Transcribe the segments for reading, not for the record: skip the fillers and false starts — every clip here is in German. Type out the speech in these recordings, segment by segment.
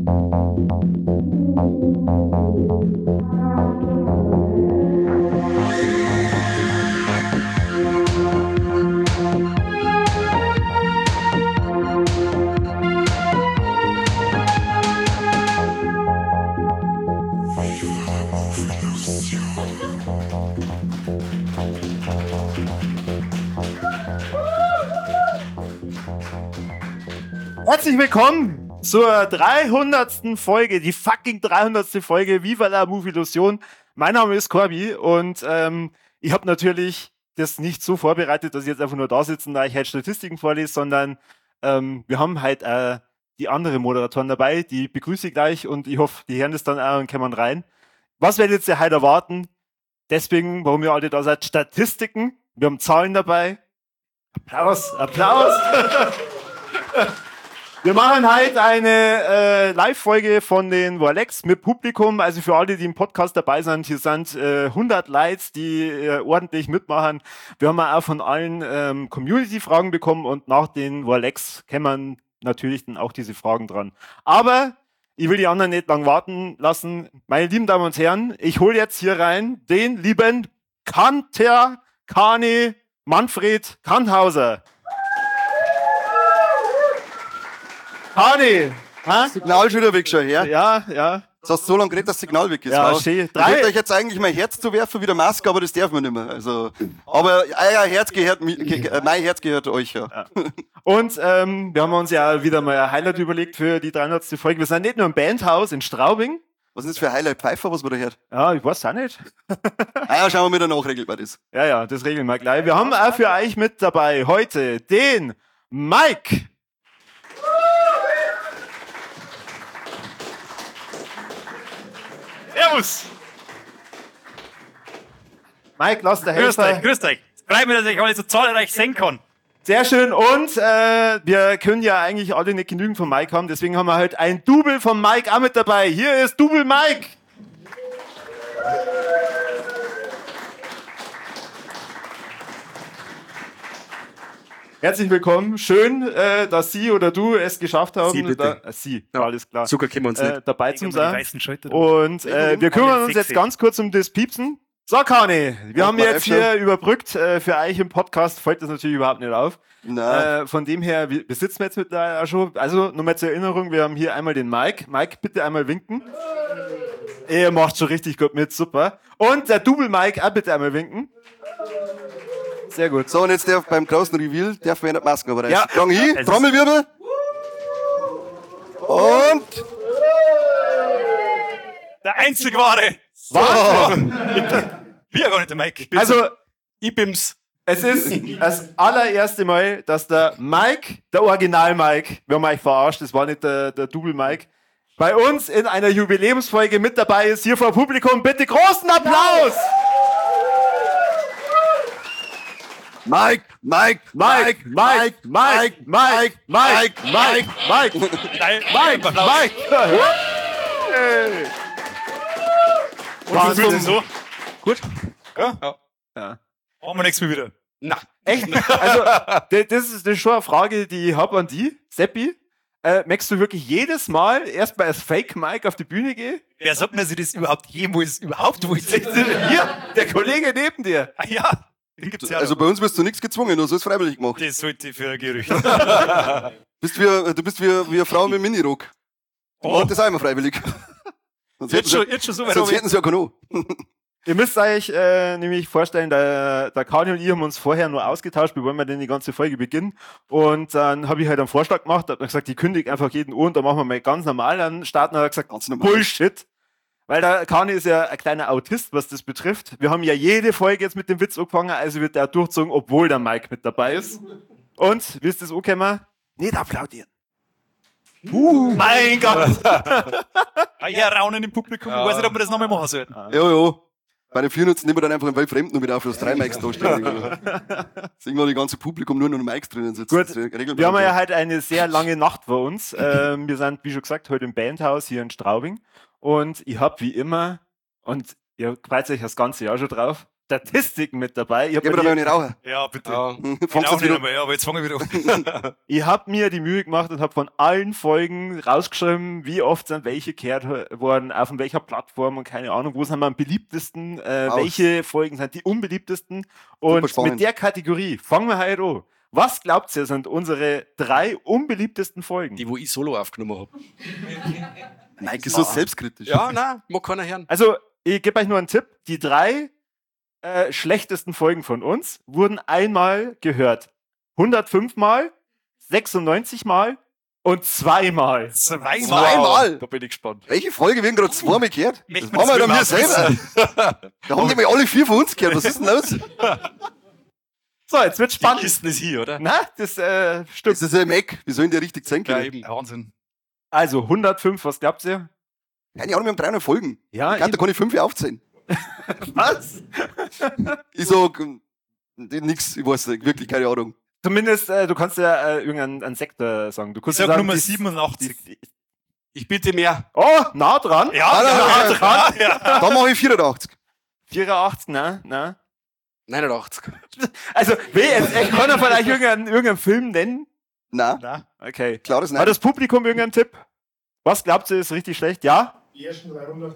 Herzlich willkommen zur 300. Folge, die fucking 300. Folge Viva la Movie-Illusion. Mein Name ist Corby und ich habe natürlich das nicht so vorbereitet, dass ich jetzt einfach nur da sitze und euch halt Statistiken vorlese, sondern wir haben halt die anderen Moderatoren dabei, die begrüße ich gleich und ich hoffe, die hören das dann auch und kommen rein. Was werdet ihr heute erwarten? Deswegen, warum ihr alle da seid, Statistiken. Wir haben Zahlen dabei. Applaus, Applaus. Wir machen heute eine Live-Folge von den Vorlex mit Publikum. Also für alle, die im Podcast dabei sind, hier sind 100 Lights, die ordentlich mitmachen. Wir haben auch von allen Community-Fragen bekommen und nach den Vorlex kämen natürlich dann auch diese Fragen dran. Aber ich will die anderen nicht lang warten lassen. Meine lieben Damen und Herren, ich hole jetzt hier rein den lieben Kani Manfred Kanthauser. Kani! Signal schon wieder weg, schon her. Ja. Das hast so lange geredet, dass das Signal weg ist. Ja, Ich wollte euch jetzt eigentlich mein Herz zu werfen wie der Maske, aber das darf man nicht mehr. Also, aber euer Herz gehört, mein Herz gehört euch, ja. Und wir haben uns ja wieder mal ein Highlight überlegt für die 300. Folge. Wir sind nicht nur im Bandhaus in Straubing. Was ist das für ein Highlight Pfeifer, was man da hört? Ja, ich weiß auch nicht. Ja, schauen wir mit der Nachregelbar das. Ja, das regeln wir gleich. Wir haben auch für euch mit dabei heute den Mike. Servus! Mike, lass der Helfer. Grüß euch. Freut mich, dass ich alle so zahlreich sehen kann. Sehr schön. Und wir können ja eigentlich alle nicht genügend von Mike haben. Deswegen haben wir halt ein Double von Mike auch mit dabei. Hier ist Double Mike. Herzlich willkommen. Schön, dass Sie oder du es geschafft haben. Sie, bitte. Sie, Ja. alles klar. Zucker können wir uns nicht. Dabei zu sein. Und Und wir kümmern uns jetzt ganz kurz um das Piepsen. So, Kani, wir haben jetzt hier überbrückt. Für euch im Podcast fällt das natürlich überhaupt nicht auf. Von dem her, wir sitzen jetzt mit der schon. Also, nochmal zur Erinnerung, wir haben hier einmal den Mike. Mike, bitte einmal winken. Er macht schon richtig gut mit, super. Und der Double Mike, auch bitte einmal winken. Sehr gut. So, und jetzt beim großen Reveal darf man ja nicht Masken aber Ja. Gang hin, Trommelwirbel. Und der einzig wahre. Wahnsinn! Wir gar nicht der Mike. Also, Ich bin's. es ist das allererste Mal, dass der Mike, der Original-Mike, wir haben euch verarscht, das war nicht der Double-Mike, bei uns in einer Jubiläumsfolge mit dabei ist, hier vor Publikum. Bitte großen Applaus! Mike. Mike! Hey. Und wie fühlt sich so? Gut? Ja. Ja. Machen wir nächstes Mal wieder. Na. Echt? Also, das ist schon eine Frage, die ich habe an die, Seppi. Möchtest du wirklich jedes Mal erstmal als Fake-Mike auf die Bühne gehen? Wer sagt mir, dass ich das jemals überhaupt wollte? Hier, der Kollege neben dir. Ah ja, den gibt's ja Also noch. bei uns wirst du nichts gezwungen, du hast es freiwillig gemacht. Das sollte für ein Gerücht. Du bist wie eine Frau mit Minirock. Oh. Das ist auch immer freiwillig. Sonst Jetzt schon so weit sonst oben. hätten sie ja keinen. Ihr müsst euch nämlich vorstellen, der Kani und ich haben uns vorher nur ausgetauscht, bevor wir denn die ganze Folge beginnen. Und dann habe ich halt einen Vorschlag gemacht, habe gesagt, ich kündige einfach jeden Uhr und dann machen wir mal ganz normal. Dann starten wir, hat er gesagt, Ganz normal. Bullshit. Weil der Kani ist ja ein kleiner Autist, was das betrifft. Wir haben ja jede Folge jetzt mit dem Witz angefangen, also wird der durchzogen, obwohl der Mike mit dabei ist. Und, wie ist das angekommen? Nicht applaudieren. Mein Gott! Ja, Raunen im Publikum. Ich weiß nicht, ob wir das nochmal machen sollten. Ja. Bei den 400 nehmen wir dann einfach einen Weltfremden und wieder auf, dass 3 Mikes da stehen. Dass irgendwann das ganze Publikum nur noch Mikes drinnen sitzt. Gut, wir haben ja halt eine sehr lange Nacht vor uns. Wir sind, wie schon gesagt, heute im Bandhaus hier in Straubing. Und ich habe wie immer, und ihr freut euch das ganze Jahr schon drauf, Statistiken mit dabei. Gib mir dabei eine Raucher. Ja, bitte. Ja. Fangst Auch du nicht wieder einmal, ja, aber jetzt fangen wir wieder an. Ich habe mir die Mühe gemacht und habe von allen Folgen rausgeschrieben, wie oft sind welche gehört worden, auf welcher Plattform und keine Ahnung, wo sind wir am beliebtesten, welche Folgen sind die unbeliebtesten. Und spannend. mit der Kategorie fangen wir heute an. Was glaubt ihr, sind unsere 3 unbeliebtesten Folgen? Die, wo ich solo aufgenommen habe. Mike ist so selbstkritisch. Ja, nein, mag keiner hören. Also, ich gebe euch nur einen Tipp. Die 3 schlechtesten Folgen von uns wurden einmal gehört. 105 Mal, 96 Mal und 2 Mal. Zweimal? Da bin ich gespannt. Welche Folge werden gerade zweimal gehört? Das Möchten haben wir wir dann wir zweimal selber. Da haben die mal alle 4 von uns gehört. Was ist denn los? So, jetzt wird's Die spannend. Kisten ist hier, oder? Na, das stimmt. Das ist ein Mac. Wie sollen die richtig sein Ja, können? eben. Wahnsinn. Also, 105, was glaubt ihr? Keine Ahnung, wir haben 300 Folgen. Ja, Ich kann, da kann ich 5 aufzählen. was? Ich sag, nix, ich weiß nicht, wirklich keine Ahnung. Zumindest, du kannst ja irgendeinen Sektor sagen. Du Ich kannst sag sagen, Nummer die- 87. Ich bitte mehr. Oh, nah dran. Ja, ja, dran. Da mache ich 84. 84, na. 89. Also, kann er vielleicht irgendeinen Film nennen? Nein, Na, Okay. klares Hat Nein. das Publikum irgendeinen Tipp? Was glaubt ihr, ist richtig schlecht? Ja? Die ersten 300.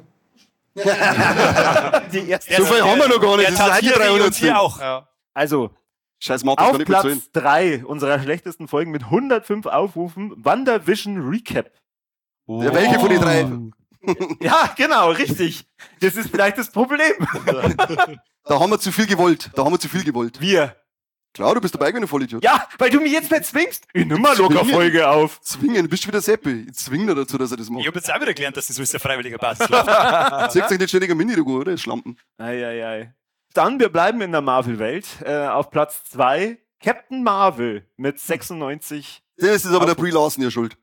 Die erste. So viel haben wir noch gar nicht. Er Das tat ist hier die 300. und hier auch. Ja. Also, Scheiß Martin, das auf kann ich Platz bezahlen. 3 unserer schlechtesten Folgen mit 105 Aufrufen, WandaVision Recap. Ja, welche von den 3? Ja, genau, richtig. Das ist vielleicht das Problem. Da haben wir zu viel gewollt. Wir. Klar, du bist dabei, wenn du Vollidiot. Ja, weil du mich jetzt nicht zwingst. Ich nimm mal locker Zwingen. Folge auf. Zwingen, du bist wieder Seppi. Ich zwing dir dazu, dass er das Ich macht. habe jetzt auch wieder gelernt, dass das alles auf freiwilliger Basis läuft. Zeigt euch nicht ständig ein Mini-Logo, oder? Schlampen. Ei. Dann, wir bleiben in der Marvel-Welt. Auf Platz 2, Captain Marvel mit 96. Das ist aber der Brie Larson ja schuld.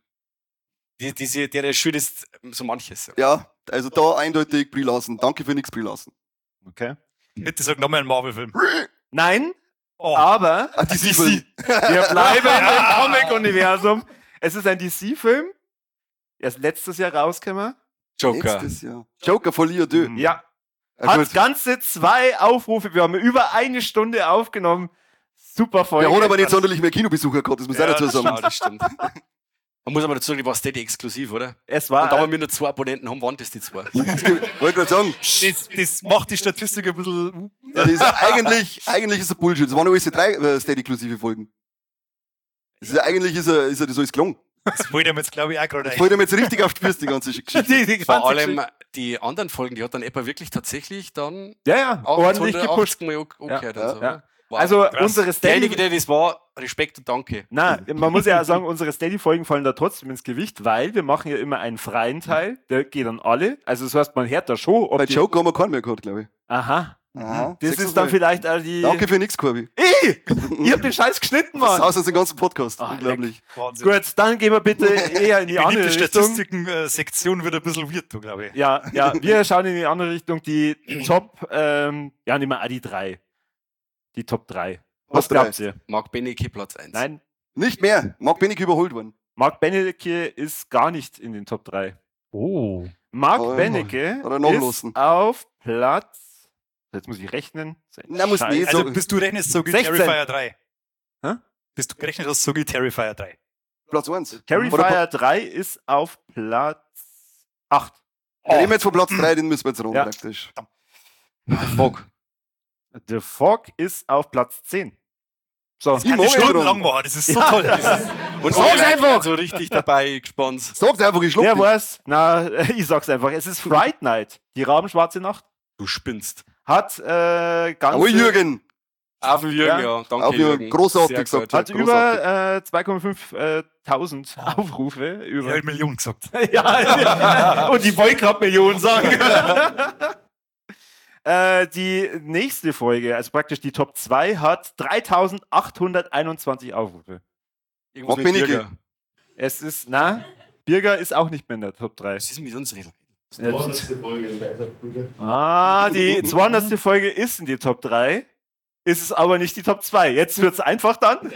Der schuld ist so manches. Ja, also da eindeutig Brie Larson. Danke für nix, Brie Larson. Okay. Bitte sag nochmal einen Marvel-Film. Nein, Oh, aber Ah, die DC. wir bleiben im Comic-Universum. Es ist ein DC-Film. Er ist letztes Jahr rausgekommen. Joker. Letztes Jahr. Joker von Leo Deux. Ja. Ja, Hat gut. ganze 2 Aufrufe. Wir haben über 1 Stunde aufgenommen. Super Folge. Der hat aber nicht sonderlich mehr Kinobesucher gehabt, das muss ich Ja, auch dazu das sagen. Ja, das stimmt. Man muss aber dazu sagen, die war steady exklusiv, oder? Es war Und da wir nur 2 Abonnenten haben, waren das die 2. Wollte gerade sagen, das macht die Statistik ein bisschen. das ist eigentlich ist das Bullshit. Das waren nur diese 3 Steady-inklusive Folgen. Das ist eigentlich ist er das alles gelungen. Das wollte ich mir jetzt, glaube ich, auch gerade Das fällt ihm jetzt richtig auf die Füße, die ganze Geschichte. die Vor ganze allem Geschichte. die anderen Folgen, die hat dann etwa wirklich tatsächlich dann Ja, ordentlich gepusht. 880 Mal angehört. Ja, und so. ja. Wow. Also krass. unsere derjenige, Steady... der das war, Respekt und Danke. Na, man muss ja auch sagen, unsere Steady-Folgen fallen da trotzdem ins Gewicht, weil wir machen ja immer einen freien Teil, der geht an alle. Also das heißt, man hört da schon, ob Bei die... Joker haben wir keinen mehr gehabt, glaube ich. Aha. Aha. Das Sechstes ist dann Mal. vielleicht auch die... Danke für nix, Corby. Ich hab den Scheiß geschnitten, Das Mann. aus den ganzen Podcast. Ah, Unglaublich. Wahnsinn. Gut, dann gehen wir bitte eher in die andere Beliebte Richtung. Statistiken-Sektion wird ein bisschen weird, glaube ich. Ja, wir schauen in die andere Richtung. Die Top, nehmen wir auch die 3. Die Top 3. Was Top drei. glaubt ihr? Mark Benecke Platz 1. Nein, Nicht mehr. Mark Bennig überholt worden. Mark Benecke ist gar nicht in den Top 3. Oh. Mark Oh, Benecke hat er nachlassen. ist auf Platz... Jetzt muss ich rechnen. Na, muss Scheiße. nicht. Also, So- bis du rechnest, so wie 16. Terrifier 3. Hä? Bis du gerechnet hast, so wie Terrifier 3. Platz 1. Terrifier 3 ist auf Platz 8. Wir reden jetzt von Platz 3, den müssen wir jetzt ran Ja. praktisch. Fog. The Fog ist auf Platz 10. So, Ich mag Eine ihn Stunde dran. lang war das ist so Ja. toll. Und Sag's alle einfach! waren so richtig dabei gespannt. Sag's einfach, ich schluck wer dich. war's? Na, ich sag's einfach. Es ist Fright Night. Die Rabenschwarze Nacht. Du spinnst. Hat ganze... Aber Jürgen, Auf den Jürgen, ja. Danke, Auf Jürgen. Jürgen. Großartig Sehr gesagt. gut. Hat Großartig. über 2,5 Aufrufe. Ich Über habe Millionen gesagt. ja, und die wollen gerade Millionen sagen. Die nächste Folge, also praktisch die Top 2, hat 3821 Aufrufe. Irgendwas Mark mit Benecke. Bürger. Es ist, Birger ist auch nicht mehr in der Top 3. Was ist denn mit unseren Leuten? Die 200. Folge ist in die Top 3, ist es aber nicht die Top 2. Jetzt wird's einfach dann.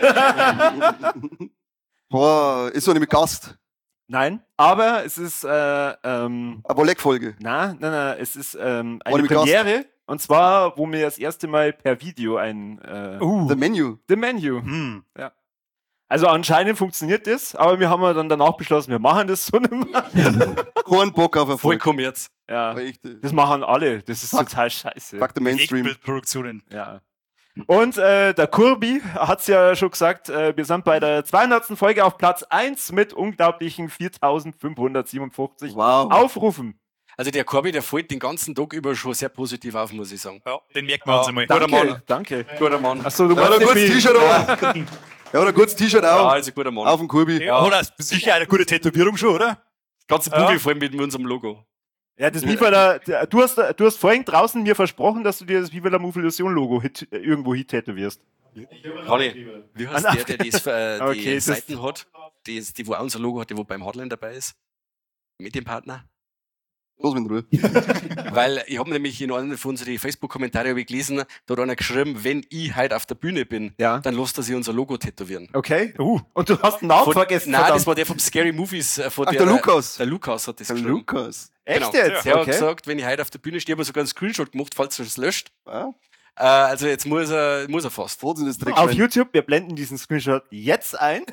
Boah, ist so eine mit Gast. Nein, aber es ist, Eine Leck-Folge. na, es ist eine Ohne Gast. Premiere Und zwar, wo wir das erste Mal per Video ein The Menu. The Menu. Hm. Ja. Also anscheinend funktioniert das, aber wir haben dann danach beschlossen, wir machen das so nicht mehr. Kein Bock auf Erfolg. Vollkommen jetzt. Ja. Echt, Das machen alle. Das ist Fuck. total scheiße. Fuck the Mainstream. Echtbildproduktionen. Ja. Und der Kirby hat es ja schon gesagt, wir sind bei der 200. Folge auf Platz 1 mit unglaublichen 4.557 Wow. Aufrufen. Also der Corby, der fällt den ganzen Tag über schon sehr positiv auf, muss ich sagen. Ja, den merken wir uns einmal. Guter Mann. Danke. Guter Mann. Achso, du Ja, meinst ein gutes nicht wie- T-Shirt an. Ja, oder ein gutes T-Shirt Ja, auch. also guter Mann. Auf dem Kurbi. Ja, oder sicher eine gute Tätowierung schon, oder? Ganze Bugel voll mit unserem Logo. Ja, das Viva la, du hast vorhin draußen mir versprochen, dass du dir das Viva la Move Illusion Logo irgendwo hit tätowierst. Ronny, wie heißt Ah, der das, die okay, das- Seiten hat, die wo auch unser Logo hat, die wo beim Hotline dabei ist? Mit dem Partner? Los mit Ruhe. Weil ich habe nämlich in einem von unseren Facebook-Kommentaren gelesen, da hat einer geschrieben, wenn ich heute auf der Bühne bin, Ja. dann lässt er sich unser Logo tätowieren. Okay. Und du hast einen Namen vergessen. Nein, das verdammt. war der vom Scary Movies. Von Ach, der Lukas. Der Lukas hat das Der geschrieben. Lukas. Echt Genau. jetzt? Der hat Okay. gesagt, wenn ich heute auf der Bühne stehe, habe ich sogar einen Screenshot gemacht, falls er es löscht. Ja, Also jetzt muss er fast. Wahnsinn, das Auf Dreckschwein. YouTube, wir blenden diesen Screenshot jetzt ein.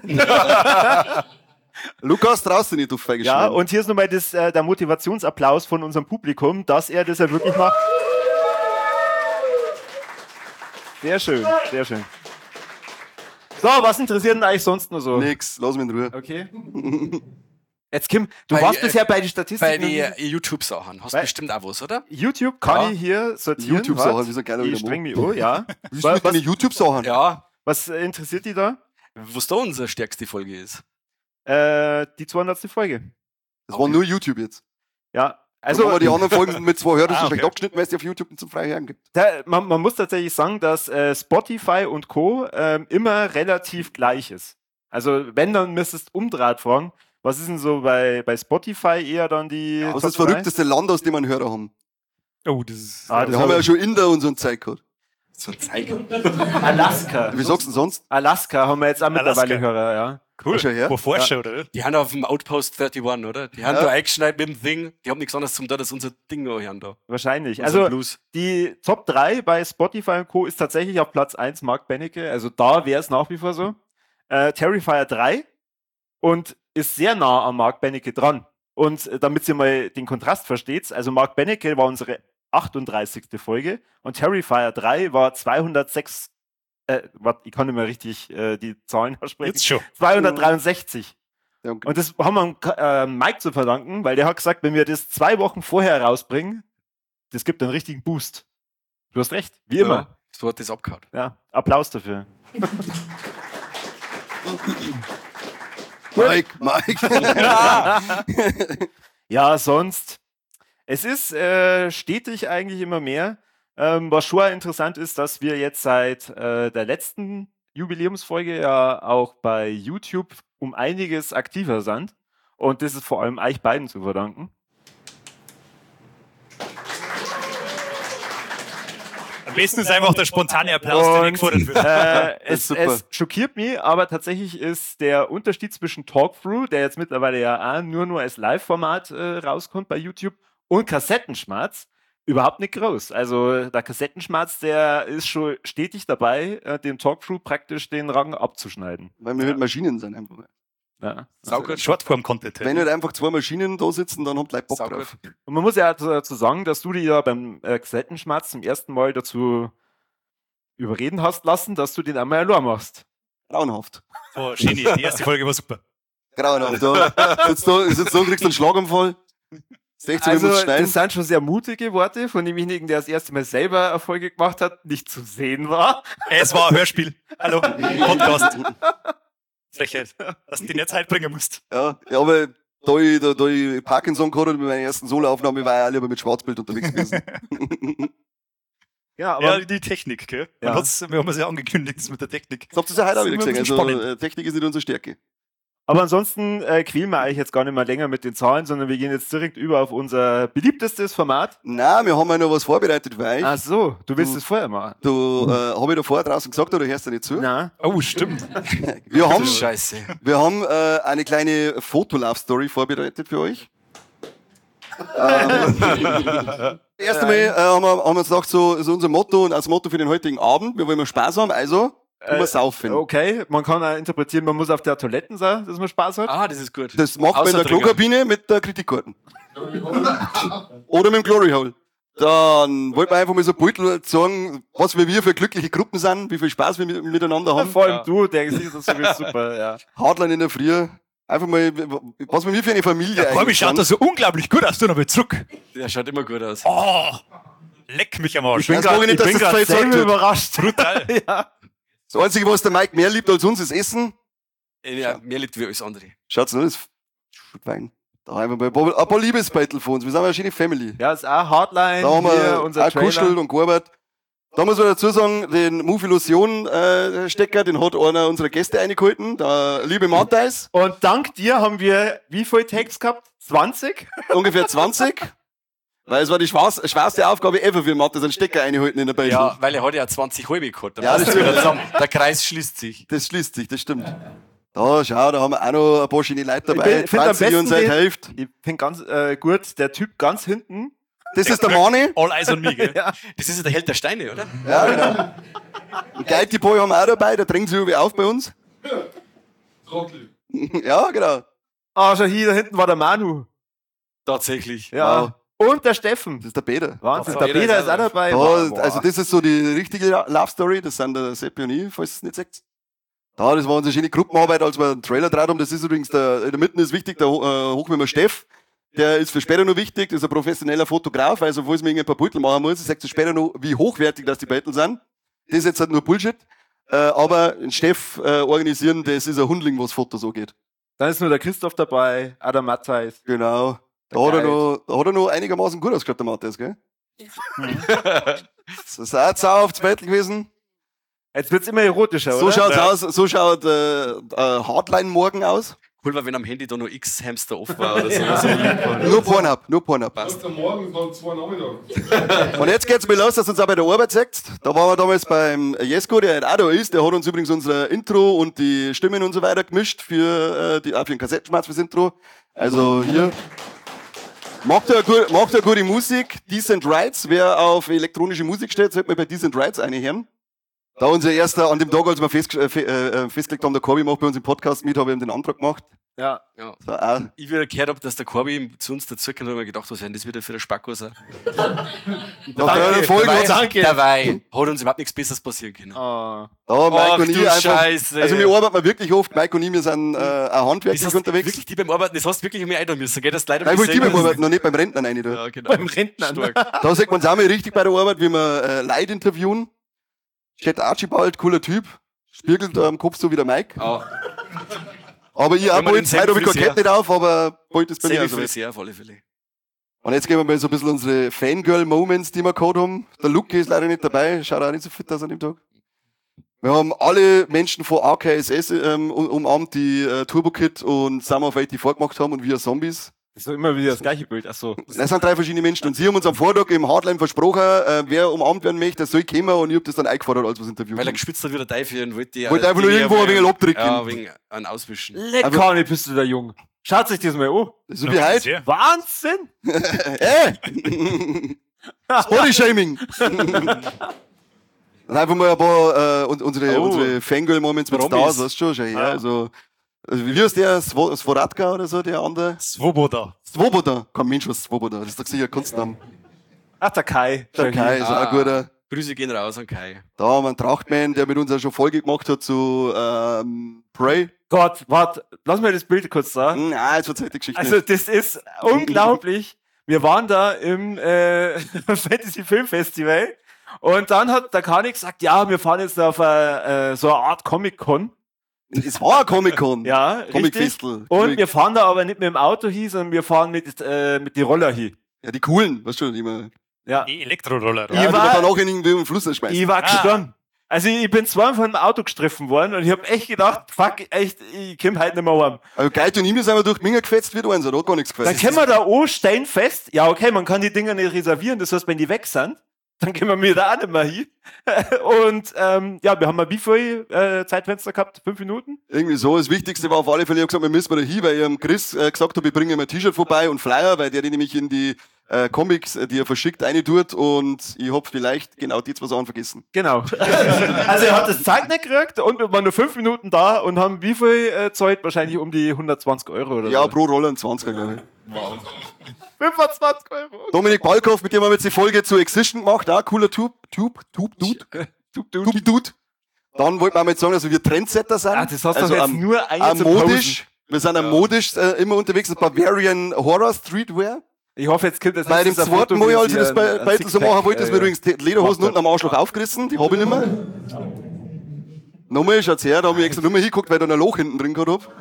Lukas, traust du nicht, du feiges Ja, Schwein. und hier ist nochmal der Motivationsapplaus von unserem Publikum, dass er das ja wirklich macht. Sehr schön, sehr schön. So, was interessiert denn eigentlich sonst noch so? Nix, lass mich in Ruhe. Okay. Jetzt Kim, du Bei warst die, bisher bei den Bei Statistiken. den YouTube-Sachen. Hast du Weil- bestimmt auch was, oder? YouTube kann Ja. ich hier sortieren. YouTube-Sachen, wart. wieso keiner Ich wieder streng mich an, ja. Wie ist mit deine YouTube-Sachen? Ja. Was interessiert die da? Was da unsere stärkste Folge ist. Die 200. Folge. Das war nur YouTube jetzt. Ja, Also, also die anderen Folgen mit 2 Hörern Ah, schon okay. schlecht abgeschnitten, weil es die auf YouTube zum freien Hören gibt. man muss tatsächlich sagen, dass Spotify und Co. Immer relativ gleich ist. Also wenn, dann müsstest du umdraht fragen, was ist denn so bei Spotify eher dann die Was Top ist das drei? verrückteste Land, aus dem wir einen Hörer haben? Oh, das ist. Ah, Wir das haben ja hab schon Inder und so ein Zeug gehabt. So ein Zeichen. Alaska. Wie sagst du denn sonst? Alaska haben wir jetzt auch mittlerweile Alaska. Hörer, ja. Cool. Schau her. Wo Forscher, oder? Die haben auf dem Outpost 31, oder? Die haben Ja. da eingeschneit mit dem Ding. Die haben nichts anderes zum da, dass unser Ding noch hören da. Wahrscheinlich. Unser Also Blues. die Top 3 bei Spotify und Co. ist tatsächlich auf Platz 1 Mark Benecke. Also da wäre es nach wie vor so. Terrifier 3 und ist sehr nah an Mark Benecke dran. Und damit ihr mal den Kontrast versteht, also Mark Benecke war unsere 38. Folge und Terrifier 3 war 206, warte, ich kann nicht mehr richtig die Zahlen aussprechen, Jetzt schon. 263. Ja, und Und das haben wir Mike zu verdanken, weil der hat gesagt, wenn wir das 2 Wochen vorher rausbringen, das gibt einen richtigen Boost. Du hast recht, wie immer. Ja, so hat das abgehauen. Ja, Applaus dafür. Mike. Ja, sonst. Es ist stetig eigentlich immer mehr. Was schon interessant ist, dass wir jetzt seit der letzten Jubiläumsfolge ja auch bei YouTube um einiges aktiver sind. Und das ist vor allem euch beiden zu verdanken. Am besten ist einfach der spontane Applaus, der Und, gefordert wird. Es, super. es schockiert mich, aber tatsächlich ist der Unterschied zwischen Talkthrough, der jetzt mittlerweile ja auch nur als Live-Format rauskommt bei YouTube, und Kassettenschmatz überhaupt nicht groß. Also der Kassettenschmatz, der ist schon stetig dabei, dem Talkthrough praktisch den Rang abzuschneiden. Weil wir halt Maschinen sind einfach. Ja. Saugut. Shortform-Content. Wenn halt einfach 2 Maschinen da sitzen, dann habt ihr Leute Bock Saugut. drauf. Und man muss ja dazu sagen, dass du dich ja beim Kassettenschmatz zum ersten Mal dazu überreden hast lassen, dass du den einmal allein machst. Grauenhaft. Oh, Genie, die erste Folge war super. Grauenhaft. Da sitzt du und kriegst einen Schlaganfall. 16 Also, muss schneiden. das sind schon sehr mutige Worte von demjenigen, der das erste Mal selber Erfolge gemacht hat, nicht zu sehen war. Es war ein Hörspiel. Hallo, Podcast. Frechheit, dass du den jetzt halt bringen musst. Ja, aber da ich Parkinson gehabt habe bei meiner ersten Soloaufnahme, war ich auch lieber mit Schwarzbild unterwegs gewesen. Ja, Ja, die Technik, gell? Ja. Wir haben es ja angekündigt, das mit der Technik. Das habt ihr ja heute auch Das wieder ist immer ein gesehen. bisschen Also, spannend. Technik ist nicht unsere Stärke. aber ansonsten quälen wir eigentlich jetzt gar nicht mehr länger mit den Zahlen, sondern wir gehen jetzt direkt über auf unser beliebtestes Format. Nein, wir haben ja noch was vorbereitet für euch. Ach so, du willst Du- es vorher machen. Habe ich da vorher draußen gesagt, oder hörst du nicht zu? Na, Oh, stimmt. Wir haben, Scheiße. wir haben eine kleine Fotolove-Story vorbereitet für euch. Erst einmal haben wir uns gedacht, so ist unser Motto und als Motto für den heutigen Abend. Wir wollen mal Spaß haben, also wir saufen. Okay, man kann auch interpretieren, man muss auf der Toilette sein, dass man Spaß hat. Ah, das ist gut. Das macht man in der Außerdringen. Klokabine mit der Kritikkarten. Oder mit dem Glory Hole. Dann wollten wir einfach mal so Beutel sagen, was wir für glückliche Gruppen sind, wie viel Spaß wir miteinander haben. Vor allem du, der siehst das sowieso super, ja. Hardline in der Früh. Einfach mal, was wir für eine Familie Korbi schaut da so unglaublich gut aus, du noch mal zurück. Der schaut immer gut aus. Oh, leck mich am Arsch. Ich weiß gar nicht, dass das grad zwei gesagt selber hat. überrascht. Brutal. Ja. Das Einzige, was der Mike mehr liebt als uns, ist Essen. Ja, mehr liebt wie alles andere. Schaut's nur, das Wein. Da haben wir ein paar Liebesbeutel von uns. Wir sind eine schöne Family. Ja, ist auch Hardline, Da haben hier, wir unser auch kuschelt Trailer. und gearbeitet. Da muss man dazu sagen, den Move Illusion Stecker, den hat einer unserer Gäste eingehalten, der liebe Matthijs, Und dank dir haben wir wie viele Takes gehabt? 20? ungefähr 20. Weil es war die schwerste Aufgabe ever für Matthijs, einen Stecker einhalten in der Beutel. Ja, weil er hat ja 20 halbe gehabt. Dann Ja, passt das wieder stimmt. zusammen. Der Kreis schließt sich. Das schließt sich, das stimmt. Da, schau, da haben wir auch noch ein paar schöne Leute dabei. Ich find am Franzi besten und seine den- Hälfte. Ich finde ganz gut, der Typ ganz hinten. Das ist der Mani. All eyes on me, gell? Ja. Das ist ja der Held der Steine, oder? Ja, genau. Ein Geiti Boy haben wir auch dabei, der drängt sich irgendwie auf bei uns. Trottel. Ja, genau. Ah, schau hier, da hinten war der Manu. Tatsächlich. Ja. Und der Steffen. Das ist der Peter. Wahnsinn, Der der Peter Peter ist ist auch auch dabei. Da, Boah. also das ist so die richtige Love Story, das sind der Seppi und ich, falls ihr es nicht seht. Da, das war unsere schöne Gruppenarbeit, als wir einen Trailer draht haben. Das ist übrigens in der Mitte ist wichtig, der Hochwimmer Steff. Der ist für später noch wichtig, das ist ein professioneller Fotograf, also falls man ein paar Beutel machen muss, sagt später noch, wie hochwertig das die Beutel sind. Das ist jetzt halt nur Bullshit. Aber ein Steff organisieren, das ist ein Hundling, was Fotos angeht. Dann ist nur der Christoph dabei, auch der Matthijs. Genau. Da Der hat er noch einigermaßen gut ausgeschaut, der Matthias, gell? Das ist auch sau aufs Beutel gewesen. Jetzt wird's immer erotischer, So oder? schaut's aus, so schaut Hardline morgen aus. Cool war, wenn am Handy da noch X-Hamster off war oder so. Ja. Nur Pornhub, nur Pornhub. Erst am Morgen, dann 2 Nachmittag. Und jetzt geht's mir los, dass uns auch bei der Arbeit sagt. Da waren wir damals beim Jesko, der halt auch da ist. Der hat uns übrigens unser Intro und die Stimmen und so weiter gemischt auch für den Kassettenschmerz fürs Intro. Also hier. Macht er gute Musik. Decent Rights. Wer auf elektronische Musik steht, sollte man bei Decent Rights reinhören. Da unser erster, an dem Tag, als wir festgelegt haben, der Corby macht bei uns im Podcast mit, habe ich ihm den Antrag gemacht. Ja. Ja. So, auch. Ich wieder gehört habe, dass der Korbi zu uns dazukommt, habe ich mir gedacht, was ist denn das wieder für ein Spacko sein? Nach der Folge dabei, hat's- danke. dabei hat uns überhaupt nichts Besseres passieren können. Ah. Da, Mike Ach und ich du einfach. Scheiße. Also wir arbeiten wirklich oft, Mike und ich, wir sind auch handwerklich Das hast unterwegs. wirklich die beim Arbeiten, das hast du wirklich um mich einladen müssen, gell? Das leider Nein, wollte ich beim selber- Arbeiten, noch nicht beim Rentner rein. Da. Ja, genau. Beim Rentner. Stark. Da sagt man es auch mal richtig bei der Arbeit, wie wir Leute interviewen. Steht Archibald, cooler Typ, spiegelt am Kopf so wie der Mike. Ah, Aber ich auch Wenn man bald, den heute habe ich keine Friseur- Kette nicht auf, aber bald ist bei mir selbe also weg. Friseur auf alle Fälle. Und jetzt gehen wir mal so ein bisschen unsere Fangirl-Moments, die wir gehabt haben. Der Luke ist leider nicht dabei, schaut auch nicht so fit aus an dem Tag. Wir haben alle Menschen von AKSS umarmt, die Turbo Kid und Summer of 84 gemacht haben und wir Zombies. Das ist doch immer wieder das gleiche Bild. Achso. Das sind 3 verschiedene Menschen und sie haben uns am Vortag im Hardline versprochen, wer umarmt werden möchte, der soll kommen und ich hab das dann eingefordert, als wir das Interview Weil er haben. geschwitzt hat wie der Teufel und wollte Wollte einfach nur irgendwo ein wenig abdrücken. Ja, wegen ein Auswischen. Lecker, nicht bist du da jung. Schaut sich das mal an. So wie heute. Sehr. Wahnsinn! Body-Shaming. Dann einfach mal ein paar unsere Fangirl-Moments mit Promis. Stars, weißt du schon her. Also wie heißt der? Svoratka oder so, der andere? Svoboda. Svoboda. Kein Mensch was Svoboda. Das ist doch sicher ein Kunstname. Ach, der Kai. Der Kai ist auch ein guter. Grüße gehen raus an Kai. Da haben wir einen Trachtman, der mit uns auch schon Folge gemacht hat zu Prey. Gott, warte, lass mir das Bild kurz sagen. Nein, jetzt verzeiht die Geschichte Also, das ist unglaublich. Wir waren da im Fantasy Film Festival und dann hat der Kani gesagt, ja, wir fahren jetzt auf so eine Art Comic-Con. nicht. Es war ein Comic-Con. Ja, richtig. Comic-Festel. Und wir fahren da aber nicht mit dem Auto hin, sondern wir fahren mit die Roller hin. Ja, die coolen, weißt du schon, die man. Ja. Die Elektroroller. Ja, die war- man dann auch in den Fluss schmeißen. Ich war gestorben. Also ich bin zweimal von dem Auto gestriffen worden und ich habe echt gedacht, fuck, echt, ich komm heute nicht mehr heim. Also Geil und ich sind wir durch die Minger gefetzt wie du eins, da hat gar nichts Dann gefetzt. können wir da auch stehen fest. Ja, okay, man kann die Dinger nicht reservieren, das heißt, wenn die weg sind, dann können wir da auch nicht mehr hin. Und ja, wir haben mal wie viel Zeitfenster gehabt? 5 Minuten? Irgendwie so. Das Wichtigste war auf alle Fälle, ich hab gesagt, wir müssen da hin, weil ich am Chris gesagt habe, ich bringe ihm ein T-Shirt vorbei und Flyer, weil der die nämlich in die Comics, die er verschickt, eine tut und ich hab vielleicht genau die 2 Sachen vergessen. Genau. Also er hat das Zeug nicht gekriegt und wir waren nur 5 Minuten da und haben wie viel Zeit? Wahrscheinlich um die 120 Euro oder Ja, so. pro Rolle ein 20er, glaube ich. 25 Euro. Dominik Balkhoff, mit dem haben wir jetzt die Folge zu Existent gemacht, auch cooler Dude. Dann wollten wir mal jetzt sagen, dass wir Trendsetter sind. Ah, das hast du also doch jetzt nur modisch. Wir sind modisch immer unterwegs, das Bavarian Horror Streetwear. Ich hoffe, jetzt kommt das Bei dem nächste zweiten Foto, Mal, wie als ich sie das ein bei so Sixpack, machen wollte, ist mir übrigens die Lederhosen gemacht unten am Arschloch aufgerissen, die habe ich nicht mehr. Nochmal, schaut's her, da habe ich extra nur mal hingeguckt, weil da ein Loch hinten drin gehabt hab.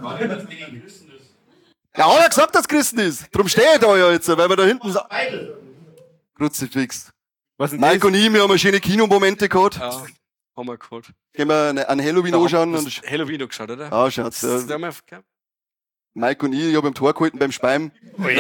Ja, hat er gesagt, dass Christen ist. Drum stehe ich da ja jetzt, weil wir da hinten so... Kruzifix. Was denn Mike das? und ich, wir haben schöne Kinomomente gehabt. Ja, haben wir gehabt. Gehen wir an Halloween anschauen. Hast Und, Halloween noch geschaut, oder? ah, schaut's. Das Ja. haben wir gehabt. Mike und ich habe im Tor gehalten beim Speim.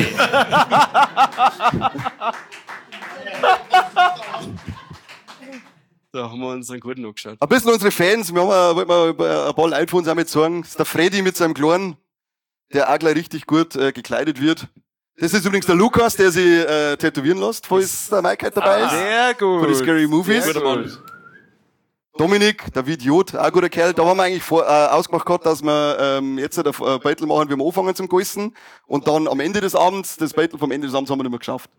Da haben wir uns einen guten angeschaut. Ein bisschen unsere Fans, wir haben, wollten wir ein paar Leute von uns auch mit sagen. Das ist der Freddy mit seinem Kleinen, der auch gleich richtig gut gekleidet wird. Das ist übrigens der Lukas, der sich tätowieren lässt, falls der Mike halt dabei ist. Sehr gut. Für die Scary Movies. Sehr gut. Dominik, der Idiot, auch ein guter Kerl. Da haben wir eigentlich ausgemacht gehabt, dass wir jetzt ein Battle machen, wie wir anfangen zum Gessen. Und dann am Ende des Abends, das Battle vom Ende des Abends haben wir nicht mehr geschafft.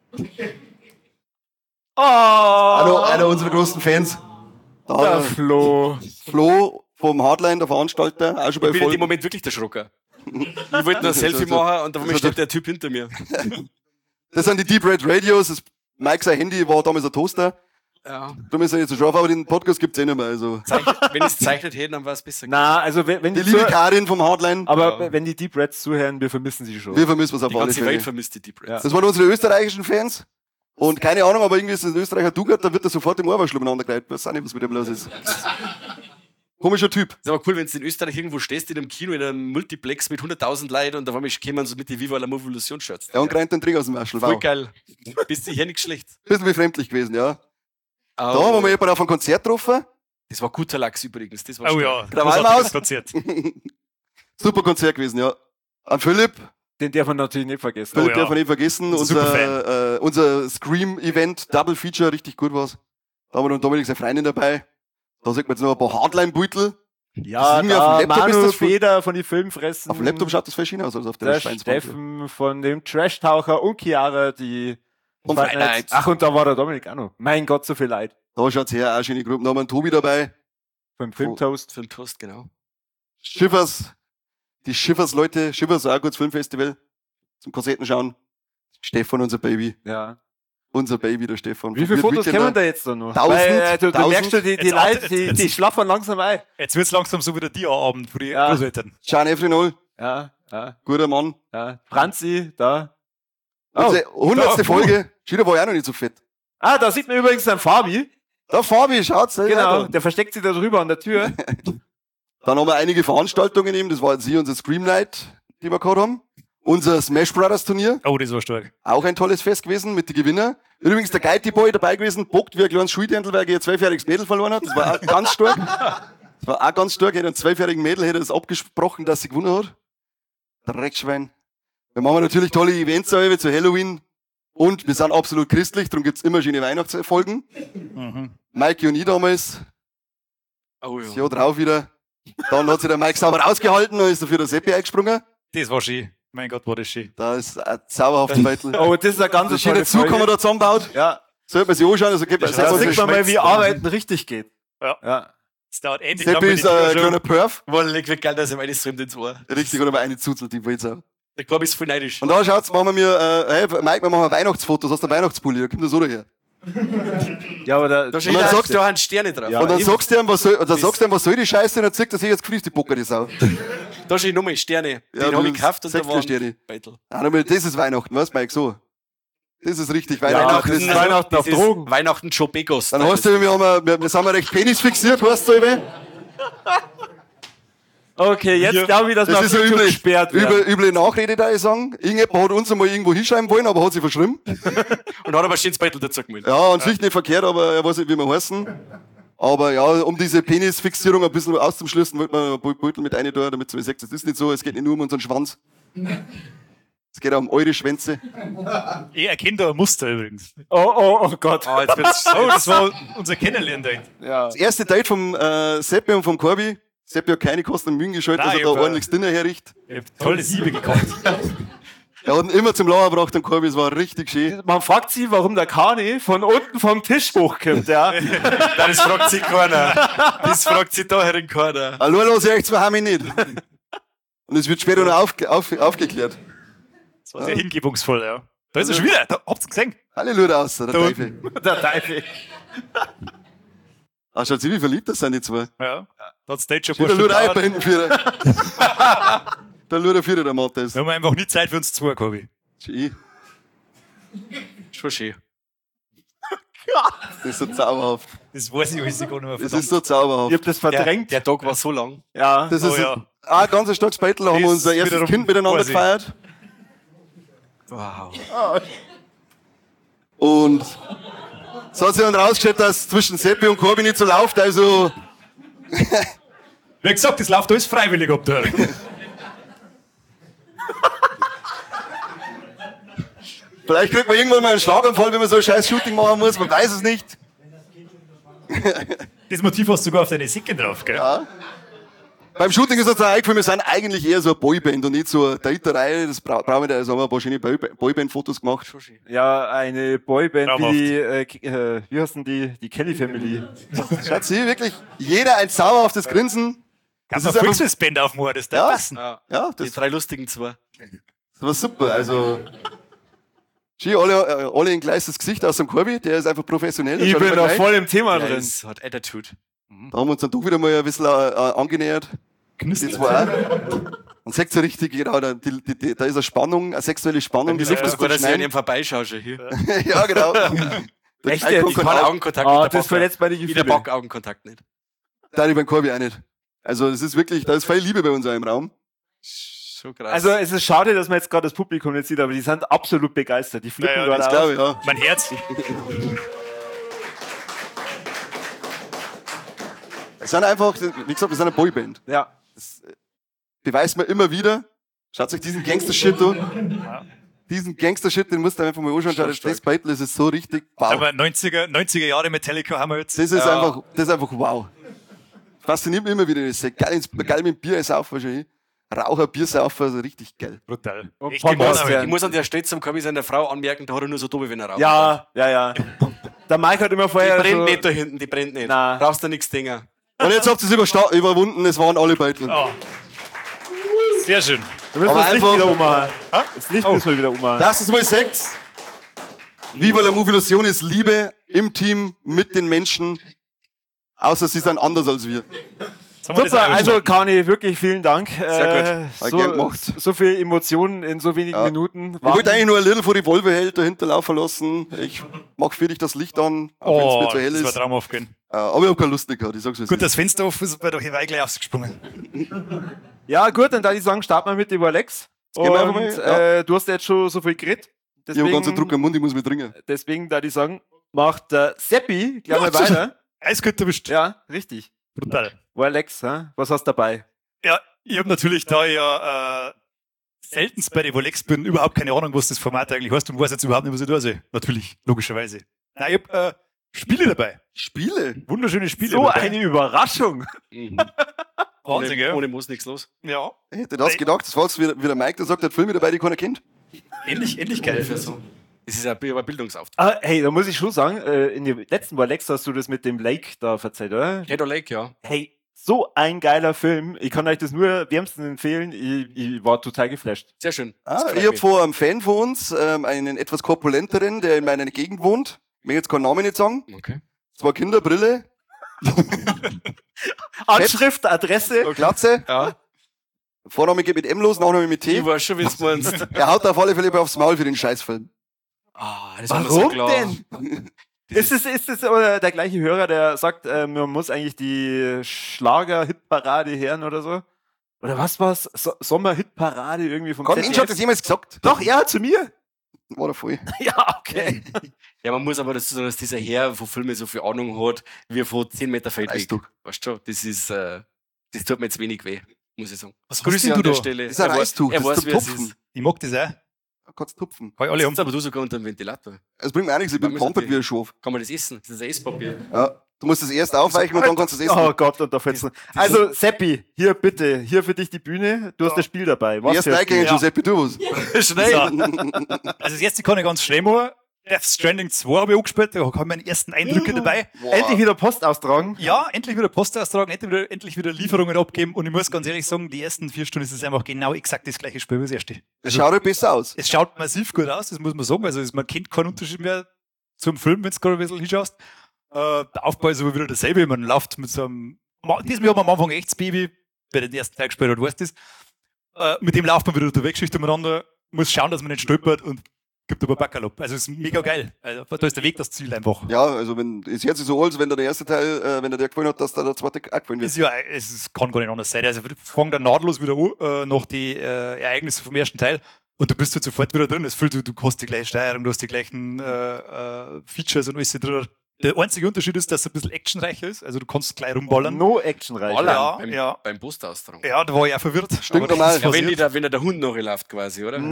Oh, Einer unserer großen Fans. Da der hat Flo. Flo vom Hardline, der Veranstalter, auch schon bei Ich bin in dem Folgen. Moment wirklich der Schrocker. Ich wollte nur ein Selfie machen und da steht der Typ hinter mir. Das sind die Deep Red Radios. Das Mike sein Handy war damals ein Toaster. Ja. Darum ist er jetzt so scharf, aber den Podcast gibt's eh nicht mehr. Also. Wenn ich es zeichnet hätte, dann war es besser. Na, also wenn Die die, liebe Karin vom Hardline, aber wenn die Deep Reds zuhören, wir vermissen sie schon. wir vermissen was auf Die alle ganze Welt Fälle. vermisst die Deep Reds. Ja. Das waren unsere österreichischen Fans. Und keine Ahnung, aber irgendwie ist das ein Österreicher Dugert, da wird er sofort im Ohrwaschel umeinander geleitet. Ich weiß auch nicht, was mit dem los ist. Komischer Typ. Das ist aber cool, wenn du in Österreich irgendwo stehst, in einem Kino, in einem Multiplex mit 100.000 Leuten und da kommen so mit die Viva la Movolution Shirts. Ja, und greift den Trigger aus dem Waschel. Voll Wow. geil. Bist du hier nicht schlecht. Bisschen befremdlich gewesen, ja. Da haben wir Oh, mal jemanden auf ein Konzert getroffen. das war guter Lachs übrigens. Das war Oh stark. ja, Krawallmaus. Konzert. Super Konzert gewesen, ja. An Philipp. Den darf man natürlich nicht vergessen. Philipp ja. darf man nicht vergessen. Super Unser Scream-Event, Double Feature, richtig gut war's. Da haben wir noch Dominik seine Freundin dabei. Da sieht man jetzt noch ein paar Hardline-Beutel. Ja, Irgendwie auf dem da Laptop ist Manu das von- Feder von den Filmfressen. Auf dem Laptop schaut das verschieden aus als auf der der Steinsbeutel. Steffen von dem Trash-Taucher und Chiara, die... Und Fight Fight Nights. Nights. Ach, und da war der Dominik auch noch. Mein Gott, so viel Leid. Da schaut's her, auch schöne Gruppen. Da haben wir einen Tobi dabei. Beim Filmtoast. Für den Toast, genau. Schiffers, die Schiffers-Leute, Schiffers auch ein gutes Filmfestival. Zum Kassetten schauen. Stefan, unser Baby. Ja. Unser Baby, der Stefan. Wie viele Wird Fotos Weekender. kommen da jetzt da noch? 1000, Weil, du 1000. merkst schon, die Jetzt Leute, wartet- die jetzt- schlafen langsam ein. Jetzt wird's langsam so wie der Dia-Abend für die Ja. Großeltern. Sean Efrinol, Ja, ja, guter Mann. ja. Franzi, da. Unsere 100. da, Folge. Schieder war ja auch noch nicht so fett. Ah, da sieht man übrigens den Fabi. Da Fabi, schaut's. Genau, Ja, der versteckt sich da drüber an der Tür. dann haben wir einige Veranstaltungen eben. Das war jetzt hier unser Scream Night, die wir gehabt haben. Unser Smash Brothers Turnier. Oh, das war stark. Auch ein tolles Fest gewesen mit den Gewinner. Übrigens der Geiti Boy dabei gewesen, bockt wie ein kleines Schuldirndl, weil er ein 12-jähriges Mädel verloren hat. Das war auch ganz stark. Das war auch ganz stark. Hätte einem 12-jährigen Mädel hätte das abgesprochen, dass sie gewonnen hat. Dreckschwein. Wir machen natürlich tolle Events auch zu Halloween. Und wir sind absolut christlich, darum gibt's immer schöne Weihnachtsfolgen. Mikey und ich damals, Oh das ja. Jahr drauf wieder. Dann hat sich der Mike sauber rausgehalten, dann ist dafür der Seppi eingesprungen. Das war schön. Mein Gott, war das schön. Da ist ein zauberhafter Beitel. Oh, das ist eine ganz Da steht tolle ein Zug, haben wir da zusammengebaut. Ja, Sollte man sich anschauen, also gibt es da sieht man mal, wie Arbeiten richtig geht. Ja. Ja. Es dauert endlich Seppi ist ein kleiner Perf. War leck geil, dass ihm alles streamt ins Ohr. Richtig, oder mal eine zuzelt, die will's auch. Der Korb ist voll neidisch. Und da schaut's, machen wir mir, hey, Mike, wir machen Weihnachtsfotos aus der Weihnachtspulli, da kommt das so daher. Ja, aber da, Da steht dann da sagst da haben Sterne drauf. Ja. Und dann eben. sagst du ihm, was soll die Scheiße, und dann zieht er sich jetzt gefriest die Bocker, die Sau. Da steht nochmal Sterne. Ja, Den habe ich das gekauft und da sechste waren Sterne. Beitel. Ah, nochmal, das ist Weihnachten, was, Mike, so. Das ist richtig, Ja, Weihnachten. das ist Weihnachten auf Das ist Drogen. Weihnachten Joe Begos. Dann hast du, wir sind recht penisfixiert, weißt du, eben. Okay, jetzt Hier. glaube ich, dass wir Das auf ist so YouTube üble, gesperrt werden. üble Nachrede, da ich sagen. Irgendjemand hat uns einmal irgendwo hinschreiben wollen, aber hat sich verschrieben. Und hat aber schönes Beitel dazu gemeldet. Ja, an sich nicht verkehrt, aber er weiß nicht, wie wir heißen. Aber ja, um diese Penisfixierung ein bisschen auszuschließen, wollte man ein Beutel mit rein da, damit es mir sagt, es ist nicht so, es geht nicht nur um unseren Schwanz. Es geht auch um eure Schwänze. Ich erkenne da ein Muster übrigens. Oh Gott. Ah, jetzt wird's, Oh, das war unser Kennenlernen-Date. Ja. Das erste Date vom Seppi und vom Corby. Seppi hat keine Kosten und Mühen geschaltet, dass Nein, er da ich hab, ordentliches Dinner herrichtet. Ich hab tolle Siebe gekocht. Er hat ihn immer zum Lachen gebracht, und Corby, es war richtig schön. Man fragt sich, warum der Kani von unten vom Tisch hochkommt, ja. das fragt sich keiner. Das fragt sich da herin keiner. Hallo, los, ich zwei haben ihn nicht. Und es wird später noch aufgeklärt. Das war sehr hingebungsvoll, ja. Da ist er schon wieder. Da, habt ihr gesehen? Halleluja aus, der Da Teufel. Der Teufel. Ah, schaut sie, wie verliebt das sind die zwei. Ja. Da hat's Date schon Der Luder auch bei hinten führen. Der Luder führt der Mattes. Wir haben einfach nie Zeit für uns zwei, Kobi. Schön. Schon schön. Das ist so zauberhaft. Das weiß ich alles gar nicht mehr. Das verdammt. ist so Ich zauberhaft. hab das verdrängt. Der Tag war so lang. Ja. Das ist Oh ja. ein ganz starkes Beitel, da haben wir Das unser erstes wiederum Kind miteinander weiß ich. gefeiert. Wow. Und so hat sich dann rausgestellt, dass zwischen Seppi und Corby nicht so läuft, also Wie gesagt, das läuft alles freiwillig ab da. vielleicht kriegt man irgendwann mal einen Schlaganfall, wenn man so ein scheiß Shooting machen muss, man weiß es nicht. Das Motiv hast du sogar auf deine Sicke drauf, gell? Ja. Beim Shooting ist uns dann eingefallen, wir sind eigentlich eher so eine Boyband und nicht so eine Daterei, das brauchen wir nicht, also haben wir ein paar schöne Boyband-Fotos gemacht. Ja, eine Boyband Traumhaft. wie heißen die Kelly Family. Schaut sie, wirklich, jeder ein zauberhaftes Grinsen. Kannst Das du ist eine einfach- Volksfestband aufmachen, das Ja. darf passen. Ja. Ja, Die das 3 lustigen zwei. war super, also schön, alle ein gleiches Gesicht aus dem Corby, der ist einfach professionell. der Ich schaut bin immer da gleich. voll im Thema Der drin. ist, hat Attitude. Da haben wir uns dann doch wieder mal ein bisschen angenähert. Die Knüstelt. zwei auch. Und sagt so richtig, genau, da ist eine Spannung, eine sexuelle Spannung. Mir die sagt lässt das gut, dass ich an schneiden. ihm vorbeischaue schon hier. Ja, genau. Echt Eye jetzt? Contact Kein auch. Augenkontakt Ah, mit der das Backe. verletzt meine Wie der Gefühle. Bock Augenkontakt nicht. Da beim Corby auch nicht. Also, es ist wirklich, da ist viel Liebe bei uns auch im Raum. So krass. Also es ist schade, dass man jetzt gerade das Publikum nicht sieht, aber die sind absolut begeistert. Die flippen Ja, ja, gerade Das aus. glaube ich, ja. Mein Herz. Wir sind einfach, wie gesagt, wir sind eine Boyband. Ja. Das beweist man immer wieder. Schaut euch diesen Gangster-Shit an. Diesen Gangster-Shit, den musst du einfach mal anschauen. Schaut, das Beitel, das ist so richtig wow. Aber 90er Jahre Metallica haben wir jetzt. Das ist einfach wow. Fasziniert mich immer wieder. Das ist geil mit dem Bier saufen schon. Raucher, Bier saufen, also richtig geil. Brutal. Und Echt Podcast gemein, aber- ich muss an der Stelle zum Kabi seiner Frau anmerken, da hat er nur so dumme, wenn er raucht. Ja. Der Mike hat immer Die vorher brennt so, nicht da hinten, die brennt nicht. Nein. Brauchst du nichts Dinger. Und jetzt habt ihr es überwunden, es waren alle Beitel. Oh. Sehr schön. wir müssen Aber das Licht einfach- wieder ummachen. Das Licht müssen wir wieder ummachen. Das ist mal Sex. Viva la Movilusion ist Liebe im Team mit den Menschen. Außer sie sind anders als wir. Jetzt haben wir das Super, auch also schon. Kani, wirklich vielen Dank. Sehr gut. Gern gemacht. So viel Emotionen in so wenigen Minuten. Ich wollte eigentlich nur ein Little vor die Revolverheld dahinter laufen lassen. Ich mach für dich das Licht an, auch wenn es Oh, mir zu hell das war ist. traumhaft gehen. Aber ich hab keine Lust mehr gehabt, ich sag's wie es Gut, ist. das Fenster offen ist, bei der Hewei gleich ausgesprungen. Ja, gut, dann würde ich sagen, starten wir mit über Lex. gehen wir einfach Und mal, ja. du hast jetzt schon so viel geredet. Ich hab ganz einen Druck am Mund, ich muss mich dringen. Deswegen würde ich sagen, macht der Seppi gleich mal weiter. Eiskalt erwischt. Ja, richtig. Brutal. War Lex, hä? Was hast du dabei? Ja, ich habe natürlich, da ich ja seltenst bei den Volex bin, überhaupt keine Ahnung, was das Format eigentlich heißt und weiß jetzt überhaupt nicht, was ich da sehe. Natürlich, logischerweise. Nein, ich habe Spiele dabei. Spiele? Wunderschöne Spiele So dabei. eine Überraschung. Wahnsinn, gell? Ohne muss nichts los. Ja, Hätte das gedacht, das war jetzt wie der Mike, der sagt, der hat Filme dabei, die keiner kennt. ähnlich geil. Das ist ein Bildungsauftrag. Ah, hey, da muss ich schon sagen, in dem letzten War Lex hast du das mit dem Lake da erzählt, oder? Shadow Lake, ja. Hey, so ein geiler Film. Ich kann euch das nur wärmstens empfehlen. Ich war total geflasht. Sehr schön. Das Ah, freut ich hab mich. vor einem Fan von uns, einen etwas korpulenteren, der in meiner Gegend wohnt. Ich will jetzt keinen Namen nicht sagen. Okay. Zwei Kinderbrille, Anschrift, Adresse. Glatze. Ja. Vorname geht mit M los, Nachname mit T. Ich weiß schon, wie du meinst. Er haut auf alle Fälle aufs Maul für den Scheißfilm. Ah, das war mir so Warum klar. denn? Ist es der gleiche Hörer, der sagt, man muss eigentlich die Schlager-Hitparade hören oder so? Oder was war's? Sommer-Hitparade irgendwie vom Kann Mensch hat das jemals gesagt? Doch, ja, zu mir. War da voll. Ja, okay. Ja, man muss aber dazu sagen, dass dieser Herr von Filmen so viel Ahnung hat, wie von 10 Meter Feld weg. Eisdruck. Weißt du, das ist, das tut mir jetzt wenig weh, muss ich sagen. Was Grüße hast an du der da? Stelle. Das ist ein Er weiß- Reistuch, Er das ist weiß, zum wie es Tupfen. ist. Ich mag das auch. kannst tupfen. Kann ich alle Sitzt aber du sogar unter dem Ventilator. Es bringt mir auch nichts, ich bin Warum ist pampert das wie ein Schaf. Kann man das essen? Das ist ein Esspapier. Ja. Du musst es erst aufweichen und dann kannst du es essen. Oh Gott, und da fällt's noch. Also, Seppi, hier bitte, hier für dich die Bühne. Du hast das Spiel dabei. Was Erst für ein reingehen, Spiel? Giuseppe, du was. Schnell! Also das erste kann ich ganz schnell machen. Death Stranding 2 habe ich angespielt, da habe ich meine ersten Eindrücke dabei. Endlich wieder Post austragen. Ja, endlich wieder Post austragen, endlich wieder Lieferungen abgeben und ich muss ganz ehrlich sagen, die ersten 4 Stunden ist es einfach genau exakt das gleiche Spiel wie das erste. Das schaut halt besser aus. Es schaut massiv gut aus, das muss man sagen, also man kennt keinen Unterschied mehr zum Film, wenn du gerade ein bisschen hinschaust. Der Aufbau ist aber wieder derselbe, man läuft mit so einem, diesmal haben wir am Anfang echt das Baby, wer den ersten Teil gespielt hat, weißt du das. Mit dem läuft man wieder unterwegs, Schicht umeinander, muss schauen, dass man nicht stolpert und gibt aber Backerl ab. Also es ist mega geil. Also, da ist der Weg das Ziel einfach. Ja, also wenn, es hört sich so an, als wenn dir der erste Teil, wenn dir der gefallen hat, dass da der zweite auch gefallen wird. Ist ja, kann gar nicht anders sein. Also fangen dann nahtlos wieder an, nach die Ereignisse vom ersten Teil und du bist halt sofort wieder drin. Es fühlt, du hast die gleiche Steuerung, du hast die gleichen Features und alles drin. Der einzige Unterschied ist, dass es ein bisschen actionreicher ist. Also du kannst gleich rumballern. No Action reich. Ja, beim, ja. beim Post austragen. Ja, da war ich auch verwirrt. Stimmt Aber das normal. ist Ja, passiert. wenn der Hund nachläuft quasi, oder?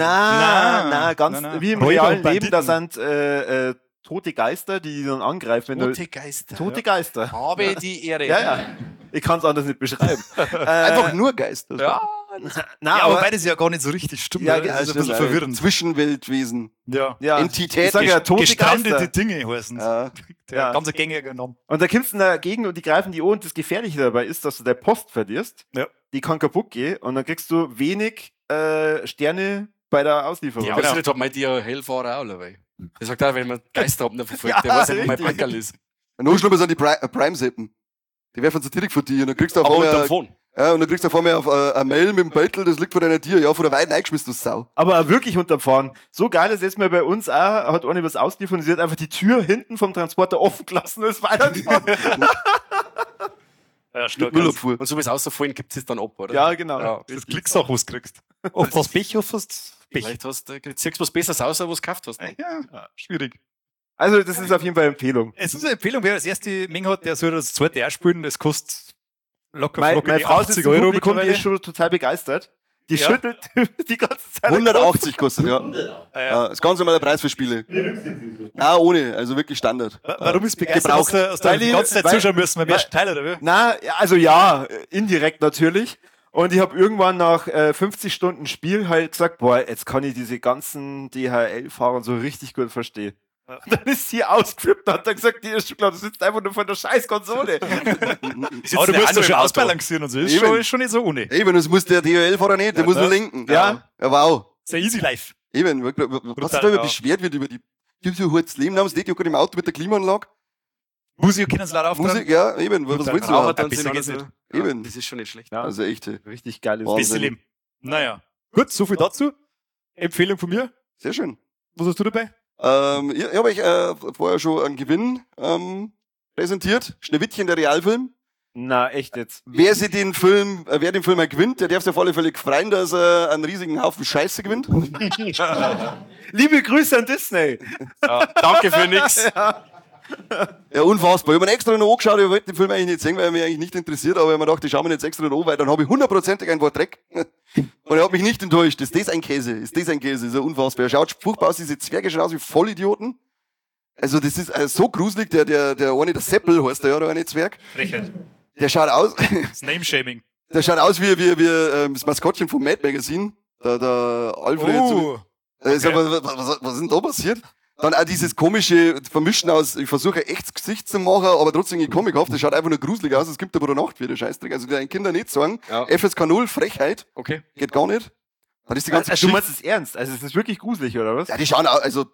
Na, ganz Nein. wie im Räuber realen und Leben, da Banditen. sind tote Geister, die dann angreifen. Wenn Tote Geister. du, tote Geister. Habe die Ehre. Ja, ja. Ich kann es anders nicht beschreiben. Einfach nur Geist. Ja, Na, Ja, aber beides ja gar nicht so richtig stimmt. Ja, Ja, also ein stimmt. bisschen verwirrend. Zwischenweltwesen. Ja. ja. Entitäten. Ich sag ja, tote Gestrandete Geister. Dinge heißen Ja. Der Ja. ganz gängiger Name. Und da kommst du dagegen und die greifen die an und das Gefährliche dabei ist, dass du der Post verlierst. Ja. Die kann kaputt gehen und dann kriegst du wenig Sterne bei der Auslieferung. ja, Genau. aber das hat mein dir Hellfahrer auch dabei. Der sagt auch, wenn man Geister haben, dann verfolgt, der Ja, weiß nicht, wo mein richtig. Packerl ist. Noch schlimmer sind die Prime-Seppen. Die werfen so direkt vor dir und dann kriegst du auf Aber einmal, unterm Phone. ja, und dann kriegst du auf einmal auf eine Mail mit dem Beutel, das liegt vor deiner Tür, ja, vor der Weiden eingeschmissen, du Sau. Aber wirklich unterfahren. So geil ist jetzt mal bei uns auch, hat eine was ausliefern und sie hat einfach die Tür hinten vom Transporter offen gelassen und ist weitergefahren. Ja, stark. Müllabfuhr. Und so wie es außerfallen gibt es dann ab, oder? Ja, genau. Ja. Das klickst auch, was du kriegst. Ob das Pech hast, hast Pech. Vielleicht ziehst du was Besseres aus, als was du gekauft hast. Ja, schwierig. Also, das ist auf jeden Fall eine Empfehlung. Es ist eine Empfehlung, wer das erste Menge hat, der soll das zweite auch spielen. Das kostet locker Meine flockige Frau sitzt 80 im Euro Publikum, die mittlerweile. ist schon total begeistert. Die Ja. schüttelt die ganze Zeit. 180 kostet, ja. Ah, ja. Ja, das ist ganz normaler Preis für Spiele. Ah, ohne, also wirklich Standard. Warum ist begeistert? Gebraucht. Hast du Weil die ich- ganze Zeit weil- zuschauen müssen beim weil- ersten Teil, oder wie? Na, ja, also ja, indirekt natürlich. Und ich habe irgendwann nach 50 Stunden Spiel halt gesagt, boah, jetzt kann ich diese ganzen DHL-Fahrer so richtig gut verstehen. Und dann ist sie ausgeflippt und hat dann gesagt, die ist schon klar, du sitzt einfach nur vor der scheiß Konsole. Aber du der musst andere das schon im Auto. ausbalancieren und so. Ist Eben. schon nicht so ohne. Eben, das muss der DHL-Fahrer nicht, der muss nur lenken. Ja. Ja, wow. Das ist ein easy life. Eben, was sich da ja. beschwert wird über die so hartes Leben haben, steht ja gerade im Auto mit der Klimaanlage. Musik können sie leider auftragen. Musik, ja, eben, was Total. willst du Raucher da? dann Besser sind geht's alle nicht. so. Eben. Das ist schon nicht schlecht. Ja. Also echt, Richtig geiles Wahnsinn. Beste Leben. Naja. Gut, so viel dazu. Empfehlung von mir. sehr schön. Was hast du dabei? Ich habe euch vorher schon einen Gewinn präsentiert. Schneewittchen, der Realfilm. Na, echt jetzt. Wer den Film mal gewinnt, der darf sich auf alle Fälle freuen, dass er einen riesigen Haufen Scheiße gewinnt. Liebe Grüße an Disney. Danke für nix. Ja, unfassbar. Ich habe mir extra noch angeschaut, ich wollte den Film eigentlich nicht sehen, weil er mich eigentlich nicht interessiert, aber ich habe mir gedacht, ich schaue mir jetzt extra noch an, weil dann habe ich 100%ig ein Wort Dreck. Und er hat mich nicht enttäuscht. Ist das ein Käse? Ist ja unfassbar. Er schaut furchtbar aus, diese Zwerge schauen aus wie Vollidioten. Also das ist so gruselig, der eine, der Seppel heißt der ja, der eine Zwerg. Frechheit. Der schaut aus, Das Name-Shaming. der schaut aus wie das Maskottchen vom Mad Magazine. Der Alfred. Oh. Also, was ist denn da passiert? Dann auch dieses komische Vermischen aus, ich versuche ein echtes Gesicht zu machen, aber trotzdem irgendwie comichaft, das schaut einfach nur gruselig aus, es gibt aber Nacht wieder Scheißdreck. Also deinen Kindern nicht sagen, Ja. FSK 0, Frechheit, Okay. geht gar nicht. Dann ist die ganze Also, du Geschichte. meinst es ernst? Also, es ist wirklich gruselig, oder was? Ja, die schauen auch, also,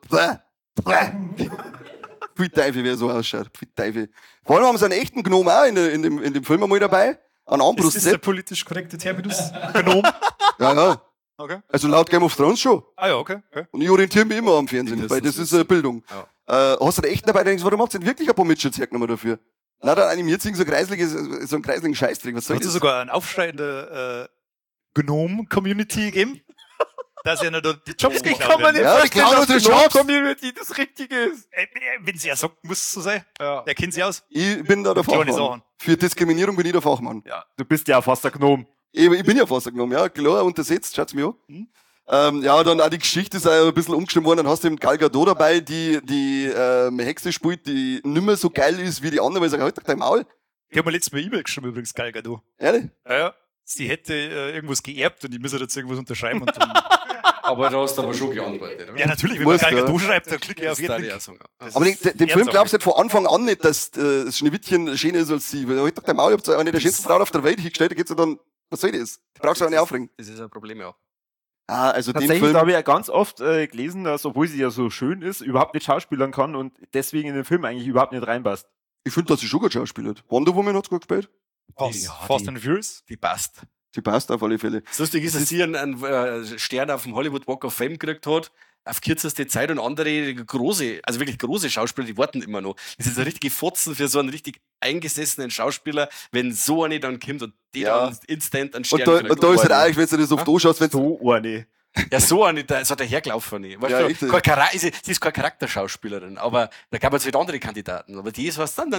Pfui Teufel, wer so ausschaut, Pfui Teufel. Vor allem haben sie einen echten Gnom auch in dem Film einmal dabei, einen Ist Ambrus das der Sepp. politisch korrekte Terminus? Genom? Ja, ja. Okay. Also laut Game of Thrones schon. Ah ja, okay. Und ich orientiere mich immer am Fernsehen, Das weil das ist- ist Bildung. Hast du den echten dabei, denkst, warum macht ihr denn wirklich ein paar Mitschutz hergenommen dafür? Na, dann animiert sich so ein kreisligen Scheißdreck, was soll Hat es das? sogar einen Aufschrei in der Gnome-Community gegeben? Dass ja noch die Jobs Ich geklaut kann mir werden. nicht Ja, die vorstellen, klauen dass die unsere Jobs. Community das Richtige ist. Wenn sie ja sagt, muss es so sein. Ja. Der kennt sie aus. Ich bin da der Kleine Fachmann. Sachen. Für Diskriminierung bin ich der Fachmann. Ja, du bist ja fast ein Gnome. Ich bin ja fast genommen, ja, klar, untersetzt, schaut's mir an. Ja, dann auch die Geschichte ist auch ein bisschen umgestimmt worden. Dann hast du eben Gal Gadot dabei, die Hexe spielt, die nimmer so geil ist wie die anderen, weil ich sage, halt doch dein Maul. Die haben mir letztes Mal E-Mail geschrieben, übrigens, Gal Gadot. Ehrlich? Ja. Sie hätte irgendwas geerbt und ich müsste jetzt irgendwas unterschreiben. Und dann, Aber da hast du aber schon geantwortet, oder? ja, natürlich, wenn man Muss, Gal ja. Gadot schreibt, dann klicke ich auf Das darf jeden ich Link. auch sagen. Aber den Film Ehrensache. glaubst du nicht von Anfang an nicht, dass das Schneewittchen schöner ist als sie. Weil halt doch dein Maul, ihr habt eine der schönsten Frauen auf der Welt hingestellt, da geht's ja dann, was soll das? Du brauchst ja auch nicht aufregen. Das ist ein Problem, ja. Ah, also den Tatsächlich Film. habe ich ja ganz oft gelesen, dass, obwohl sie ja so schön ist, überhaupt nicht schauspielern kann und deswegen in den Film eigentlich überhaupt nicht reinpasst. Ich finde, dass sie schon gut schauspielt. Wonder Woman hat's gut gespielt. Fast and Furious. Die passt. Sie passt auf alle Fälle. Das Lustige ist, dass sie einen Stern auf dem Hollywood Walk of Fame gekriegt hat, auf kürzeste Zeit, und andere große, also wirklich große Schauspieler, die warten immer noch. Das ist ein richtiger Fotzen für so einen richtig eingesessenen Schauspieler, wenn so eine dann kommt und die Ja. dann instant einen Und Stern da, kriegt. und da ist halt eigentlich, wenn du das oft anschaust, wenn So eine. Ja, so eine, da ist der hergelaufen. Weißt Ja, du, richtig. sie ist keine Charakterschauspielerin, aber da gab es halt andere Kandidaten. Aber die ist was dann,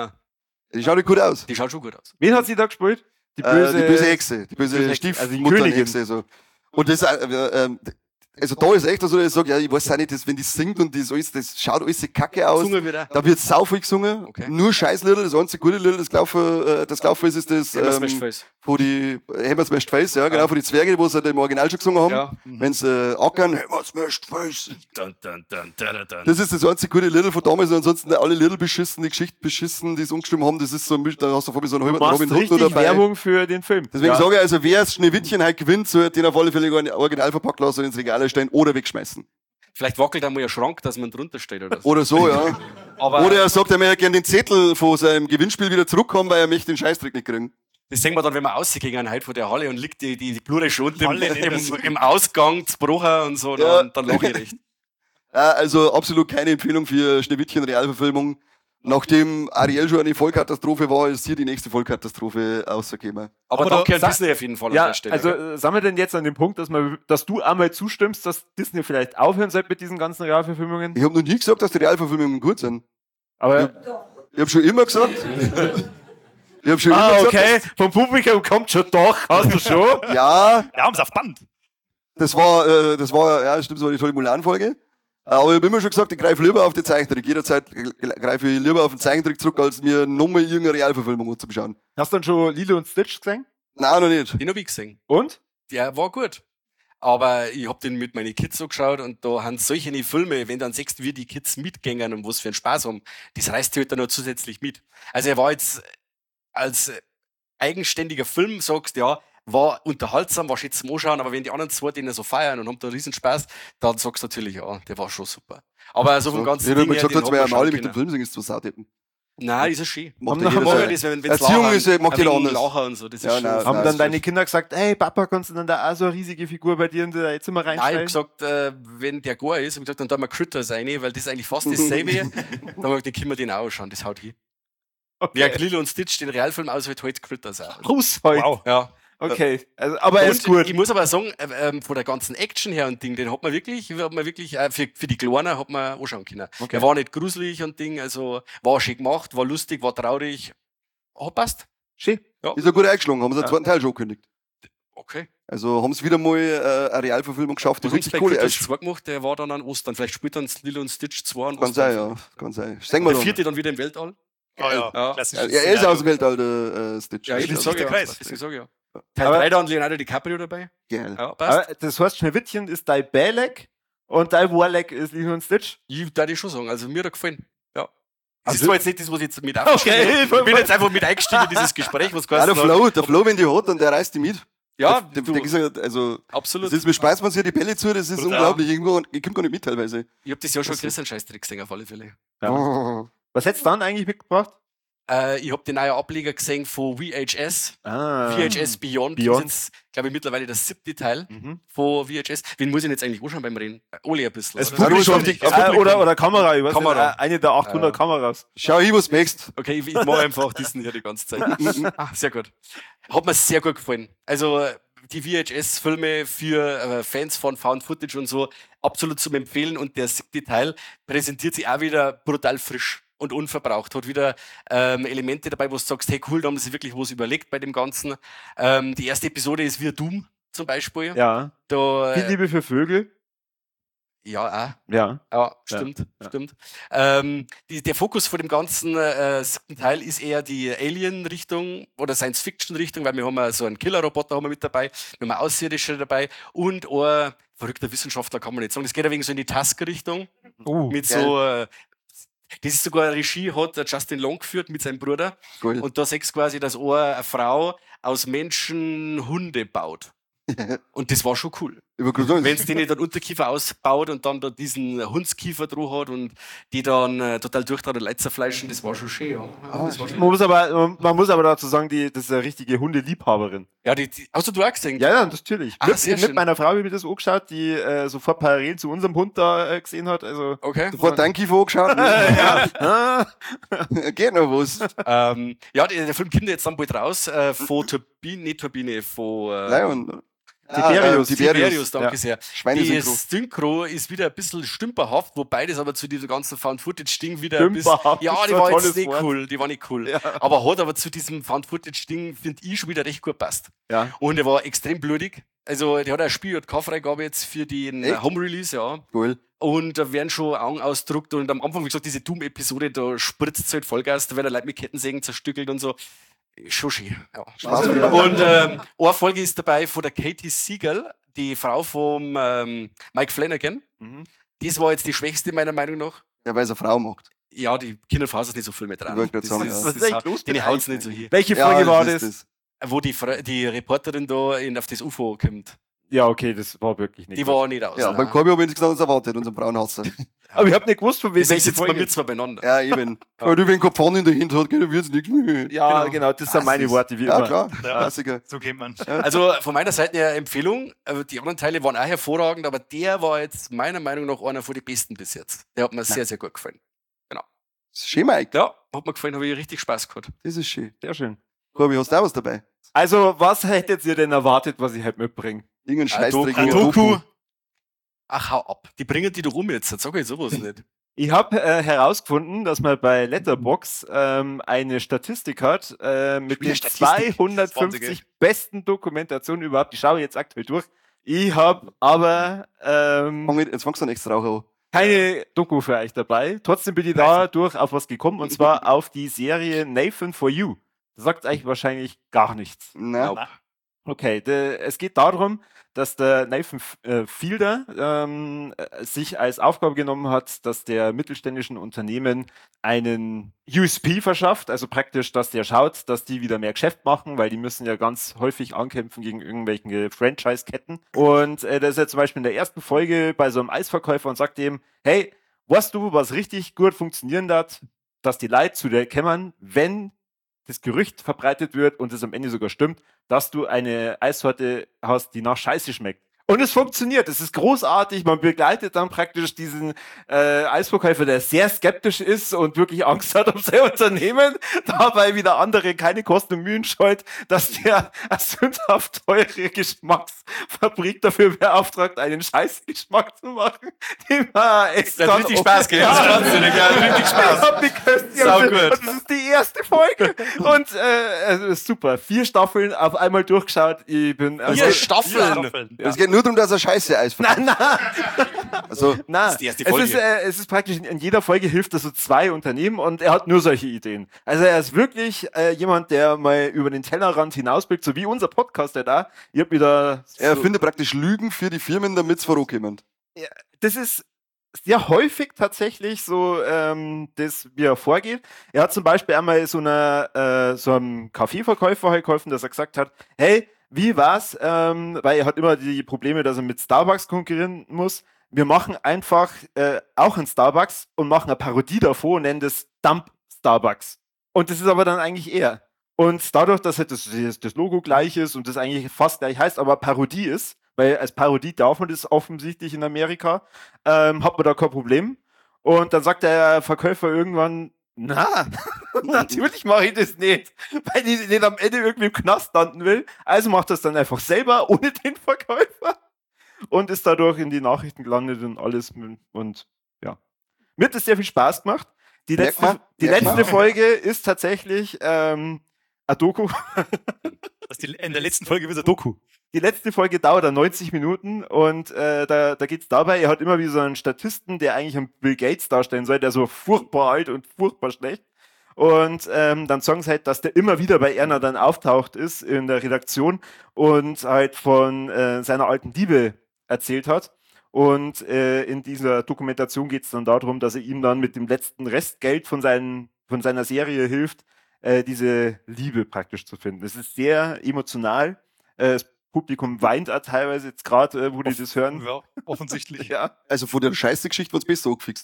die schaut nicht gut aus. die schaut schon gut aus. Wen hat sie da gespielt? Die böse Hexe, die böse Hexe, also die Stiefmutterhexe. So. Und das, also da ist echt so, dass ich sage, ja, ich weiß auch nicht, dass, wenn die singt und das alles, das schaut alles kacke aus. Zunge wieder. Da wird sau viel gesungen. Okay. Nur Scheißlieder, das einzige gute Lied, das gelaufen ist, ist das, Ja, Smash Face. wo die, Hammer Smashed Face, ja, genau, von die Zwerge, wo sie halt im Original schon gesungen haben. Ja. Wenn sie ackern, Hammer Smashed Face. Dun, dun, dun, dun, dun. Das ist das einzige gute Lied von damals, und ansonsten alle Lieder beschissen, die Geschichte beschissen, die es umgeschrieben haben, das ist so, da hast du vor mir so einen halben Du machst Robin Hood richtig dabei. Werbung für den Film. Deswegen Ja. sage ich, also wer das Schneewittchen halt gewinnt, sollte den auf alle Fälle original verpackt lassen und ins Regal stellen oder wegschmeißen. Vielleicht wackelt einmal ein Schrank, dass man drunter steht oder so. Oder so, ja. Aber Oder er sagt, er möchte gerne den Zettel von seinem Gewinnspiel wieder zurückhaben, weil er möchte den Scheißdreck nicht kriegen. das sehen wir dann, wenn wir rausgehen heute von der Halle und liegt die Blure schon unten Halle im Ausgang, Zbrucher und so, Ja. dann lache ich recht. Also absolut keine Empfehlung für Schneewittchen Realverfilmung. Nachdem Ariel schon eine Vollkatastrophe war, ist hier die nächste Vollkatastrophe ausgekommen. Aber Aber danke da- an Disney auf jeden Fall an Ja, der Stelle. also gell? sind wir denn jetzt an dem Punkt, dass du einmal zustimmst, dass Disney vielleicht aufhören sollte mit diesen ganzen Realverfilmungen? Ich habe noch nie gesagt, dass die Realverfilmungen gut sind. Aber Ich habe schon immer gesagt. Ich habe schon immer gesagt, okay, vom Publikum kommt schon doch, hast du schon. ja, Wir haben es auf Band. das war, ja, stimmt, das war die tolle Mulan-Folge. Aber ich habe immer schon gesagt, ich greife lieber auf die Zeichentrick. Jederzeit greife ich lieber auf den Zeichentrick zurück, als mir nochmal irgendeine Realverfilmung anzuschauen. Hast du dann schon Lilo und Stitch gesehen? Nein, noch nicht. Den hab ich gesehen. Und? Der war gut. Aber ich hab den mit meinen Kids so geschaut und da haben solche Filme, wenn du dann siehst, wie die Kids mitgängern und was für einen Spaß haben, das reißt die halt dann noch zusätzlich mit. Also er war jetzt als eigenständiger Film, sagst ja, war unterhaltsam, war schön zum Anschauen, aber wenn die anderen zwei den so feiern und haben da riesen Spaß, dann sagst du natürlich, ja, der war schon super. Aber so vom ganzen Ich habe Ding mir her, gesagt, den dass hat wir man ja Mauli schauen mit dem können. Film singen, ist zu saudeppen. Nein, ist ja schön. Macht Haben ja noch jeder einmal sein. Das, wenn's Erziehung lachen, ist, macht ein jeder wenig anders. Lachen und so, das ist Ja, schon. nein, Haben nein, dann ist deine Kinder gesagt, hey Papa, kannst du dann da auch so eine riesige Figur bei dir in dein Zimmer Nein, ich hab reinstellen? gesagt, wenn der gar ist, hab ich gesagt, dann tun wir Critters rein, weil das ist eigentlich fast dasselbe. Dann hab ich gesagt, den können wir den auch anschauen, das haut hin. Wie ein Lilo und Stitch den Realfilm aushält, halt Critters auch. Raus heute. Wow. Ja. Okay, also, aber er ist gut. Ich muss aber sagen, von der ganzen Action her und Ding, den hat man wirklich für die Kleinen hat man anschauen können. Okay. Er war nicht gruselig und Ding, also war schön gemacht, war lustig, war traurig. Hat passt. Schön. Ist ja gut eingeschlagen, haben sie den zweiten Teil schon gekündigt. Okay. Also haben sie wieder mal eine Realverfilmung geschafft, die Was haben sie wirklich bei cool Critters ist. 2 gemacht? Der war dann an Ostern. Vielleicht spielt dann Lilo und Stitch 2 an Kann Ostern. sein, ja. Kann sein. Singen wir Der dann. vierte dann wieder im Weltall. Ah, ja. Ja. Klassisch. Er ist aus dem Weltall, der Stitch. Ja, schließt ich sich sage der ja. Kreis. Deswegen sage ich ja. Teil Aber- 3 dann Leonardo DiCaprio dabei. Geil. Ja, passt. Aber das heißt, Schneewittchen ist dein Bälek und dein Warleck ist Lilo und Stitch. Ich würde schon sagen. Also mir hat er gefallen. Ja. Das Also- ist zwar jetzt nicht das, was ich jetzt mit aufgeschrieben Okay. habe. Ich bin jetzt einfach mit eingestiegen in dieses Gespräch, was Ja, geheißen hat. der Flo, wenn die hat, dann der reißt die mit. Ja, der du, ist ja, also, absolut. das ist, mir speist man sich die Bälle zu, das ist Brutal. unglaublich. Irgendwo, ich komme gar nicht mit teilweise. Ich habe das ja schon Das- Christian Scheißtrick gesehen, auf alle Fälle. Was hättest du dann eigentlich mitgebracht? Ich habe den neuen Ableger gesehen von VHS. Ah. VHS Beyond. Beyond. Das ist jetzt, glaube ich, mittlerweile der 7. Teil Mhm. von VHS. Wen muss ich denn jetzt eigentlich anschauen beim Reden? Oli ein bisschen. Das oder? Ja, du musst Publikum, auf die- auf oder Kamera, ich weiß Kamera. nicht, eine der 800 Kameras. Schau hin, was du möchtest. Okay, ich mache einfach diesen hier die ganze Zeit. Sehr gut. Hat mir sehr gut gefallen. Also die VHS-Filme für Fans von Found Footage und so absolut zum Empfehlen. Und der 7. Teil präsentiert sich auch wieder brutal frisch und unverbraucht. Hat wieder Elemente dabei, wo du sagst, hey cool, da haben sie wirklich was überlegt bei dem Ganzen. Die erste Episode ist wie ein Doom zum Beispiel. Ja. Da, Viel Liebe für Vögel. ja, auch. Ja. Ja, stimmt, ja. stimmt. Der Fokus von dem ganzen 7. Teil ist eher die Alien-Richtung oder Science-Fiction-Richtung, weil wir haben so einen Killer-Roboter haben wir mit dabei, wir haben Außerirdische dabei und ein verrückter Wissenschaftler, kann man nicht sagen. Das geht ein wenig so in die Tasker-Richtung. Mit so, das ist sogar Regie hat der Justin Long geführt mit seinem Bruder. Cool. Und da sagst du quasi, dass eine Frau aus Menschen Hunde baut. Und das war schon cool. Wenn es denen dann Unterkiefer ausbaut und dann da diesen Hundskiefer drauf hat und die dann total durchdreht und Leute zerfleischen, das war schon schön. Ja. Das war schon Man muss aber dazu sagen, das ist eine richtige Hundeliebhaberin. ja, hast du auch gesehen? Ja, natürlich. Ah, sehr mit schön. meiner Frau habe ich mir das angeschaut, die sofort parallel zu unserem Hund da gesehen hat. Also, Okay. Sofort dein Kiefer angeschaut. ah, Geht noch was. Ja, der Film kommt jetzt dann bald raus von Turbine, von Lion. Tiberius, danke Ja. sehr. Die Schweinesynchro. Synchro ist wieder ein bisschen stümperhaft, wobei das aber zu diesem ganzen Found-Footage-Ding wieder ein bisschen... Stümperhaft Ja, ist die so ein war jetzt tolles nicht Wort. cool, die war nicht cool. Aber hat aber zu diesem Found-Footage-Ding, finde ich, schon wieder recht gut passt. ja. Und der war extrem blutig. Also, der hat eine Spiel-JK-Freigabe jetzt für den Echt? Home-Release, ja. Cool. Und da werden schon Augen ausgedruckt und am Anfang, wie gesagt, diese Doom-Episode, da spritzt es halt Vollgas, da werden Leute mit Kettensägen zerstückelt und so. Schon schön, ja. Spaß. Und eine Folge ist dabei von der Katie Siegel, die Frau vom Mike Flanagan. Mhm. Das war jetzt die schwächste, meiner Meinung nach. Ja, weil es eine Frau macht. Ja, die Kinder fassen nicht so viel mit dran. Ich wollte gerade sagen, Was ist eigentlich los? Die haut's nicht so hin. Welche Ja, Folge war das das? ist Wo die Reporterin da auf das UFO kommt. Ja, okay, das war wirklich nicht. Die gut. war nicht aus. Ja, nein. beim Korbi habe ich insgesamt erwartet, unseren braunen Hasser. Aber ich habe nicht gewusst, von Deswegen welcher sitzen wir Folge. mit zwei beieinander. Ja, eben. Weil du den Kopf in der Hand hat, geht, wird's nichts mehr. Ja, Genau. genau, das sind meine ist- Worte, wie Ja, immer. klar. Ja. Klassiker. So kennt man. Also von meiner Seite eine Empfehlung. Die anderen Teile waren auch hervorragend, aber der war jetzt meiner Meinung nach einer von den besten bis jetzt. Der hat mir sehr, sehr gut gefallen. Das ist schön, Mike. Ja, hat mir gefallen, habe ich richtig Spaß gehabt. Das ist schön. Sehr schön. Korbi, hast du auch was dabei? Also, was hättet ihr denn erwartet, was ich halt mitbringe? Irgendein Scheißdreck. Doku. irgendein Doku. Ach, hau ab. Die bringen die da rum jetzt. Sag ich sowas nicht. Ich habe herausgefunden, dass man bei Letterboxd eine Statistik hat mit den Spielerstatistik. 250 besten Dokumentationen überhaupt. Die schaue ich jetzt aktuell durch. Ich habe aber Jetzt fangst du an extra Rauch an. keine Doku für euch dabei. Trotzdem bin ich dadurch auf was gekommen, und zwar auf die Serie Nathan for You. Das sagt euch wahrscheinlich gar nichts. Na, Okay, es geht darum, dass der Nathan Fielder sich als Aufgabe genommen hat, dass der mittelständischen Unternehmen einen USP verschafft, also praktisch, dass der schaut, dass die wieder mehr Geschäft machen, weil die müssen ja ganz häufig ankämpfen gegen irgendwelche Franchise-Ketten. Und der ist ja zum Beispiel in der ersten Folge bei so einem Eisverkäufer und sagt dem, hey, weißt du, was richtig gut funktionieren hat, dass die Leute zu dir kommen, wenn das Gerücht verbreitet wird und es am Ende sogar stimmt, dass du eine Eissorte hast, die nach Scheiße schmeckt. Und es funktioniert, es ist großartig, man begleitet dann praktisch diesen Eisverkäufer, der sehr skeptisch ist und wirklich Angst hat um sein Unternehmen, dabei wieder andere keine Kosten und Mühen scheut, dass der eine sündhaft teure Geschmacksfabrik dafür beauftragt, einen Scheißgeschmack zu machen, den man essen Das hat kann. richtig Spaß gemacht. Das ist wahnsinnig, ja, richtig Spaß. Ich hab mich köstlich Sau amüsiert. gut. Und das ist die erste Folge. Und also super. 4 Staffeln auf einmal durchgeschaut. Ich bin also, 4 Staffeln. es geht nur darum, dass er Scheiße Eis verkauft. Also, Na, ist die erste es Folge. es ist praktisch in jeder Folge hilft er so 2 Unternehmen und er hat nur solche Ideen. Also er ist wirklich jemand, der mal über den Tellerrand hinausblickt, so wie unser Podcaster da. Ich hab wieder er so, findet praktisch Lügen für die Firmen, damit es vorankommen. das ist sehr häufig tatsächlich so, das, wie er vorgeht. Er hat zum Beispiel einmal so einem Kaffeeverkäufer halt geholfen, dass er gesagt hat, hey, wie war's? Weil er hat immer die Probleme, dass er mit Starbucks konkurrieren muss. Wir machen einfach auch ein Starbucks und machen eine Parodie davor und nennen das Dump Starbucks. Und das ist aber dann eigentlich er. Und dadurch, dass halt das Logo gleich ist und das eigentlich fast gleich heißt, aber Parodie ist, weil als Parodie darf man das offensichtlich in Amerika, hat man da kein Problem. Und dann sagt der Verkäufer irgendwann, na, natürlich mache ich das nicht, weil ich nicht am Ende irgendwie im Knast landen will. Also macht das dann einfach selber, ohne den Verkäufer. Und ist dadurch in die Nachrichten gelandet und alles. Und ja, mir hat das sehr viel Spaß gemacht. Die Merkt letzte, man, die merkt letzte man. Folge ist tatsächlich ein Doku. In der letzten Folge wird ein Doku. Die letzte Folge dauert dann 90 Minuten und da geht's dabei, er hat immer wie so einen Statisten, der eigentlich einen Bill Gates darstellen soll, der so furchtbar alt und furchtbar schlecht. Und dann sagen sie halt, dass der immer wieder bei Erna dann auftaucht ist in der Redaktion und halt von seiner alten Liebe erzählt hat. Und in dieser Dokumentation geht es dann darum, dass er ihm dann mit dem letzten Restgeld von seiner Serie hilft, diese Liebe praktisch zu finden. Es ist sehr emotional. Das Publikum weint auch teilweise jetzt gerade, wo die das hören. Ja, offensichtlich. Ja. Also von der Scheiße-Geschichte wird's besser angefixt.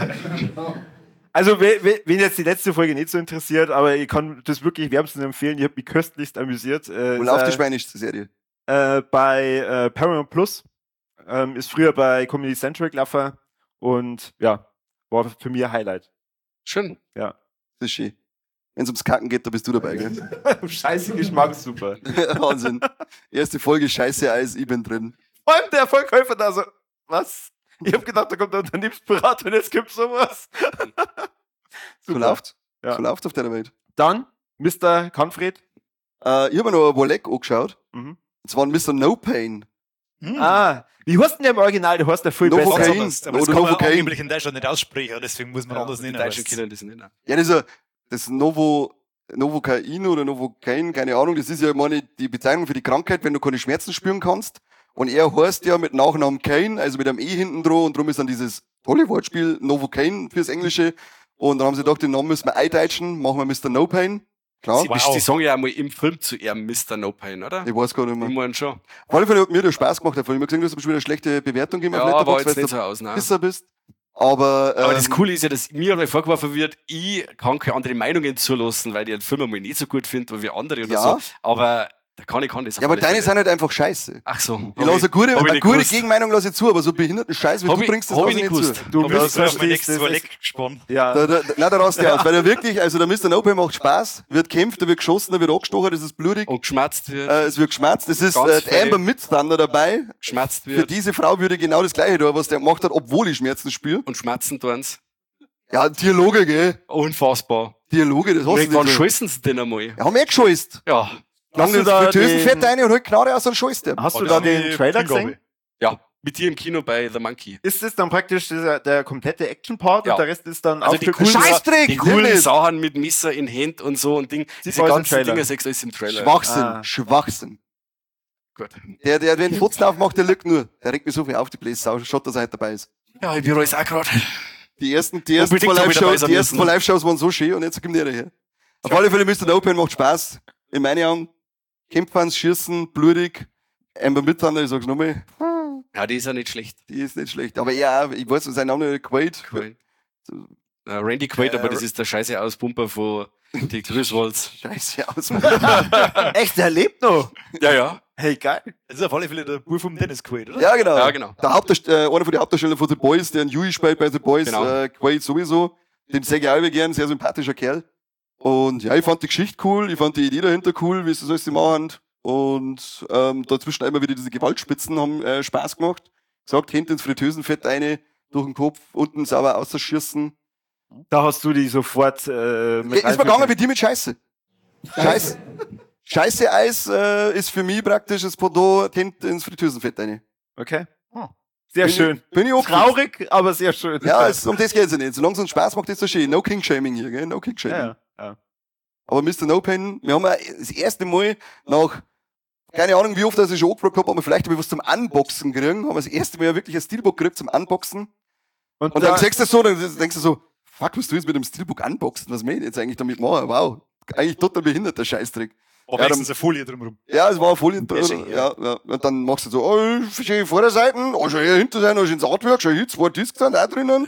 Also, wen jetzt die letzte Folge nicht so interessiert, aber ich kann das wirklich wärmstens empfehlen. Ich habe mich köstlichst amüsiert. Wo läuft die schweinigste Serie? Bei Paramount Plus. Ist früher bei Comedy Central gelaufen und ja, war für mich ein Highlight. Schön. Ja. Das ist schön. Wenn es ums Kacken geht, da bist du dabei, gell? Scheiße Geschmack, super. Wahnsinn. Erste Folge Scheiße Eis, ich bin drin. Vor allem der Verkäufer da so, was? Ich hab gedacht, da kommt der Unternehmensberater und jetzt gibt's sowas. So läuft's. Ja. So läuft's auf der Welt. Dann, Mr. Kanfred. Ich habe mir noch ein Wolleck angeschaut. Mhm. Und zwar ein Mr. No Pain. Wie heißt denn der im Original? Der heißt der viel besser. Novocaine. Aber das kann man Novocaine. angeblich in Deutschland nicht aussprechen, deswegen muss man anders Die nennen. deutschen aber Kinder, das nicht. Ja, das Novocaine oder Novocaine, keine Ahnung, das ist ja meine die Bezeichnung für die Krankheit, wenn du keine Schmerzen spüren kannst. Und er heißt ja mit Nachnamen Kane, also mit einem E hinten dran, und darum ist dann dieses tolle Wortspiel Novocaine fürs Englische. Und dann haben sie gedacht, den Namen müssen wir eindeutschen, machen wir Mr. No Pain. Klar, Wow. Die sagen ja einmal im Film zu ihm Mr. No Pain, oder? ich weiß gar nicht mehr. Ich meine schon. Auf alle Fälle hat mir das Spaß gemacht. Ich habe gesehen, du hast schon wieder eine schlechte Bewertung gegeben Ja, auf war Letterboxd, jetzt weil nicht du so aus, nein. Pisser bist. Aber Das Coole ist ja, dass mir mal vorgeworfen wird, ich kann keine andere Meinungen zulassen, weil ich einen Film einmal nicht so gut finde wie andere oder Ja. so. Aber der kann das. ja, aber deine sind halt einfach scheiße. Ach so. Ich lasse eine hab ich nicht gute gewusst. Gegenmeinung lasse ich zu, aber so behinderten Scheiß, wie Hab du ich- bringst, das hab lasse ich ich nicht nicht zu. gewusst. Du Das ist auf mein verstehst, nächstes das Überleg ist- gespannt. Ja. Da rast der aus, weil er wirklich, also der Mr. No Pain macht Spaß, wird kämpft, da wird geschossen, da wird angestochen, das ist blutig, Und geschmatzt wird. es wird geschmerzt, es ist Ganz die Amber fein. Midthunder dabei. Geschmatzt Für wird. diese Frau würde ich genau das Gleiche tun, was der gemacht hat, obwohl ich Schmerzen spüre. Und schmatzen tun's. Ja, Dialoge, gell? Unfassbar. Dialoge, das hast du Wann nicht. scheißen sie denn einmal? Ja, haben wir gescheißt. Ja. Lang Hast du das da Fritösenfett den- rein und halt Knarre aus und scheißt der. Hast du Oh, da das ist den die Trailer Hingabe. gesehen? Ja. Mit dir im Kino bei The Monkey. Ist das dann praktisch der komplette Action-Part Ja. und der Rest ist dann Also die aufgekürzt? coolen, Scheißdreck, die coolen nimm es. Sachen mit Messer in Hand und so und Ding. Diese alles im ganzen Trailer. Dinge, sechs alles im Trailer. Schwachsinn, Ah. Schwachsinn. Gut. Der den Futzen aufmacht, der lügt nur. Der regt mir so viel auf, die Bläser. Schaut, dass er heute dabei ist. Ja, ich bereue es auch gerade. Die ersten Unbedingt zwei hab ich dabei Live-Shows, sein die ersten müssen. zwei Live-Shows waren so schön und jetzt kommt der her. Auf alle Fälle Mr. No Pain macht Spaß. In meinen Augen. Kämpfen, schießen, blutig. Amber Midthunder, ich sag's nochmal, Ja, die ist ja nicht schlecht. die ist nicht schlecht. Aber ja, ich weiß, sein Name Quaid. Cool. Randy Quaid, aber das ist der scheiße Auspumper von die Grüßwolz. Scheiße aus. Echt, der lebt noch. Ja, ja. Hey, geil. Das ist auf alle Fälle der Bub vom Dennis Quaid, oder? Ja, genau. Ja, genau. Der einer von den Hauptdarstellern von The Boys, der einen Yui spielt bei The Boys, Genau. Quaid sowieso. Den sehr ich auch gern, sehr sympathischer Kerl. Und ja, ich fand die Geschichte cool, ich fand die Idee dahinter cool, wie sie das alles machen. Und dazwischen immer wieder diese Gewaltspitzen haben Spaß gemacht. Gesagt, hinten ins Fritösenfett eine, durch den Kopf, unten sauber auszuschießen. Da hast du die sofort Ist mir gegangen wie die mit Scheiße. Scheiße. Scheiße-Eis ist für mich praktisch das Pendant hinten ins Fritösenfett eine. Okay. Sehr schön. Bin ich auch Traurig, aber sehr schön. Ja, um das geht's ja nicht. Solange es uns Spaß macht, ist so schön. No King-Shaming hier, gell? No King-Shaming. ja, ja. Aber Mr. No Pain, wir haben ja das erste Mal nach, keine Ahnung wie oft das ich schon angefragt habe, aber vielleicht habe ich was zum Unboxen gekriegt, haben wir das erste Mal wirklich ein Steelbook gekriegt zum Unboxen. Und, Und da, dann siehst du das so, dann denkst du so, fuck, was du jetzt mit dem Steelbook unboxen? Was will ich jetzt eigentlich damit machen? Wow. Eigentlich total behinderter Scheißdreck. Aber Ja, wenigstens eine Folie drumherum. Ja, es war voll schön, ja. Und dann machst du so, oh, schön Vorderseiten, oh, schön hier hinter sein, oh, schön ins Artwork, schön hier, 2 Discs sind da drinnen.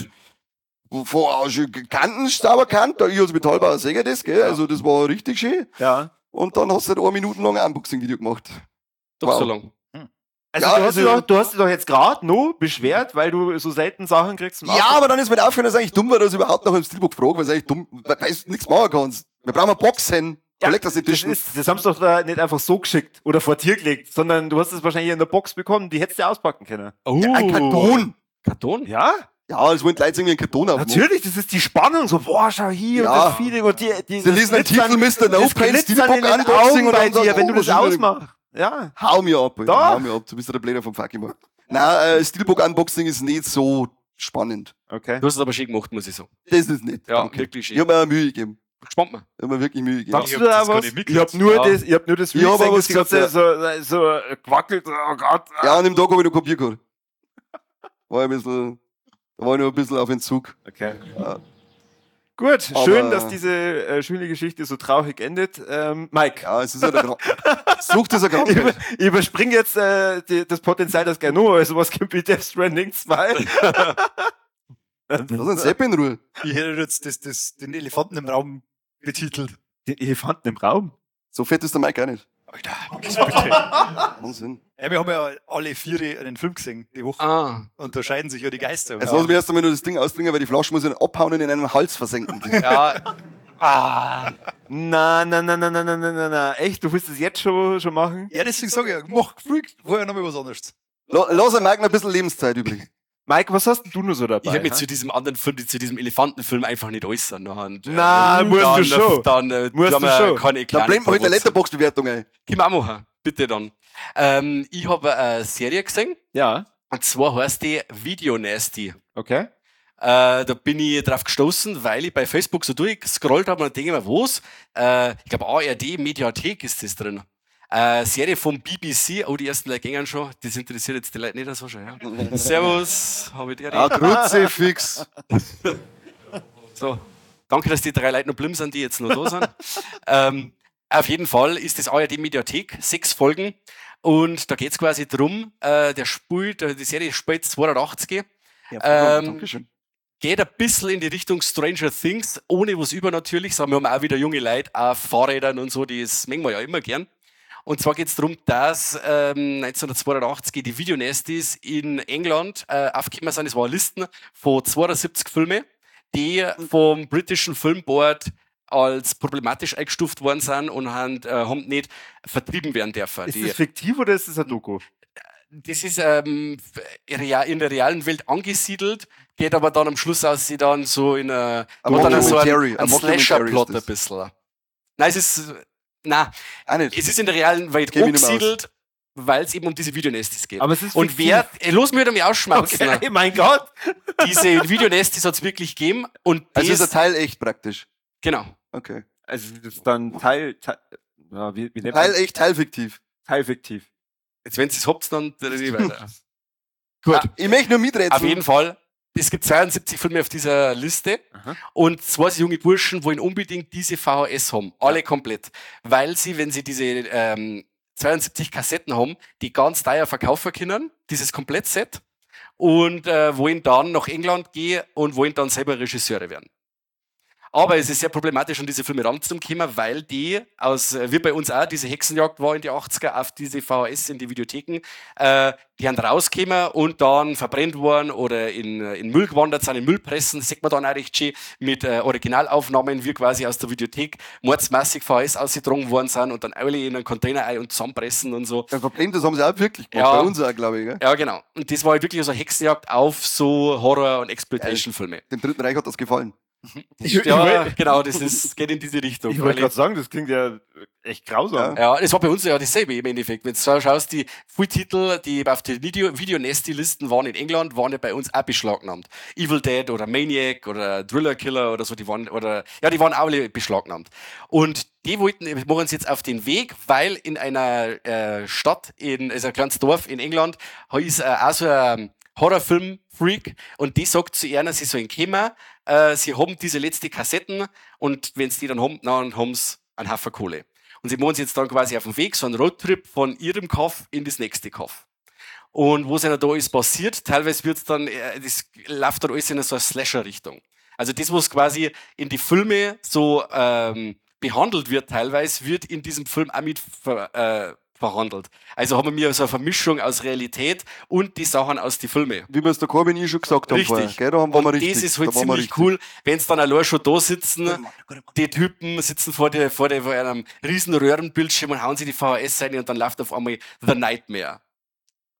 Vor, schön Kanten, sauber Kant, da ich als Metallbauer sehe das, gell, also das war richtig schön. ja. Und dann hast du halt 1 Minute lang ein Unboxing-Video gemacht. Doch Wow. so lang. Also, Ja, du, hast also- du hast dich doch jetzt gerade noch beschwert, weil du so selten Sachen kriegst. zum Ja, Ausdruck. aber dann ist mir aufgefallen, dass es eigentlich dumm war, dass ich überhaupt nach einem Steelbook frage, weil es eigentlich dumm, weil du nichts machen kannst. Wir brauchen eine Box hin. Ja, Leg das in den Tisch. das haben sie doch da nicht einfach so geschickt oder vor dir gelegt, sondern du hast es wahrscheinlich in der Box bekommen, die hättest du auspacken können. Oh. Ein Karton. Karton? Ja? Ja, es wollen die Leute irgendwie einen Karton aufmachen. Natürlich, das ist die Spannung, so, boah, schau hier, Ja. und das Feeling, und die Sie lesen einen Titel, Mr. No das Pain, Glitzern Steelbook in den Unboxing Augen und bei dann sagen, dir, wenn du oh, das was ist denn- ausmachst. Ja. Hau mir ab, Alter. Doch. Hau mir ab. Du bist ja der Bläder vom Fuck immer. Nein, Steelbook Unboxing ist nicht so spannend. Okay. Du hast es aber schön gemacht, muss ich sagen. Das ist nicht. Ja, Danke. wirklich schön. Ich hab mir auch Mühe gegeben. Gespannt mal. Ich hab mir wirklich Mühe gegeben. Sagst Ich du hab da das gar was? nicht Ich mitgekriegt. hab nur Ja. das, ich hab nur das Ich hab aber Video was gesehen, das gesagt, so gewackelt, oh Gott. Ja, an dem Tag hab ich noch Kopier gehabt. Da war ich noch ein bisschen auf Entzug. Okay. Ja. Gut, Aber- schön, dass diese schöne Geschichte so traurig endet. Mike, Ja, es ist ja der Sucht ist eine ich Krankheit. überspringe jetzt das Potenzial, dass gleich noch sowas gibt wie Death Stranding 2. Lass uns Sepp in Ruhe. Ich hätte jetzt den Elefanten im Raum betitelt. Den Elefanten im Raum. So fett ist der Mike auch nicht. Alter, wirklich bitte. Wahnsinn. Ja, wir haben ja alle 4 einen Film gesehen, die Woche. Ah. Und da scheiden sich ja die Geister. Jetzt lass mich erst einmal nur das Ding ausbringen, weil die Flasche muss ich abhauen und in einem Hals versenken. Ja, Na. Echt? Du willst es jetzt schon machen? Ja, deswegen sage ich, mach gefragt, vorher noch mal was anderes. Lass dem Mike noch ein bisschen Lebenszeit übrig. Mike, was hast denn du nur so dabei? ich hätte mich ha? zu diesem anderen Film, zu diesem Elefantenfilm einfach nicht äußern. Na, musst du schon. Dann, Musst haben du wir schon. keine Dann kleinen blenden wir heute eine Verwurzeln. Letterbox-Bewertung ein. Können wir auch machen. Bitte dann. Ich habe eine Serie gesehen. Ja, Und zwar heißt die Video Nasty. okay. Da bin ich drauf gestoßen, weil ich bei Facebook so durchgescrollt habe und denke mir, was? Ich glaube, ARD Mediathek ist das drin. Serie vom BBC. Oh, die ersten Leute gehen schon. Das interessiert jetzt die Leute nicht so schon. Ja. Servus, habe ich dir Ah, Kruzifix. So. Danke, dass die 3 Leute noch blieben sind, die jetzt noch da sind. Auf jeden Fall ist das ARD Mediathek, 6 Folgen. Und da geht's quasi drum, die Serie spielt 82. Ja, Dankeschön. Geht ein bisschen in die Richtung Stranger Things, ohne was Übernatürliches. Aber wir haben auch wieder junge Leute auf Fahrrädern und so, das mengen wir ja immer gern. Und zwar geht's darum, dass 1982 die Videonasties in England aufgekommen sind. Es waren Listen von 72 Filmen, die vom britischen Filmboard als problematisch eingestuft worden sind und haben nicht vertrieben werden dürfen. Ist das fiktiv oder ist das ein Doku? Das ist in der realen Welt angesiedelt, geht aber dann am Schluss aus, sie dann so in Ein hat dann so Mockumentary, ein ein Mockumentary Slasher-Plot ist ein das. bisschen. Nein, Auch nicht. es ist in der realen Welt Kenn mich nicht mehr angesiedelt, weil es eben um diese Videonestis geht. Aber es ist Und fiktiv. los mich mich ausschmauzen. Okay, mein Gott. Diese Videonestis hat es wirklich gegeben und Also ist das, ein Teil echt praktisch. genau. Okay. Also das ist dann ja, wie nennt Teil man? echt, Teil fiktiv. Teilfiktiv. Jetzt, wenn ihr es habt, dann rede ich weiter. Gut. Ich möchte nur miträtseln. Auf jeden Fall. Es gibt 72 Filme auf dieser Liste Aha. und 2 junge Burschen wollen unbedingt diese VHS haben. Alle komplett. Weil sie, wenn sie diese 72 Kassetten haben, die ganz teuer verkaufen können, dieses Komplettset, und wollen dann nach England gehen und wollen dann selber Regisseure werden. Aber es ist sehr problematisch, an diese Filme ranzukommen, weil die wie bei uns auch, diese Hexenjagd war in die 80er auf diese VHS in die Videotheken, die haben rausgekommen und dann verbrennt worden oder in Müll gewandert sind, in Müllpressen, das sieht man dann auch recht schön, mit Originalaufnahmen, wie quasi aus der Videothek mordsmassig VHS ausgetragen worden sind und dann alle in einen Container ein und zusammenpressen und so. Ein Problem, das haben sie auch wirklich gemacht. Ja. Bei uns auch, glaube ich. Gell? Ja, genau. Und das war halt wirklich so eine Hexenjagd auf so Horror- und Exploitation-Filme. Dem Dritten Reich hat das gefallen. Ja, genau, geht in diese Richtung. Ich wollte gerade sagen, das klingt ja echt grausam. Ja, das war bei uns ja dasselbe im Endeffekt. Wenn du so schaust, die Titel, die auf den Video-Nasty-Listen waren in England, waren ja bei uns auch beschlagnahmt. Evil Dead oder Maniac oder Thriller Killer oder so, die waren auch alle beschlagnahmt. Und die machen sie jetzt auf den Weg, weil in einer Stadt, also ein kleines Dorf in England, ist auch so ein Horrorfilm-Freak und die sagt zu einer, sie sollen kommen, sie haben diese letzte Kassetten und wenn sie die dann haben sie einen Haufen Kohle. Und sie machen sich jetzt dann quasi auf dem Weg, so einen Roadtrip von ihrem Kaff in das nächste Kaff. Und wo es einer da alles passiert, teilweise wird's dann, das läuft dann alles in so eine Slasher-Richtung. Also das, was quasi in die Filme so behandelt wird teilweise, wird in diesem Film auch mit verhandelt. Also haben wir so eine Vermischung aus Realität und die Sachen aus den Filmen. Wie wir es der Corbin schon gesagt haben vorher. Richtig. Gell? Da waren wir Und richtig. das ist halt Da waren wir ziemlich richtig. cool, wenn es dann allein schon da sitzen, die Typen sitzen vor einem riesen Röhrenbildschirm und hauen sie die VHS rein und dann läuft auf einmal The Nightmare.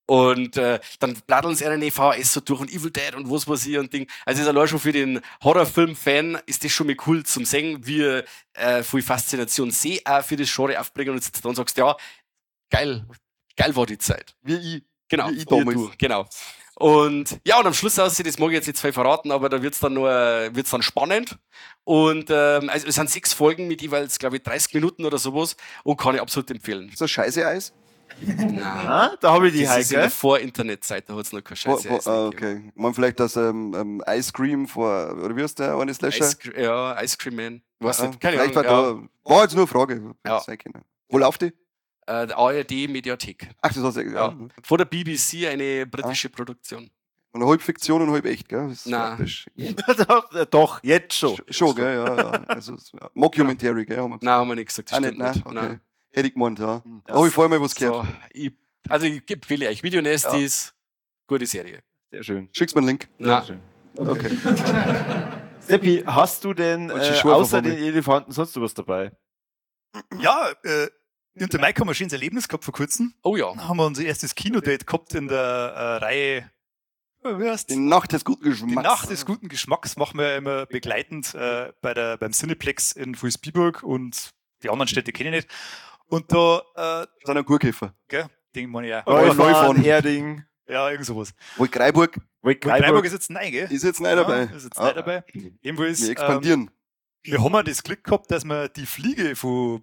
Und dann bladdeln sie eine VHS so durch und Evil Dead und was weiß ich und Ding. Also ist allein schon für den Horrorfilm-Fan ist das schon mal cool zum sehen, wie viel Faszination sie auch für das Genre aufbringen und dann sagst, ja, geil war die Zeit. Wie ich. Genau, Wie ich damals. du, genau. Und ja, und am Schluss aussieht, das mag ich jetzt nicht viel verraten, aber da wird's dann spannend. Und also es sind 6 Folgen mit jeweils, glaube ich, 30 Minuten oder sowas und kann ich absolut empfehlen. So scheiße Eis? Ah, da habe ich die Das ist in der Heike. Vor-Internet-Zeit, da hat's noch keine Scheiße. Eis gegeben. Okay. Man vielleicht das Ice Cream oder wie heißt der eine Slasher? Ice Cream Man. Weiß Ja, nicht, keine vielleicht Ahnung. war jetzt nur eine Frage. Ja. Sein können. Wo läuft die? Der ARD-Mediathek. Ach, das hast du Ja. ja. Von der BBC, eine britische Produktion. Und halb Fiktion und halb echt, gell? Das ist Nein. praktisch. Doch, jetzt schon. Schon, gell? Ja. Also, ja. Mockumentary, gell? Haben wir gesagt. Nein, haben wir nicht gesagt. Das Ah, stimmt nicht, nicht. nein? Okay. Nein. Hätte ich gemeint, ja. Da habe ich vorher mal was gehört. So, ich empfehle euch Videonestis, gute Serie. Sehr schön. Schickst mir einen Link. Nein. Okay. Seppi, hast du denn Und die Schuhe außer von den Elefanten sonst noch was dabei? Ja, und der Mike haben wir ein schönes Erlebnis gehabt vor kurzem. Oh ja. Dann haben wir unser erstes Kinodate gehabt in der Reihe, wie heißt Die Nacht des guten Die Geschmacks. Nacht des guten Geschmacks machen wir immer begleitend beim Cineplex in Fulsbiburg und die anderen Städte kenne ich nicht. Und da, Das ist ein Gurkäfer. gell, den meine ich auch. Neufahren, Herding, Ja, irgend sowas. Wolkreiburg Und Freiburg ist jetzt neu, gell? ist jetzt nicht dabei. Ja, ist jetzt neu dabei. Ebenfalls, Wir expandieren. wir haben ja das Glück gehabt, dass wir die Fliege von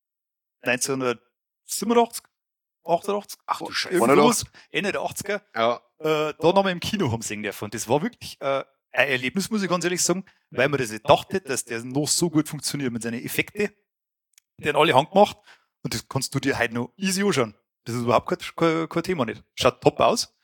1987, 88, Ach du Scheiße. irgendwas, Ende der 80er, Ja. da nochmal im Kino haben sehen dürfen. Und das war wirklich ein Erlebnis, muss ich ganz ehrlich sagen, weil man das nicht dachte, dass der noch so gut funktioniert mit seinen Effekten. Die haben alle handgemacht und das kannst du dir heute noch easy anschauen. Das ist überhaupt kein Thema nicht. Schaut top aus.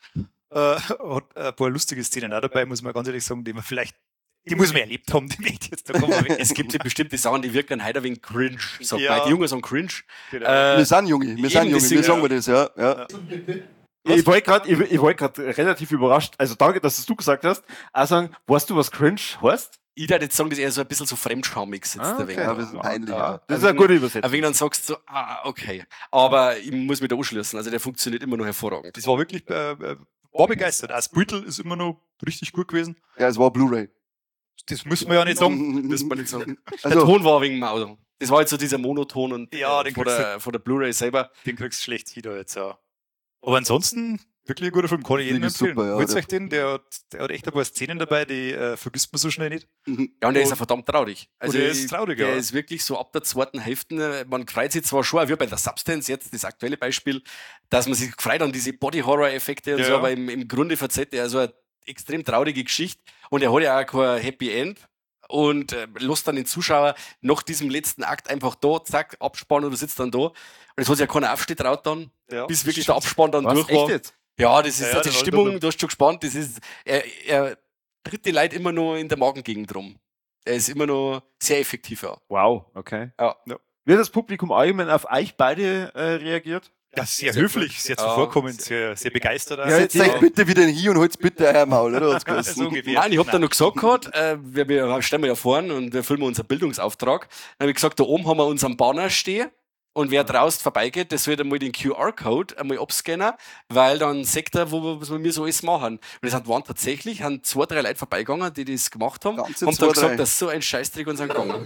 Hat ein paar lustige Szenen auch dabei, muss man ganz ehrlich sagen, die muss man erlebt haben, die möchte ich jetzt da kommen. Es gibt ja bestimmte Sachen, die wirken heute ein wenig cringe. Sagt Ja. man. Die Jungen sagen cringe. Genau. Wir sind Junge, wir eben, sind Junge, deswegen, wir sagen wir das, ja. ja. Ich wollte gerade relativ überrascht, also danke, dass es du gesagt hast, auch sagen, weißt du, was cringe heißt? Ich würde jetzt sagen, das ist eher so ein bisschen so fremdschaumig sitzt Ah, der okay. Wenger. Ja, wir sind peinlich, ja. Das ist eine gute Ein Übersetzung. wenig dann sagst du so, okay. Aber ich muss mich da anschließen. Also der funktioniert immer noch hervorragend. Das war wirklich, war begeistert. Auch das Beutel ist immer noch richtig gut gewesen. Ja, es war Blu-ray. Das muss man ja nicht sagen. Müssen wir nicht sagen. Der Also, Ton war wegen Mau. Das war jetzt so dieser Monoton und Ja, den von kriegst der Blu-ray selber. Den kriegst du schlecht hin da jetzt auch. Aber ansonsten, wirklich ein guter Film, kann ich jedem Fliege ist empfehlen. super, ja. Holt euch den, der hat echt ein paar Szenen dabei, die vergisst man so schnell nicht. Ja, und der ist ja verdammt traurig. Also der ist traurig, der ja. ist wirklich so ab der zweiten Hälfte, man freut sich zwar schon, wie bei der Substance jetzt, das aktuelle Beispiel, dass man sich freut an diese Body-Horror-Effekte und Ja, so, ja. aber im Grunde verzeiht er so eine extrem traurige Geschichte und er hat ja auch kein Happy End und lässt dann den Zuschauer nach diesem letzten Akt einfach da, zack, Abspann und du sitzt dann da und es hat sich ja keiner aufsteht traut dann, Ja, bis wirklich der Abspann dann Was? durch Echt war. jetzt? Ja, das ist Ja, die das war Stimmung, dann- du hast schon gespannt, das ist, er tritt die Leute immer nur in der Magengegend rum. Er ist immer noch sehr effektiv, ja. Wow, okay. Ja. Wie hat das Publikum allgemein auf euch beide reagiert? Ja, sehr höflich, sehr zuvorkommend, sehr begeistert. auch. ja, jetzt seid bitte wieder hier und holt's bitte euer Maul, oder? Hat's so geheißen. ungefähr. Nein, ich hab da noch gesagt gehabt, wir stellen ja vorne und wir filmen unseren Bildungsauftrag. Dann habe ich gesagt, da oben haben wir unseren Banner stehen und wer draußen vorbeigeht, das wird einmal den QR-Code einmal abscannen, weil dann sagt er, was wir so alles machen. Und das waren tatsächlich, haben 2, 3 Leute vorbeigegangen, die das gemacht haben, Ganze haben 2, dann 3. gesagt, dass so ein Scheißdreck uns angegangen.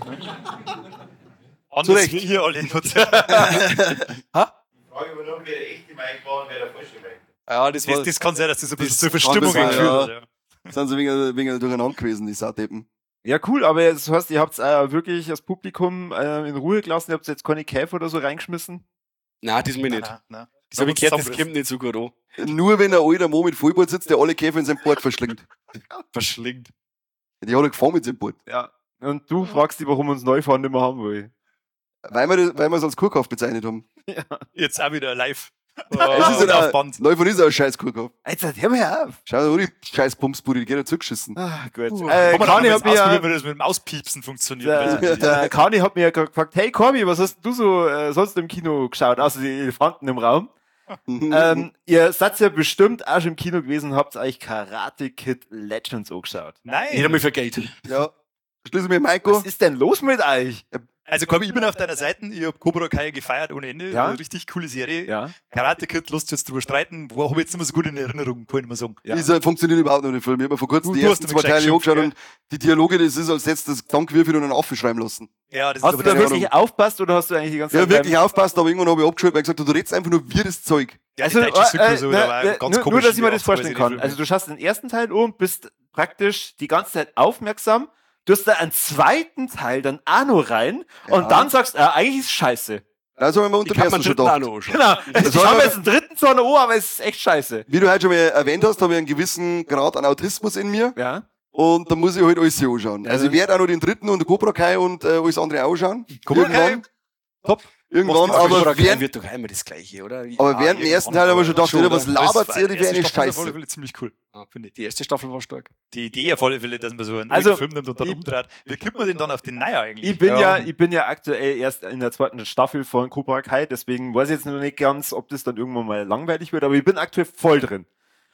Anders Zurecht. wie hier alle. Frage war noch, wer der echte Mike war und wer der falsche Mike. Ja, das war, Das kann sein, dass das ein bisschen Das zur kann Verstimmung das sein, geführt ja. hat. Ja. Sind sie wegen durcheinander gewesen, die Saudeppen. Ja, cool, aber das heißt, ihr habt wirklich das Publikum in Ruhe gelassen, ihr habt jetzt keine Käfer oder so reingeschmissen? nein, das mir nicht. Nein. Das habe ich gehört, das Zusammenrissen. kommt nicht so gut an. Nur wenn ein alter Mann mit Vollbart sitzt, der alle Käfer in seinem Bord verschlingt. Verschlingt. Die hat er gefahren mit seinem Bord. Ja. Und du fragst dich, warum uns Neufahren nicht mehr haben will. Weil wir es als Kurkauf bezeichnet haben. Jetzt auch wieder live. Es ist auf ein Band. Neufern ist auch ein scheiß Kurkauf. Jetzt hör mal auf. Schau dir die scheiß Pumpsbude, die geht ja zugeschissen. Ah, gut. Kann man Kani auch hat mal mir ausprobieren, wie das mit dem Auspiepsen funktioniert. der Kani hat mir ja gefragt, hey Corby, was hast du so sonst im Kino geschaut, außer die Elefanten im Raum? Ihr seid ja bestimmt auch schon im Kino gewesen und habt euch Karate Kid Legends angeschaut. Nicht Nein. einmal für Geld. Ja. Schließe mir Maiko. Was ist denn los mit euch? Also komm, ich bin auf deiner Seite, ich habe Cobra Kai gefeiert ohne Ende, Ja. eine richtig coole Serie. Ja. Karate Kid, lasst jetzt drüber streiten, wo habe ich jetzt nicht mehr so gut in Erinnerung, kann ich mal sagen. Ja. Dieser funktioniert überhaupt nicht, der Film. Ich habe mir vor kurzem Du die hast ersten ihn 2 Teile geschimpft, angeschaut gell? und die Dialoge, das ist, als hättest du das Gedankenwürfel und einen Affen schreiben lassen. Ja, das Hast ist du aber da keine wirklich Ahnung. aufpasst oder hast du eigentlich die ganze Ja, Zeit wirklich aufpasst, aber irgendwann habe ich abgeschaltet und gesagt, du redest einfach nur wie das Zeug. ja, Also, die deutsche Synchro so, da war ganz nur, komisch. dass ich mir die das vorstellen Art und Weise, kann. die Also Filme. du schaust den ersten Teil und bist praktisch die ganze Zeit aufmerksam, du hast da einen zweiten Teil dann auch noch rein und dann sagst, eigentlich ist scheiße. Da haben wir unter Ich dem kann man ersten schon dritten auch gedacht. noch anschauen. Genau. Ich soll habe aber- jetzt einen dritten zwar noch, aber es ist echt scheiße. Wie du heute schon mal erwähnt hast, habe ich einen gewissen Grad an Autismus in mir Ja. und da muss ich halt alles anschauen. Also ich werde auch noch den dritten und den Cobra Kai und alles andere anschauen. Cobra Kai, Irgendwann. top. Irgendwann, Aber aber während, wird doch einmal das Gleiche, oder? aber während dem ersten Teil haben wir schon gedacht, wieder, was labert Das ihr, die erste wäre eine Staffel ist auf alle Scheiße. Fälle ziemlich cool. Finde ich. Die erste Staffel war stark. Die Idee auf alle Fälle, dass man so einen Also, alten Film nimmt und dann ich- umdreht. Wie kriegt man den dann auf den Neuer eigentlich? Ich bin ja aktuell erst in der zweiten Staffel von Cobra Kai, deswegen weiß ich jetzt noch nicht ganz, ob das dann irgendwann mal langweilig wird, aber ich bin aktuell voll drin.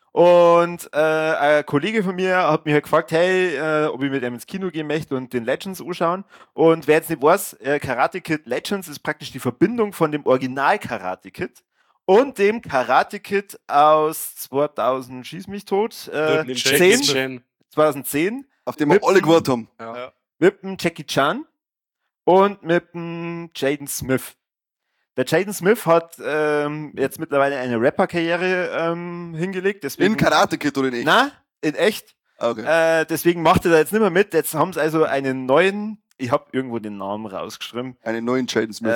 Und ein Kollege von mir hat mich halt gefragt, hey, ob ich mit ihm ins Kino gehen möchte und den Legends anschauen. Und wer jetzt nicht weiß, Karate Kid Legends ist praktisch die Verbindung von dem Original Karate Kid und dem Karate Kid aus 2000, schieß mich tot, Nimm Jackie 10, Smith. 2010 Auf dem wir alle gewartet haben. mit dem Jackie Chan und mit dem Jaden Smith. Der Jaden Smith hat jetzt mittlerweile eine Rapper-Karriere hingelegt. Deswegen, In Karate Kid oder nicht? Na, in echt. Okay. Deswegen macht er da jetzt nicht mehr mit. Jetzt haben sie also einen neuen, ich habe irgendwo den Namen rausgeschrieben, Einen neuen Jaden Smith.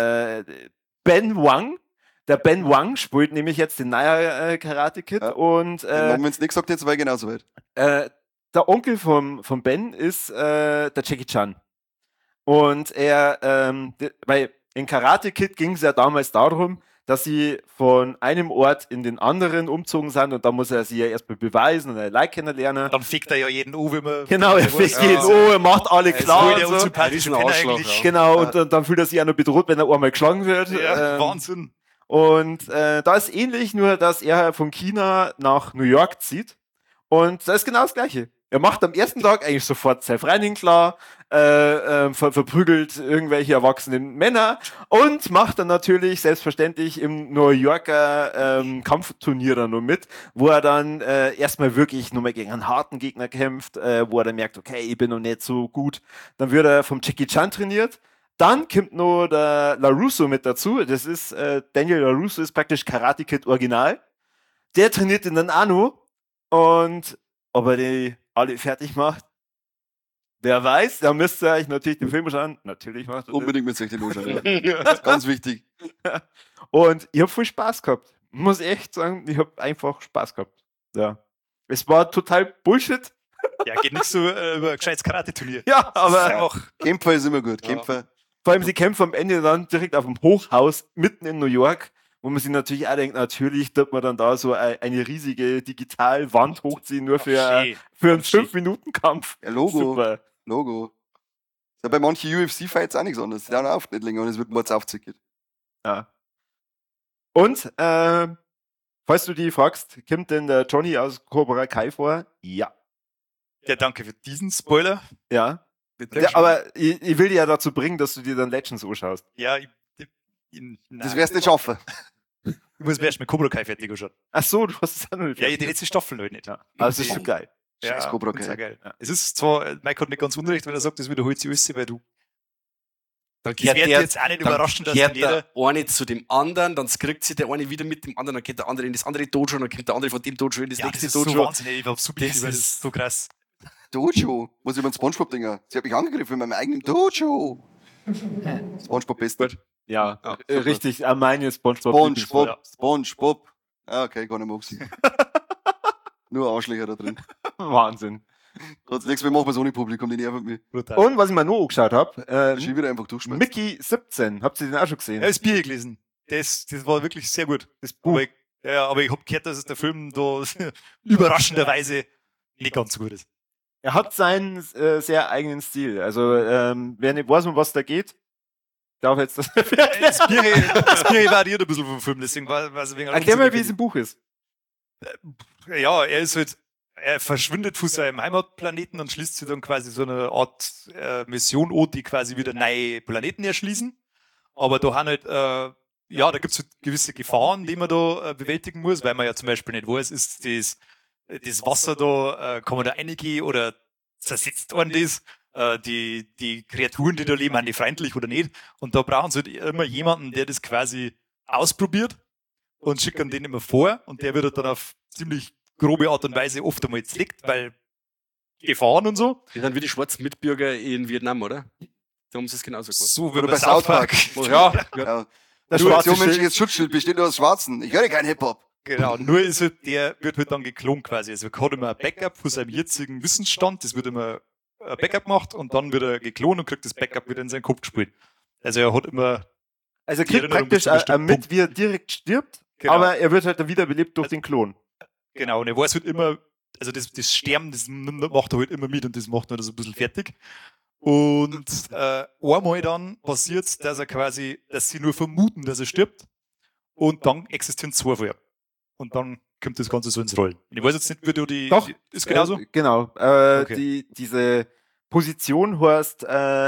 Ben Wang. Der Ben Wang spielt nämlich jetzt den neuen Karate Kid Ja. und Den haben wir uns nicht gesagt, jetzt war ich genauso weit. der Onkel von Ben ist der Jackie Chan. Und weil in Karate Kid ging es ja damals darum, dass sie von einem Ort in den anderen umzogen sind und da muss er sich ja erstmal beweisen und er Like kennenlernen. Dann fickt er ja jeden an, wenn man. Genau, er fickt jeden er macht alle klar der und so. unsympathische Ein Penner Arschloch, eigentlich. ja. Genau, und dann fühlt er sich auch noch bedroht, wenn er einmal geschlagen wird. Ja, Wahnsinn. Und da ist ähnlich, nur dass er von China nach New York zieht. Und da ist genau das Gleiche. Er macht am ersten Tag eigentlich sofort Self-Running klar, verprügelt irgendwelche erwachsenen Männer und macht dann natürlich selbstverständlich im New Yorker Kampfturnier dann noch mit, wo er dann erstmal wirklich nur mal gegen einen harten Gegner kämpft, wo er dann merkt, okay, ich bin noch nicht so gut. Dann wird er vom Jackie Chan trainiert. Dann kommt noch der LaRusso mit dazu. Das ist Daniel LaRusso ist praktisch Karate Kid Original. Der trainiert ihn dann auch noch. Und ob er die alle fertig macht, wer weiß. Da müsst ihr euch natürlich den Film schauen. Natürlich macht er das. Unbedingt mit sich den anschauen. Ja. Das ist ganz wichtig. Und ich habe viel Spaß gehabt. Muss echt sagen, ich habe einfach Spaß gehabt. Ja. Es war total Bullshit. Ja, geht nicht so über ein gescheites Karate-Turnier. Ja, aber Einfach. Kämpfer ist immer gut. Kämpfer. vor allem sie kämpfen am Ende dann direkt auf dem Hochhaus mitten in New York, wo man sich natürlich auch denkt, natürlich wird man dann da so eine riesige Digitalwand hochziehen, nur für einen Schön. 5-Minuten-Kampf. Ja, Logo. Super. Logo. Ist ja bei manchen UFC-Fights auch nichts anderes. Die dauern auch nicht länger und es wird mords aufzickert. Ja. Und, falls du die fragst, kommt denn der Johnny aus Cobra Kai vor? Ja. Ja, danke für diesen Spoiler. Ja. Bitte. Ja, aber ich will dich ja dazu bringen, dass du dir dann Legends anschaust. Ja, Das wirst du nicht schaffen. Ich muss mir erst mit Cobra Kai fertig anschauen. Ach so, du hast es auch noch nicht. Ja, die letzte Staffel halt nicht. Ja. Aber es ist so geil. Scheiß Cobra ist Kai. auch geil. Es ist zwar, Mike hat nicht ganz unrecht, wenn er sagt, das wiederholt sich alles, weil du. Dann Das geht wird der, jetzt auch nicht dann überraschen, dass geht dann jeder. der eine zu dem anderen, dann kriegt sich der eine wieder mit dem anderen, dann geht der andere in das andere Dojo, dann kommt der andere von dem Dojo in das Ja, das nächste ist so Dojo. wahnsinnig, ich war super, das ist so krass. Dojo. Muss ich über den Spongebob-Dinger. Sie hat mich angegriffen in meinem eigenen Dojo. Spongebob best. Ja, Ja, richtig. Meine SpongeBob. Spongebob. Spongebob. Ah, okay, gar nicht mehr gesehen. Nur Arschlöcher da drin. Wahnsinn. Trotz nichts, wir machen wir so ohne Publikum, die nerven mich. Brutal. Und was ich mir noch angeschaut habe, Ich wieder einfach durchschmeißen. Mickey 17. Habt ihr den auch schon gesehen? Ja, das Bier gelesen. Das war wirklich sehr gut. Das Buch. Aber ich habe gehört, dass der Film da überraschenderweise nicht ganz so gut ist. Er hat seinen sehr eigenen Stil. Also, wer nicht weiß, um was da geht, darf jetzt das. Das Bier variiert ein bisschen vom Film, deswegen war es wegen Erklär mal, wie es im Buch ist. Ja, er ist halt er verschwindet von seinem Heimatplaneten und schließt sich dann quasi so eine Art Mission an, die quasi wieder neue Planeten erschließen. Aber da haben halt, ja, da gibt es halt gewisse Gefahren, die man da bewältigen muss, weil man ja zum Beispiel nicht weiß, ist das Wasser da, kann man da reingehen oder zersetzt einen das? Die Kreaturen, die da leben, sind die freundlich oder nicht? Und da brauchen sie halt immer jemanden, der das quasi ausprobiert und schicken den immer vor und der wird halt dann auf ziemlich grobe Art und Weise oft einmal zlickt, weil Gefahren und so. Die sind wie die schwarzen Mitbürger in Vietnam, oder? Da haben sie es genauso gemacht. So wie Oder bei bei South Park. Ja, Ja. Das Nur schwarze so Schild. menschliches Schutzschild besteht nur aus Schwarzen. Ich höre keinen Hip-Hop. Genau, nur ist halt, der wird halt dann geklont quasi. Also er hat immer ein Backup von seinem jetzigen Wissensstand, das wird immer ein Backup gemacht und dann wird er geklont und kriegt das Backup wieder in seinen Kopf gespielt. Also er hat immer, Also er Die kriegt Erinnerung praktisch bis zu einem bestimmten mit, Punkt. wie er direkt stirbt, Genau. aber er wird halt dann wiederbelebt durch den Klon. genau, und er weiß halt immer, also das Sterben, das macht er halt immer mit und das macht er so ein bisschen fertig. Und einmal dann passiert dass er quasi, dass sie nur vermuten, dass er stirbt und dann existieren zwei von ihm. Und dann kommt das Ganze so ins Rollen. Und ich weiß jetzt nicht, wie du Doch. ist genauso? Genau. Okay. Diese Position heißt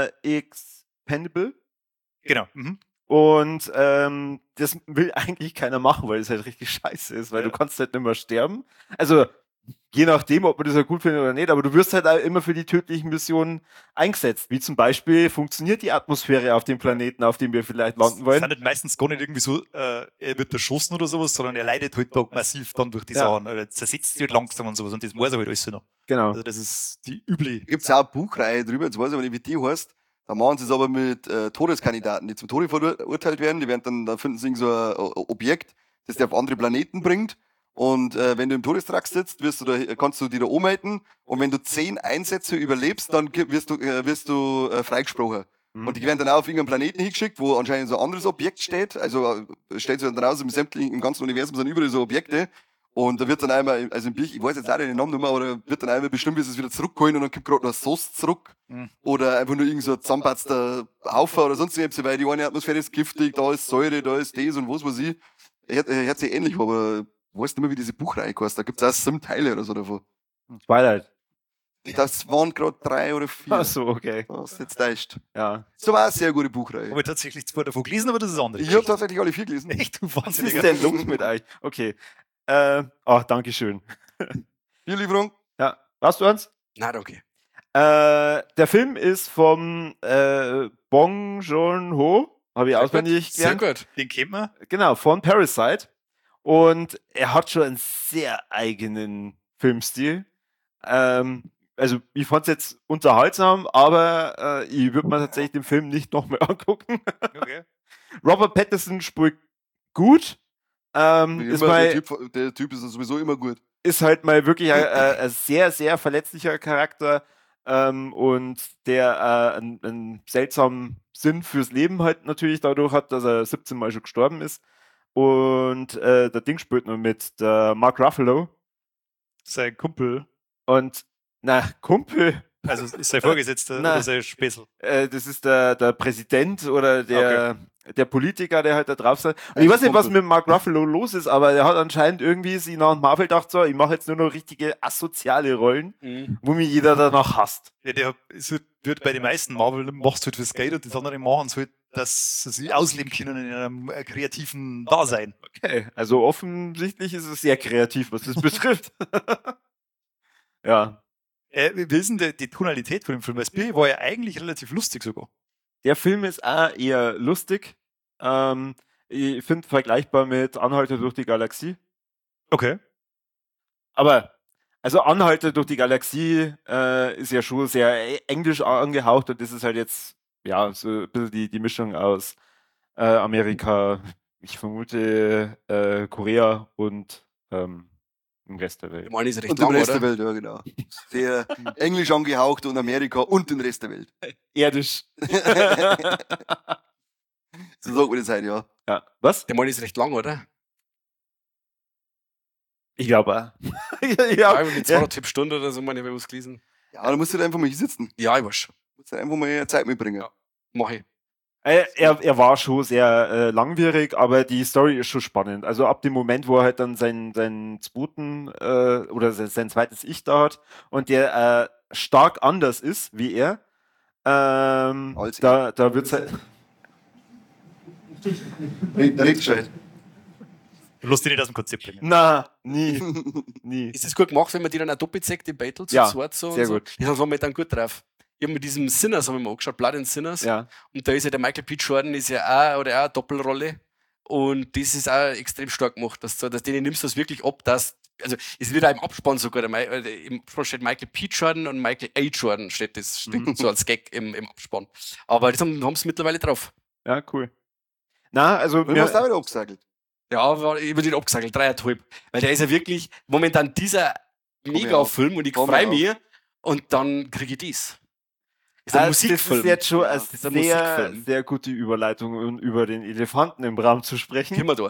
Expendable. Genau. Mhm. Und das will eigentlich keiner machen, weil es halt richtig scheiße ist, weil Ja. du kannst halt nicht mehr sterben. Also je nachdem, ob man das halt gut findet oder nicht, aber du wirst halt auch immer für die tödlichen Missionen eingesetzt. Wie zum Beispiel, funktioniert die Atmosphäre auf dem Planeten, auf dem wir vielleicht landen Das wollen? sind halt meistens gar nicht irgendwie so, er wird erschossen oder sowas, sondern er leidet halt da massiv dann durch die Ja. Sachen. Er zersetzt sich halt langsam und sowas und das weiß er halt alles so noch. Genau. Also das ist die üble. Gibt es auch eine Buchreihe drüber, jetzt weiß ich aber nicht, wie die heißt. Da machen sie es aber mit Todeskandidaten, die zum Tode verurteilt werden. Die werden dann, da finden sie irgend so ein Objekt, das der auf andere Planeten bringt. Und wenn du im Todestrakt sitzt, kannst du die da umhalten. Und wenn du 10 Einsätze überlebst, dann wirst du freigesprochen. Mhm. Und die werden dann auch auf irgendeinen Planeten hingeschickt, wo anscheinend so ein anderes Objekt steht. Also stellt sich dann raus, im ganzen Universum sind überall so Objekte. Und da wird dann einmal, also im Bild, ich weiß jetzt auch nicht den Namen nicht mehr, aber da wird dann einmal bestimmt, wie sie es wieder zurückholen und dann kommt gerade noch Sauce zurück. Mhm. Oder einfach nur irgend so ein zusammenpatzter Haufen oder sonst irgendwas, weil die eine Atmosphäre ist giftig, da ist Säure, da ist das und was weiß ich. Hört sich ähnlich, aber weißt du nicht mehr, wie diese Buchreihe heißt? Da gibt's auch 7 Teile oder so davon. Twilight. Das waren gerade 3 oder 4. Ach so, okay. Das ist jetzt täuscht. Ja. So war eine sehr gute Buchreihe. Habe ich tatsächlich 2 davon gelesen, aber das ist andere. Ich habe tatsächlich alle 4 gelesen. Echt, du Was ist Wahnsinniger. denn los mit euch? Okay. Dankeschön. Bierlieferung. Ja. Hast du eins? Na, okay. Der Film ist vom Bong Joon-ho, habe ich auswendig Sehr gelernt. gut. Den kennt man. Genau, von Parasite. Und er hat schon einen sehr eigenen Filmstil. Also ich fand es jetzt unterhaltsam, aber ich würde mir tatsächlich den Film nicht nochmal angucken. Okay. Robert Pattinson spielt gut. Ist, Immer, mal, der typ ist sowieso immer gut. ist halt mal wirklich ein sehr, sehr verletzlicher Charakter und der einen seltsamen Sinn fürs Leben halt natürlich dadurch hat, dass er 17 Mal schon gestorben ist. Und der Ding spielt nur mit, der Mark Ruffalo. Sein Kumpel, Und, Kumpel, also ist sein Vorgesetzter Na. oder sein Späßel. das ist der Präsident oder der Politiker, der halt da drauf ist. Und ich weiß nicht, was Kumpel. mit Mark Ruffalo los ist, aber der hat anscheinend irgendwie sich nach Marvel gedacht, so, ich mache jetzt nur noch richtige asoziale Rollen, Mhm. wo mich jeder danach hasst. Ja, der ist halt, wird bei den meisten Marvel machst du halt fürs Geld und die anderen machen es halt, dass sie sich ausleben können in einem kreativen Dasein. Okay, also offensichtlich ist es sehr kreativ, was das betrifft. Ja, Wie ist denn die Tonalität von dem Film? Weil Spirit war ja eigentlich relativ lustig sogar. der Film ist auch eher lustig. Ich finde vergleichbar mit Anhalter durch die Galaxie. Okay. Aber, also Anhalter durch die Galaxie ist ja schon sehr englisch angehaucht und das ist halt jetzt, ja, so ein bisschen die Mischung aus Amerika, ich vermute Korea und im Rest der Der Welt. Mann ist recht Und den lang, Rest oder? der Welt, ja genau. Sehr englisch angehaucht und Amerika und den Rest der Welt. Erdisch. So sagt man das halt, ja. Ja, was? Der Mann ist recht lang, oder? Ich glaube auch. Ja, ja, mit 2,5 Stunden oder so, meine ich, habe ich was gelesen. Ja, da musst du halt einfach mal hinsitzen. Ja, ich weiß schon. Du musst halt einfach mal Zeit mitbringen. Ja. Mach ich. Er war schon sehr langwierig, aber die Story ist schon spannend. Also ab dem Moment, wo er halt dann seinen zweiten oder sein zweites Ich da hat und der stark anders ist wie er, Als da wird's halt. Redgescheit. Du lässt dich nicht aus dem Konzept bringen. Na, nie. Ist das gut gemacht, wenn man die dann auch doppelt sagt, die Battle zu Ja, zweit so? sehr und so? gut. Das waren wir dann gut drauf. Ich habe mit diesem Sinners haben wir mal angeschaut, Blood and Sinners. Ja. Und da ist ja der Michael P. Jordan ist ja auch eine Doppelrolle. Und das ist auch extrem stark gemacht, dass denen nimmst du das wirklich ab, dass, also es wird auch im Abspann sogar, im Abspann steht Michael P. Jordan und Michael A. Jordan steht so als Gag im Abspann. Aber das haben sie mittlerweile drauf. Ja, cool. Na, also Du hast auch wieder abgesagelt. Ja, ich würde ihn abgesagelt, 3,5. Weil der ist ja wirklich momentan dieser Mega-Film und ich Komm freue auf. mich und dann kriege ich das. Das ist ein das Musikfilm. ist jetzt schon eine Das ist ein sehr, Musikfilm. sehr gute Überleitung, um über den Elefanten im Raum zu sprechen. Gehen wir da.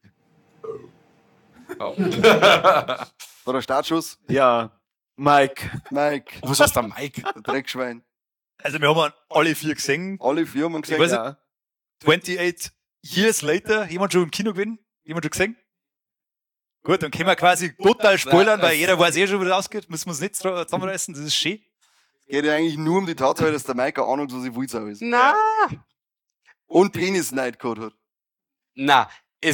War der Startschuss? Ja, Mike. Mike, Was heißt der Mike? der Dreckschwein. Also wir haben alle 4 gesehen. Alle 4 haben gesagt, weiß ja. 28 Years Later. Jemand schon im Kino gewesen? Jemand schon gesehen? Gut, dann können wir quasi total spoilern, weil jeder weiß schon, wie das ausgeht. Müssen wir uns nicht zusammenreißen, das ist schön. Geht ja eigentlich nur um die Tatsache, dass der Mike eine Ahnung, was ich Wulzau ist. Na, Und Penisneid gehabt hat. na,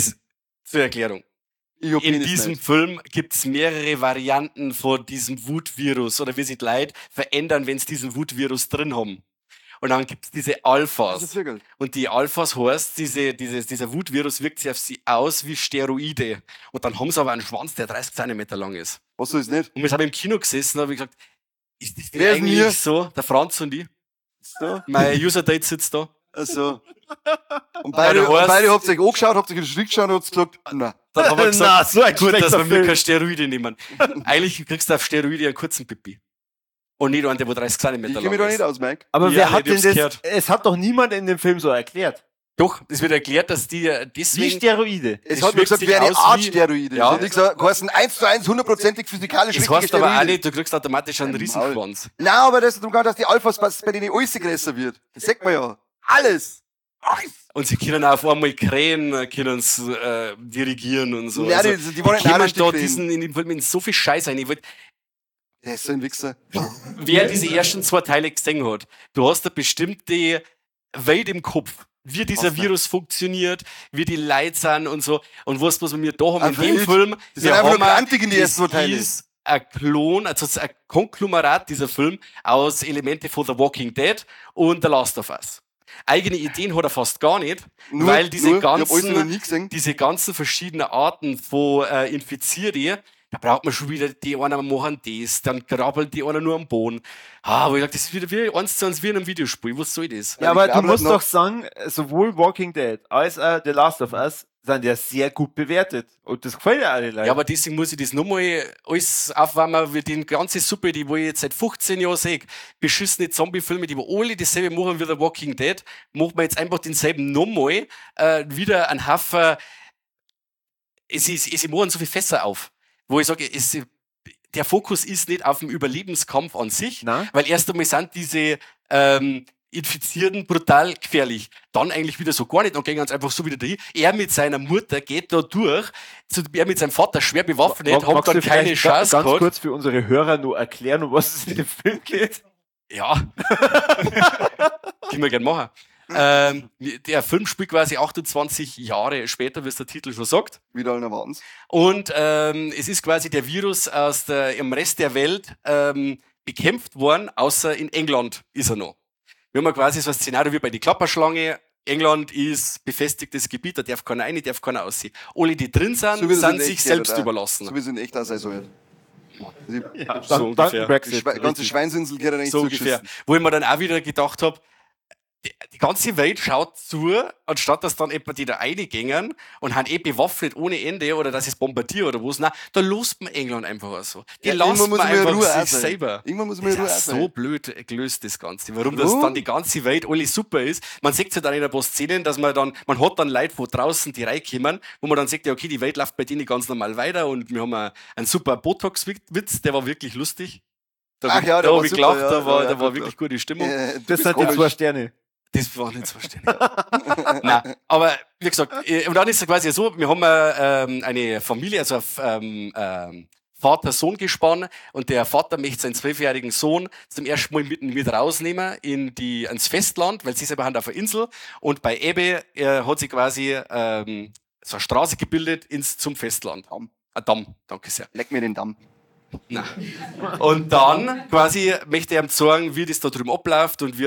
zur Erklärung. Ich hab In Penisneid. diesem Film gibt es mehrere Varianten von diesem Wutvirus oder wie sich die Leute verändern, wenn sie diesen Wutvirus drin haben. Und dann gibt es diese Das ist Alphas. wirklich. Und die Alphas heißt, dieser Wutvirus wirkt sich auf sie aus wie Steroide. Und dann haben sie aber einen Schwanz, der 30 Centimeter lang ist. Was soll es nicht? Und wir haben im Kino gesessen und habe gesagt, ist das denn Wer ist denn eigentlich hier? so? Der Franz und ich. So. Mein User-Date sitzt da. Also. Und Ja, du weißt- beide habt euch angeschaut, habt euch in den Schritt geschaut und habt gesagt, na. Dann haben wir Na, gesagt, so ein gut, dass schlechter wir Film. keine Steroide nehmen. Eigentlich kriegst du auf Steroide einen kurzen Pipi. Und nicht einen, der wo 30 Ich Zentimeter kenne lang mich da ist. nicht aus, Mike. Aber Ja, wer nee, hat ich hab's denn das? gehört. Es hat doch niemand in dem Film so erklärt. Doch, es wird erklärt, dass die Wie deswegen... Steroide. Es Es hat mir schmeckt gesagt, sich wie eine aus Art wie- Steroide. Ja. Ja. Und ich gesagt, heißen 1:1 hundertprozentig physikalisch Es richtige heißt aber auch Steroide. nicht, du kriegst automatisch einen Maul. Riesenschwanz. Nein, aber das ist darum gegangen, dass die Alphas bei denen alles größer wird. Das sagt man ja. Alles. Und sie können auch auf einmal krähen, können dirigieren und so. Nein, die wollen kommen nicht da krähen. in dem Film in so viel Scheiß rein. Ich wollt, Der ist so ein Wichser. wer diese ersten 2 Teile gesehen hat, du hast eine bestimmte Welt im Kopf, wie dieser Was denn? Virus funktioniert, wie die Leute sind und so. Und was wir da haben Eine in dem Welt? Film, Die sind einfach nur grantig in die das ersten 2 Teile. ist ein Klon, also ein Konglomerat, dieser Film, aus Elemente von The Walking Dead und The Last of Us. Eigene Ideen hat er fast gar nicht, weil diese ich hab alles noch ganzen, nie gesehen. diese ganzen verschiedenen Arten von Infizierten, da braucht man schon wieder, die einen machen das, dann krabbelt die einer nur am Boden. Aber ich sag, das ist wieder wie 1:1 wie in einem Videospiel, was soll das? Ja, aber ich du glaub musst noch- doch sagen, sowohl Walking Dead als auch The Last of Us sind ja sehr gut bewertet. Und das gefällt ja alle Leute. Ja, aber deswegen muss ich das nochmal alles aufwärmen, wie die ganze Suppe, die wo ich jetzt seit 15 Jahren sehe, beschissene Zombie-Filme, die wo alle dasselbe machen wie The Walking Dead, machen wir jetzt einfach denselben nochmal, wieder einen Haufen, sie machen so viel Fässer auf, wo ich sage, der Fokus ist nicht auf dem Überlebenskampf an sich, Nein. weil erst einmal sind diese Infizierten brutal gefährlich. Dann eigentlich wieder so gar nicht, dann gehen ganz einfach so wieder dahin. Er mit seiner Mutter geht da durch, er mit seinem Vater schwer bewaffnet, hat Magst dann du keine vielleicht Chance ganz gehabt. kurz für unsere Hörer nur erklären, um was es in dem Film geht? Ja. Können wir gerne machen. Der Film spielt quasi 28 Jahre später, wie es der Titel schon sagt. Wieder allen erwarten's. Und es ist quasi der Virus im Rest der Welt bekämpft worden, außer in England ist er noch. Wir haben quasi so ein Szenario wie bei die Klapperschlange. England ist befestigtes Gebiet, da darf keiner rein, darf keiner aussehen. Alle, die drin sind, So wie das sind in sich echt selbst geht, oder? überlassen. So wie es in echt auch sein soll. Ja, so ungefähr. Die, Brexit. ganze Schweinsinsel geht ja nicht So ungefähr. zugeschissen. Wo ich mir dann auch wieder gedacht habe, die ganze Welt schaut zu, anstatt dass dann etwa die da reingängen und haben bewaffnet ohne Ende oder dass es bombardiert oder was. Nein, da lässt man England einfach auch so. Die Ja, lassen irgendwann muss man man in einfach Ruhe auch sich sein. selber. Irgendwann muss man in Das Ruhe auch ist sein. so blöd gelöst, das Ganze. Warum das Warum? dann die ganze Welt alle super ist. Man sieht ja dann in ein paar Szenen, dass man hat dann Leute von draußen, die reinkommen, wo man dann sagt, ja, okay, die Welt läuft bei denen ganz normal weiter und wir haben einen super Botox-Witz, der war wirklich lustig. Da Ach ja, da der war hab ich super, gelacht, ja, da war ja, da war gut, wirklich gute Stimmung. Du Das bist sind die komisch. 2 Sterne. Das war nicht so verständlich. Nein, aber wie gesagt, und dann ist es quasi so, wir haben eine Familie, also Vater-Sohn-Gespann, und der Vater möchte seinen 12-jährigen Sohn zum ersten Mal mit rausnehmen ans Festland, weil sie selber haben auf einer Insel, und bei Ebbe hat sich quasi so eine Straße gebildet zum Festland. Ein Damm, danke sehr. Leck mir den Damm. Nein. Und dann quasi möchte er ihm zeigen, wie das da drüben abläuft und wie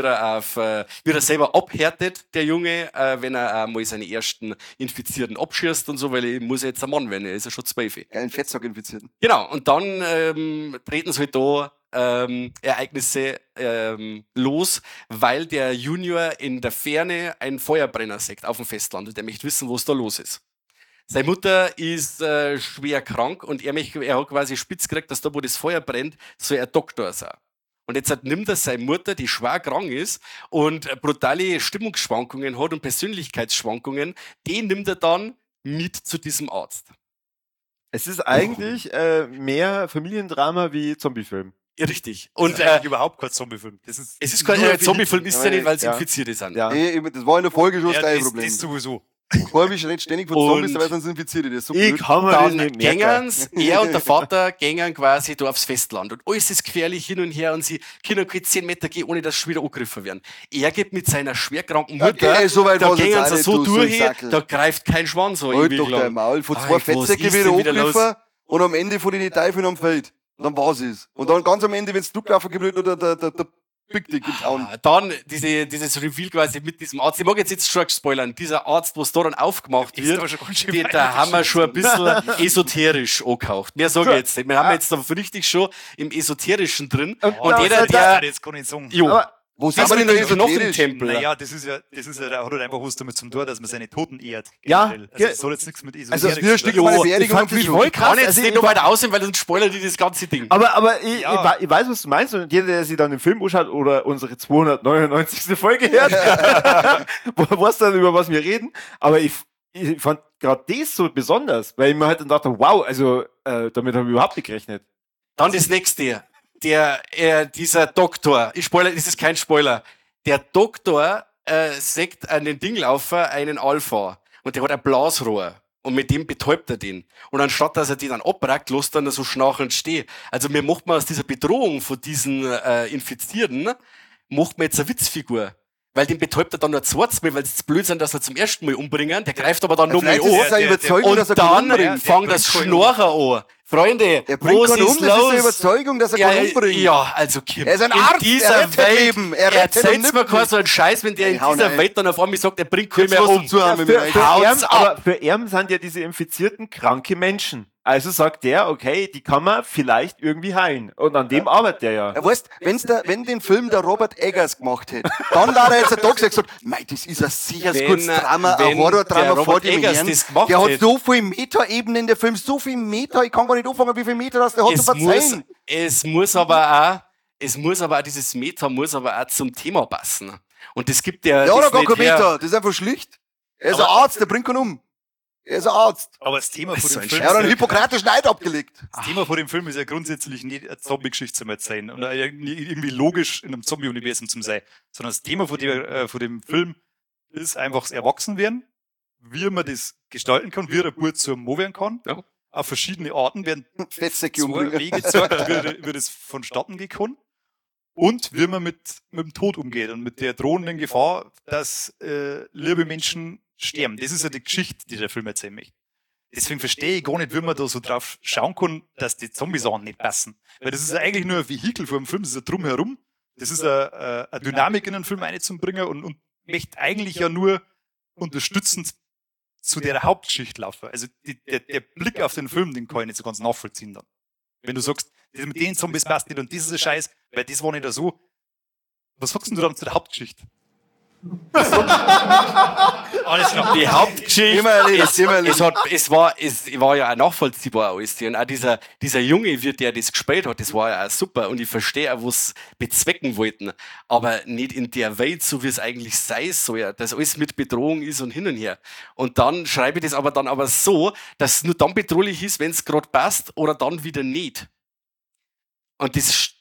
er selber abhärtet, der Junge, wenn er mal seine ersten Infizierten abschießt und so, weil er muss ja jetzt ein Mann werden, er ist ja schon 12. Geilen Fettsack-Infizierten. Genau, und dann treten sie halt da Ereignisse los, weil der Junior in der Ferne einen Feuerbrenner sieht auf dem Festland und der möchte wissen, was da los ist. Seine Mutter ist schwer krank und er hat quasi spitz gekriegt, dass da, wo das Feuer brennt, soll er Doktor sein. Und jetzt nimmt er seine Mutter, die schwer krank ist und brutale Stimmungsschwankungen hat und Persönlichkeitsschwankungen, die nimmt er dann mit zu diesem Arzt. Es ist eigentlich mehr Familiendrama wie Zombiefilm. Ja, richtig. Und Und eigentlich überhaupt kein Zombiefilm. Das ist es ist kein Zombiefilm, ist ja nicht, weil sie Ja. Infizierte sind. Ja. Das war in der Folge schon das ja, gleiche das, Problem. das sowieso. Corby schreit ständig von Und- Zombies, dabei sind sie Infizierte. Das ist so Ich blöd. kann mir das Dann nicht merken. er und der Vater gängen quasi da aufs Festland und alles ist gefährlich hin und her und sie können keine 10 Meter gehen, ohne dass sie wieder angegriffen werden. Er geht mit seiner schwerkranken Mutter, Okay, so weit da war's jetzt gängen auch sie nicht, so du durch, Sackel. da greift kein Schwanz so Halt ewig doch dein lang. Maul. Von Ei, 2 was Fettsäcke ist wieder denn wieder angegriffen und am Ende von den Teufeln am Feld. Und dann war's es. Und dann ganz am Ende, wenn's durchlaufen gibt, oder der Big Dick ins Augen. Dann dieses Reveal quasi mit diesem Arzt. Ich mag jetzt schon spoilern. Dieser Arzt, wo es da dann aufgemacht Ist wird, aber schon ganz schön da weit haben wir schon ein bisschen esoterisch angehaucht. Mehr sage ich jetzt nicht. Wir haben jetzt da richtig schon im Esoterischen drin. Und jeder, der... das kann ich sagen. Jo, Aber Wo das sind wir denn da mit dem esoterisch? Knochentempel. Naja, das ist ja, da hat halt einfach was damit zum Tor, dass man seine Toten ehrt. Ja, generell. Also, ge- das hat jetzt nichts mit Also, Esoterik wir zu stecken tun. mal eine ich Beerdigung fand am das Friedhof. voll krass. kann jetzt Also nicht ich noch war- weiter aussehen, weil sonst spoilern die das ganze Ding. Aber Ja. ich weiß, was du meinst. Und jeder, der sich dann den Film anschaut oder unsere 299. Folge hört, wo weiß dann, über was wir reden. Aber ich fand gerade das so besonders, weil ich mir halt dann dachte, wow, also damit habe ich überhaupt nicht gerechnet. Dann das nächste. Dieser Doktor, das ist kein Spoiler. Der Doktor sagt an den Dinglaufer einen Alpha und der hat ein Blasrohr. Und mit dem betäubt er den. Und anstatt, dass er den dann abrackt, lässt er dann so schnarchend stehen. Also mir macht man aus dieser Bedrohung von diesen Infizierten, macht man jetzt eine Witzfigur. Weil den betäubt er dann nur zweites Mal, weil sie zu blöd sind, dass er zum ersten Mal umbringen. Der greift aber dann nochmal Vielleicht ist es an. eine Überzeugung, dass Und er keinen dann umbringt. fängt das Schnorcher an. Freunde, Er bringt was keinen ist um, das ist eine los? Überzeugung, dass er keinen umbringt. Ja, also Kim, Er ist ein in Arzt, er dieser rettet Welt, Leben, er rettet erzählt's und mir nimmt keinen nicht. so einen Scheiß, wenn der in Ey, hau dieser rein. Welt dann auf einmal sagt, er bringt keinen Jetzt mehr was um. dazu haben Für, wir für, Haut's Erm, ab. aber für Erm sind ja diese Infizierten kranke Menschen. Also sagt der, okay, die kann man vielleicht irgendwie heilen. Und an dem arbeitet er ja. Ja, weißt, wenn den Film der Robert Eggers gemacht hätte, dann wäre er jetzt ein Tag gesagt, mei, das ist ein sehr Wenn- gutes Drama, wenn ein Horror-Drama der vor Robert dem Eggers Herrn. das gemacht Der hat hätte. so viel Meta-Ebenen, der Film, so viel Meta, ich kann gar nicht anfangen, wie viel Meta das der hat zu verzeihen. Es muss aber auch, dieses Meta muss aber auch zum Thema passen. Und das gibt ja, Ja, das oder gar nicht kein her. Meta, das ist einfach schlicht. Er ist ein Arzt, der bringt keinen um. Er ist ein Arzt. Aber das Thema von So dem ein Film Er hat einen ist ja, hippokratischen Eid abgelegt. das Thema von dem Film ist ja grundsätzlich nicht eine Zombie-Geschichte zu erzählen und irgendwie logisch in einem Zombie-Universum zu sein, sondern das Thema von dem Film ist einfach das Erwachsenwerden, wie man das gestalten kann, wie der Bub zum Mo werden kann. Ja. Auf verschiedene Arten werden Fettsäcke zwei umbringen. Wege gezeigt, wie das vonstatten gehen kann. Und wie man mit dem Tod umgeht und mit der drohenden Gefahr, dass liebe Menschen sterben. Das ist ja die Geschichte, die der Film erzählen möchte. Deswegen verstehe ich gar nicht, wie man da so drauf schauen kann, dass die Zombie-Sachen nicht passen. Weil das ist ja eigentlich nur ein Vehikel vor dem Film, das ist ja drumherum. Das ist eine Dynamik in den Film einzubringen und möchte eigentlich ja nur unterstützend zu der Hauptgeschichte laufen. Also der Blick auf den Film, den kann ich nicht so ganz nachvollziehen dann. Wenn du sagst, das mit den Zombies passt nicht und das ist ein Scheiß, weil das war nicht so. Was sagst denn du dann zu der Hauptgeschichte? Alles klar. Die Hauptgeschichte, Immer erledigt, immer erledigt. es war ja auch nachvollziehbar alles. Und auch dieser Junge, wie der das gespielt hat, das war ja auch super. Und ich verstehe auch, was bezwecken wollten. Aber nicht in der Welt, so wie es eigentlich sein soll, ja, dass alles mit Bedrohung ist und hin und her. Und dann schreibe ich das aber so, dass es nur dann bedrohlich ist, wenn es gerade passt oder dann wieder nicht. Und das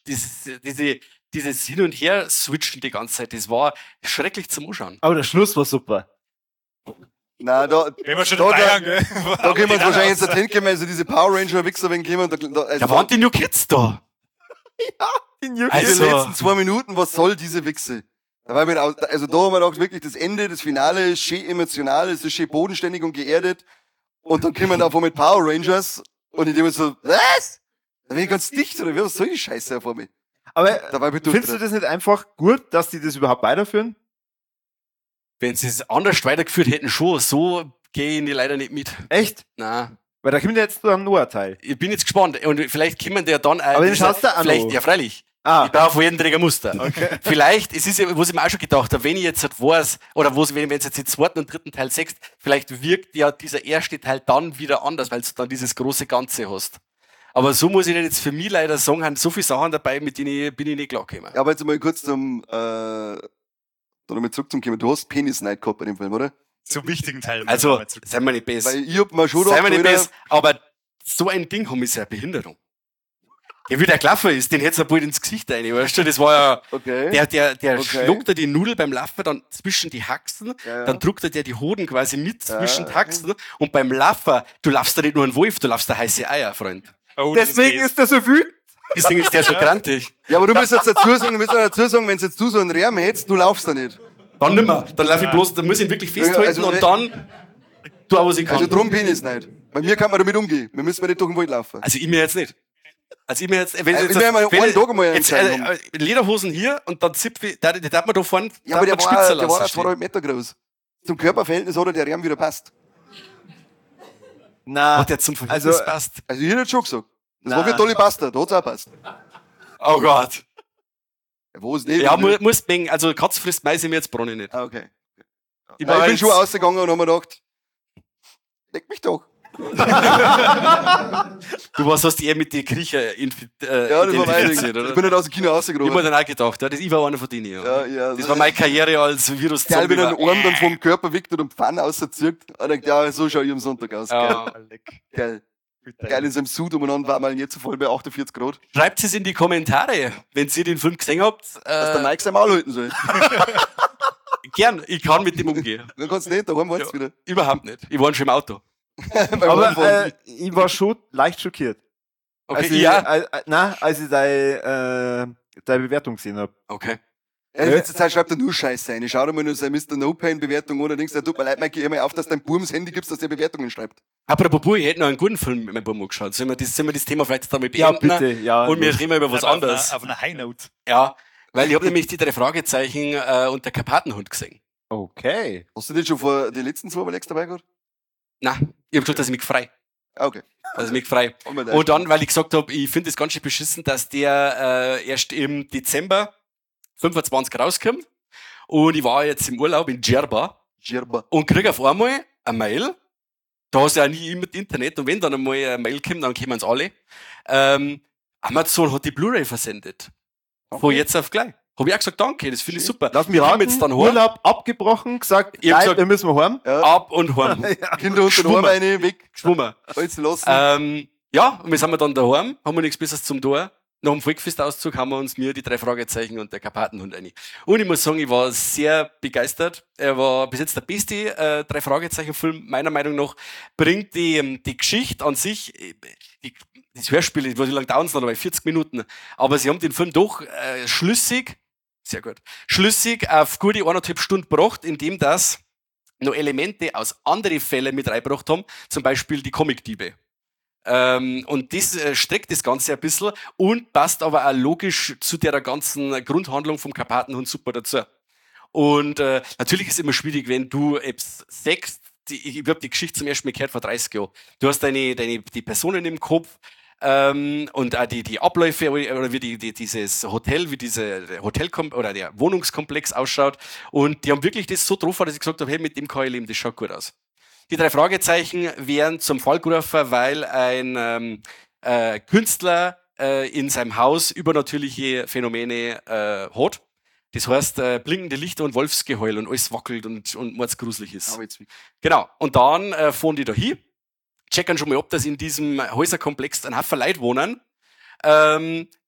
dieses Hin- und Her-Switchen die ganze Zeit, das war schrecklich zum Anschauen. Aber der Schluss war super. Nein, da Wenn wir schon Da- dabei haben, gell? können wir uns wahrscheinlich jetzt nicht hinkommen, also diese Power Ranger-Wichser wegen kommen. Da waren die New Kids da. die Also- letzten 2 Minuten, was soll diese Wichse? Da war mir, also da haben wir gedacht, wirklich das Ende, das Finale ist schön emotional, es ist schön bodenständig und geerdet. Und dann kommen da vor mit Power Rangers und ich denke mir so, was? Da bin ich ganz dicht, oder was soll die Scheiße vor mir? Aber Da war ich findest du das nicht einfach gut, dass die das überhaupt weiterführen? Wenn sie es anders weitergeführt hätten, schon, so gehe ich leider nicht mit. Echt? Na, Weil da kommt ja jetzt dann nur ein Teil. ich bin jetzt gespannt. Und vielleicht kommen der dann Aber den schaust du auch vielleicht, noch. ja, freilich. Ah, Ich brauche jeden Träger Muster. Vielleicht, es ist ja, was ich mir auch schon gedacht habe, wenn ich jetzt halt weiß, oder wenn ich jetzt den zweiten und dritten Teil sechst, vielleicht wirkt ja dieser erste Teil dann wieder anders, weil du dann dieses große Ganze hast. Aber so muss ich jetzt für mich leider sagen, haben so viele Sachen dabei, mit denen bin ich nicht klargekommen. Ja, aber jetzt mal kurz da nochmal zurück zum Thema. Du hast Penis-Night gehabt bei dem Film, oder? Zum wichtigen Teil. Also, seien wir nicht besser. Weil ich hab mal schon Seien wir gedacht, nicht Alter, besser, aber so ein Ding haben ist ja eine Behinderung. Ja, wie der Klaffer ist, den hätt's er bald ins Gesicht rein, weißt du, das war ja, okay. der Okay. schluckt er die Nudel beim Laufen dann zwischen die Haxen, Ja. dann druckt er dir die Hoden quasi mit zwischen die Ja. Haxen und beim Laufen, du laufst da nicht nur einen Wolf, du laufst da heiße Eier, Freund. Oh, deswegen ist der so viel. Deswegen ist der so grantig. Ja, aber du musst jetzt dazu sagen, wenn jetzt du so einen Rärm hättest, du laufst da nicht. Dann nimmer. Dann lauf ich bloß, dann muss ich ihn wirklich festhalten Also, und dann tu auch, was ich kann. Also drum Penis-Night. Bei mir kann man damit umgehen. Wir müssen nicht durch den Wald laufen. Also ich mir jetzt nicht. Also ich mir jetzt, wenn Also jetzt, ich will mal wenn einen Tag einmal jetzt entscheiden Lederhosen hier und dann Zipfel, da darf man da vorne, Ja, aber der darf war, man die Spitze der war lassen auch 2,5 Meter groß. Zum Körperverhältnis hat der Rärm wieder passt. Na, Hat der zum Verhältnis also, passt. Also ich hätte schon gesagt. Das Na. war für Dolly Pasta, da hat's auch passt. Oh Gott. Ja, wo ist nicht? Ja, muss mengen, also Katz frisst Mais im jetzt Bronne nicht. Ah, okay. Ich, Ja, ich bin jetzt- schon rausgegangen und hab mir gedacht, leck mich doch. Du hast eher mit den Kriecher Ja, das war mein Ding. identifiziert, Ich oder? bin nicht aus dem Kino Ich hab mir rausgegangen. dann auch gedacht, ja, ich war einer von denen, ja. Ja, ja. Das war meine Karriere als virus Geil, wenn er einen Arm dann vom Körper wickelt und Pfann rauszieht. Und denkt, ja, so schau ich am Sonntag aus. Ja. Geil. Geil in seinem Suit umeinander war mal jetzt so voll bei 48 Grad. Schreibt es in die Kommentare, wenn ihr den Film gesehen habt. Dass der Mike sein Maul halten soll. Gern, ich kann mit dem umgehen. Dann kannst du nicht, daheim warst du wieder. Überhaupt nicht. Ich war schon im Auto. Beim aber Heimfahren. ich war schon leicht schockiert. Okay, als ich, ja. als ich deine Bewertung gesehen habe. Okay. In letzter Zeit schreibt er nur Scheiße ein. Ich schau dir mal nur seine Mr. No-Pain-Bewertung an und denkst, tut mir leid, Mikey, hör mal auf, dass dein Burm das Handy gibst, dass der Bewertungen schreibt. Apropos, ich hätte noch einen guten Film mit meinem Buben angeschaut. Sollen wir das Thema vielleicht damit Ja, beenden? bitte, ja. Und wir reden mal über was anderes. Auf einer High Note. Ja, weil ich habe nämlich die 3 Fragezeichen und der Karpatenhund gesehen. Okay. Hast du den schon vor den letzten 2 Mal dabei gehabt? Nein, ich habe gesagt, dass ich mich frei. Ah, okay. Also mich frei. Und dann, weil ich gesagt habe, ich finde es ganz schön beschissen, dass der erst im Dezember 25 rauskommt. Und ich war jetzt im Urlaub in Djerba Djerba. und krieg auf einmal eine Mail. Da hast du ja nie immer Internet und wenn dann einmal eine Mail kommt, dann kommen sie alle. Amazon hat die Blu-ray versendet. Von jetzt auf gleich. Hab ich auch gesagt, danke, das finde ich super. Lass mich Wir haben raten, jetzt dann heim. Urlaub abgebrochen, gesagt, Ich hab nein, gesagt- wir müssen heim. Ab und heim. Kinder unter den Schwummer. Arm rein, weg. Schwummer. Alles lassen. Ja, und wir sind dann daheim, haben wir nichts Besseres zum Tor. Nach dem Volkfestauszug haben wir uns mir die 3 Fragezeichen und der Karpatenhund rein. Und ich muss sagen, ich war sehr begeistert. Er war bis jetzt der beste 3 Fragezeichen-Film, meiner Meinung nach. Bringt die Geschichte an sich, das Hörspiel, ich weiß nicht, wie lange dauert es noch, dabei 40 Minuten. Aber sie haben den Film doch schlüssig, sehr gut, schlüssig auf gute 1,5 Stunden gebracht, indem das noch Elemente aus anderen Fällen mit reingebracht haben, zum Beispiel die Comic-Diebe. Und das streckt das Ganze ein bisschen und passt aber auch logisch zu der ganzen Grundhandlung vom Karpatenhund super dazu. Und natürlich ist es immer schwierig, wenn du etwas sagst, ich habe die Geschichte zum ersten Mal gehört vor 30 Jahren. Du hast die Personen im Kopf und auch die Abläufe oder wie dieses Hotel, wie diese oder der Wohnungskomplex ausschaut. Und die haben wirklich das so drauf, dass ich gesagt habe, hey, mit dem kann ich leben, das schaut gut aus. Die 3 Fragezeichen wären zum Fall gerufen, weil ein Künstler in seinem Haus übernatürliche Phänomene hat. Das heißt, blinkende Lichter und Wolfsgeheul und alles wackelt und mordsgruselig ist. Genau. Und dann fahren die da hin, checken schon mal ab, dass in diesem Häuserkomplex ein Haufen Leute wohnen.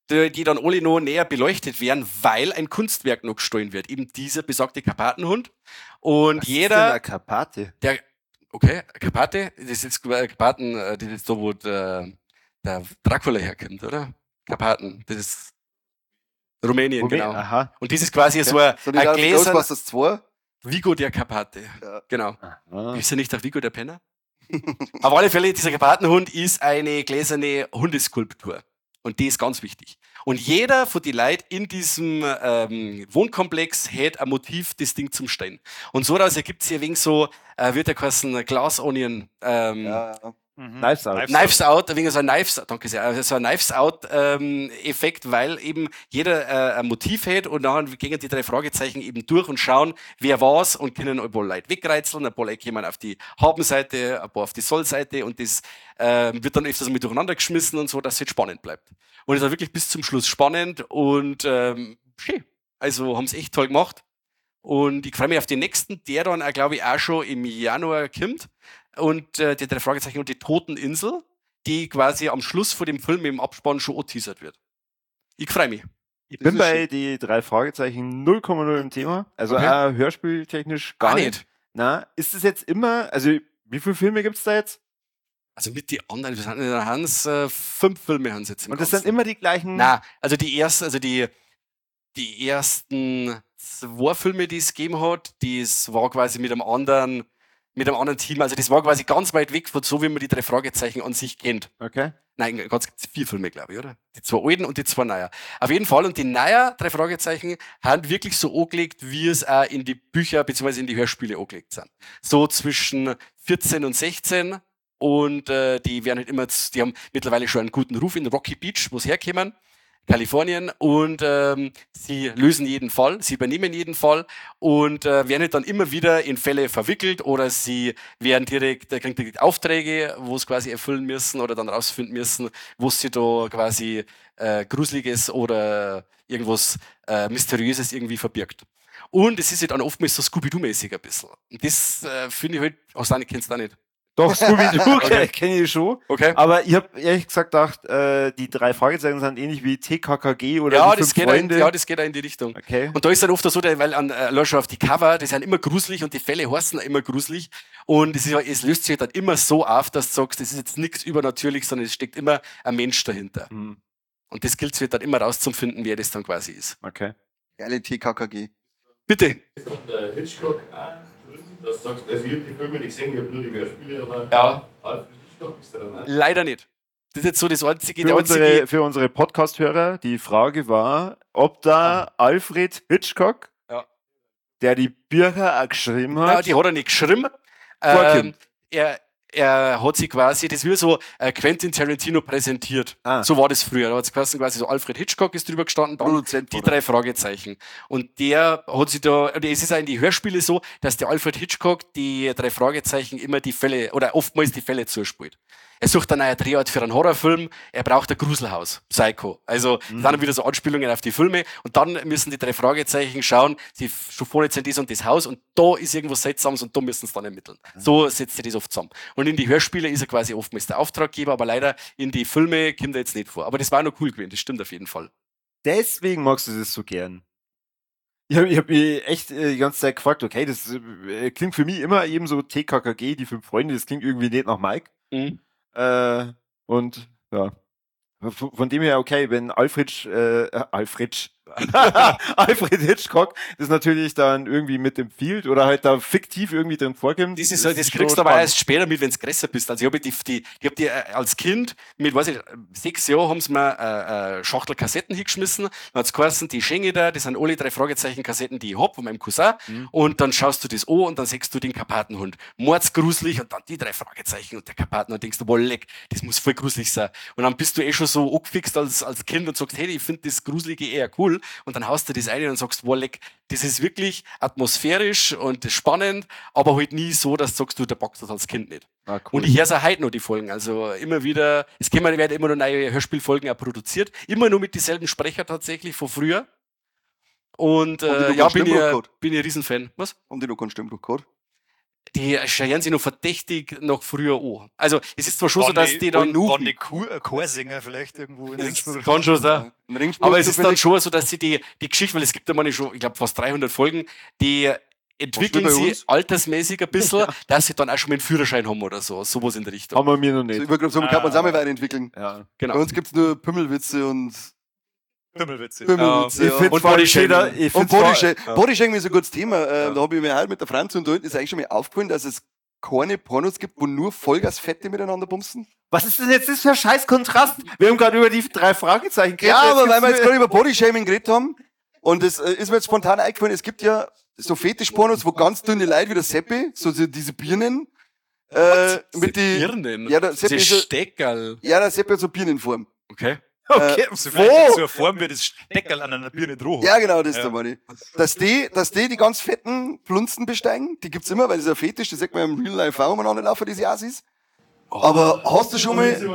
die dann alle noch näher beleuchtet werden, weil ein Kunstwerk noch gestohlen wird. Eben dieser besagte Karpatenhund. Und Was jeder... ist denn eine Karpate? Okay, Karpate, das ist jetzt Karpaten, das ist jetzt da, wo der Dracula herkommt, oder? Karpaten, das ist Rumänien, genau. Aha. Und das ist quasi so So ein die Gläser... Ghostbusters 2. Vigo der Karpate. Ja. Genau. Ah. Ist er nicht auch Vigo der Penner? Auf alle Fälle, dieser Karpatenhund ist eine gläserne Hundeskulptur. Und die ist ganz wichtig. Und jeder von den Leuten in diesem Wohnkomplex hat ein Motiv, das Ding zum Stehen. Und so daraus ergibt sich ein wenig so, wird ja heißen, Glass Onion, Ja. Knives Out. Knives Out, ein wenig so ein danke sehr, also so ein Knives Out Effekt, weil eben jeder ein Motiv hat und dann gehen die 3 Fragezeichen eben durch und schauen, wer war's und können ein paar Leute wegreizeln, ein paar Leute kommen auf die Habenseite, ein paar auf die Sollseite und das wird dann öfters mit durcheinander geschmissen und so, dass es jetzt spannend bleibt. Und es war wirklich bis zum Schluss spannend und schön. Also haben es echt toll gemacht. Und ich freue mich auf den nächsten, der dann, glaube ich, auch schon im Januar kommt. Und die 3 Fragezeichen und die Toteninsel, die quasi am Schluss von dem Film im Abspann schon angeteasert wird. Ich freue mich. Ich bin bei die 3 Fragezeichen 0,0 im Thema. Also Okay. auch hörspieltechnisch gar nicht. Na, ist es jetzt immer, also wie viele Filme gibt's da jetzt? Also mit die anderen, wir sind in der Hans, 5 Filme haben sie jetzt im Und das Ganzen. sind immer die gleichen. Na, also die ersten 2 Filme, die es gegeben hat, das war quasi mit einem anderen Team. Also das war quasi ganz weit weg von so, wie man die 3 Fragezeichen an sich kennt. Okay. Nein, ganz gibt's 4 Filme, glaube ich, oder? Die 2 alten und die 2 neuen. Auf jeden Fall. Und die neuen 3 Fragezeichen haben wirklich so angelegt, wie es auch in die Bücher bzw. in die Hörspiele angelegt sind. So zwischen 14 und 16. Und die werden halt immer, die haben mittlerweile schon einen guten Ruf in Rocky Beach, wo sie herkommen. Kalifornien, und sie lösen jeden Fall, sie übernehmen jeden Fall und werden halt dann immer wieder in Fälle verwickelt oder sie werden kriegen direkt Aufträge, wo sie quasi erfüllen müssen oder dann rausfinden müssen, wo sie da quasi Gruseliges oder irgendwas Mysteriöses irgendwie verbirgt. Und es ist halt dann oftmals so Scooby-Doo-mäßig ein bisschen. Und das finde ich halt, kennst du auch nicht. Doch, Scooby-Doo Okay. kenne ich schon. Okay. Aber ich habe ehrlich gesagt gedacht, die 3 Fragezeichen sind ähnlich wie TKKG oder Ja, die das 5 geht Freunde. das geht auch in die Richtung. Okay. Und da ist dann oft so, weil schon auf die Cover, die sind immer gruselig und die Fälle heißen immer gruselig. Und es löst sich dann immer so auf, dass du sagst, das ist jetzt nichts übernatürlich, sondern es steckt immer ein Mensch dahinter. Hm, Und das gilt es dann immer rauszufinden, wer das dann quasi ist. okay. Geile TKKG. Bitte. Und Hitchcock auch drin, dass du sagst, also ich habe die Filme nicht gesehen, ich habe nur die Hörspiele, aber Ja. Alfred Hitchcock ist da dann auch. Leider nicht. Das ist jetzt so das einzige, Für unsere Podcast-Hörer, die Frage war, ob da Alfred Hitchcock, Ja. der die Bücher auch geschrieben Ja, hat, die hat er nicht geschrieben. Vorkommt. Er hat sich quasi, das wird so Quentin Tarantino präsentiert. Ah. So war das früher. Da hat es quasi so Alfred Hitchcock ist drüber gestanden, dann Produzent, die oder? 3 Fragezeichen. Und der hat sich da, und es ist auch in die Hörspiele so, dass der Alfred Hitchcock die 3 Fragezeichen immer die Fälle, oder oftmals die Fälle zuspielt. Er sucht dann einen Drehort für einen Horrorfilm, er braucht ein Gruselhaus, Psycho. Also, das sind dann wieder so Anspielungen auf die Filme und dann müssen die 3 Fragezeichen schauen, sie schon vorne sind das und das Haus und da ist irgendwas Seltsames und da müssen sie dann ermitteln. So setzt er das oft zusammen. Und in die Hörspiele ist er quasi oftmals der Auftraggeber, aber leider in die Filme kommt er jetzt nicht vor. Aber das war noch cool gewesen, das stimmt auf jeden Fall. deswegen magst du das so gern. Ich hab mich echt die ganze Zeit gefragt, okay, das klingt für mich immer eben so TKKG, die 5 Freunde, das klingt irgendwie nicht nach Mike. Mhm. Und ja, von dem her, okay, wenn Alfred Hitchcock das natürlich dann irgendwie mit dem Field oder halt da fiktiv irgendwie drin vorkommt. Das ist halt, das schon kriegst du aber spannend. erst später mit, wenn du größer bist. Also ich habe die als Kind mit, weiß ich, 6 Jahren haben sie mir eine Schachtel Kassetten hingeschmissen. Dann hat's geheißen, die schenke ich da, das sind alle 3 Fragezeichen Kassetten, die ich hab von meinem Cousin. Und dann schaust du das an und dann siehst du den Karpatenhund. Mordsgruselig und dann die 3 Fragezeichen und der Karpaten und denkst du, boah, leck, das muss voll gruselig sein. Und dann bist du schon so angefixt als Kind und sagst, hey, ich finde das Gruselige eher cool. Und dann haust du das ein und sagst, boah, leck, das ist wirklich atmosphärisch und spannend, aber halt nie so, dass du sagst, du, da packst du das als Kind nicht. Ah, cool. Und ich höre es auch heute noch, die Folgen. Also immer wieder, werden immer noch neue Hörspielfolgen auch produziert. Immer nur mit dieselben Sprecher tatsächlich von früher. Und Haben die noch ja, keinen Stimmbruch gehabt? bin ich ein Riesenfan. Was? Haben die noch keinen Stimmbruch gehabt? die schreien sich noch verdächtig nach früher an. Also, es ist zwar schon so, dass die dann... Waren die Chorsänger vielleicht irgendwo in den Das kann schon sein. Ein Ringspruch Aber es ist dann zufällig. schon so, dass sie die Geschichte, weil es gibt ja manchmal schon, ich glaube, fast 300 Folgen, die entwickeln Was wie bei sie uns? altersmäßig ein bisschen, dass sie dann auch schon mal einen Führerschein haben oder so. Sowas in der Richtung. Haben wir mir noch So, nicht. ich würde gerade sagen, kann man es auch mal weiterentwickeln. Ja. Genau. Bei uns gibt's nur Pümmelwitze und Pümmelwitze. Pümmelwitze. Ich Ja. finde Und Bodyshaming. Und Bodyshaming ist ein gutes Thema. Da habe ich mir halt mit der Franz unterhalten, ist eigentlich schon mal aufgefallen, dass es keine Pornos gibt, wo nur Vollgasfette miteinander bumsen. Was ist denn jetzt das für ein scheiß Kontrast? Wir haben gerade über die 3 Fragezeichen geredet. Ja, aber weil wir gibt's jetzt gerade über Bodyshaming geredet haben, und das ist mir jetzt spontan eingefallen, es gibt ja so Fetischpornos, wo ganz dünne Leute wie der Seppi, so diese Birnen, mit die, Birnen? ja, der Seppi Diese ist so, Steckerl. ja, der Seppi hat so Birnenform. Okay. Okay, So wo? eine Form wie das Steckerl an einer Birne droh. Ja, genau, das ist der Mann. Dass die ganz fetten Plunzen besteigen, die gibt's immer, weil das ist ein Fetisch, das sagt man im Real Life auch umeinander laufen, diese Assis. Aber hast du schon mal,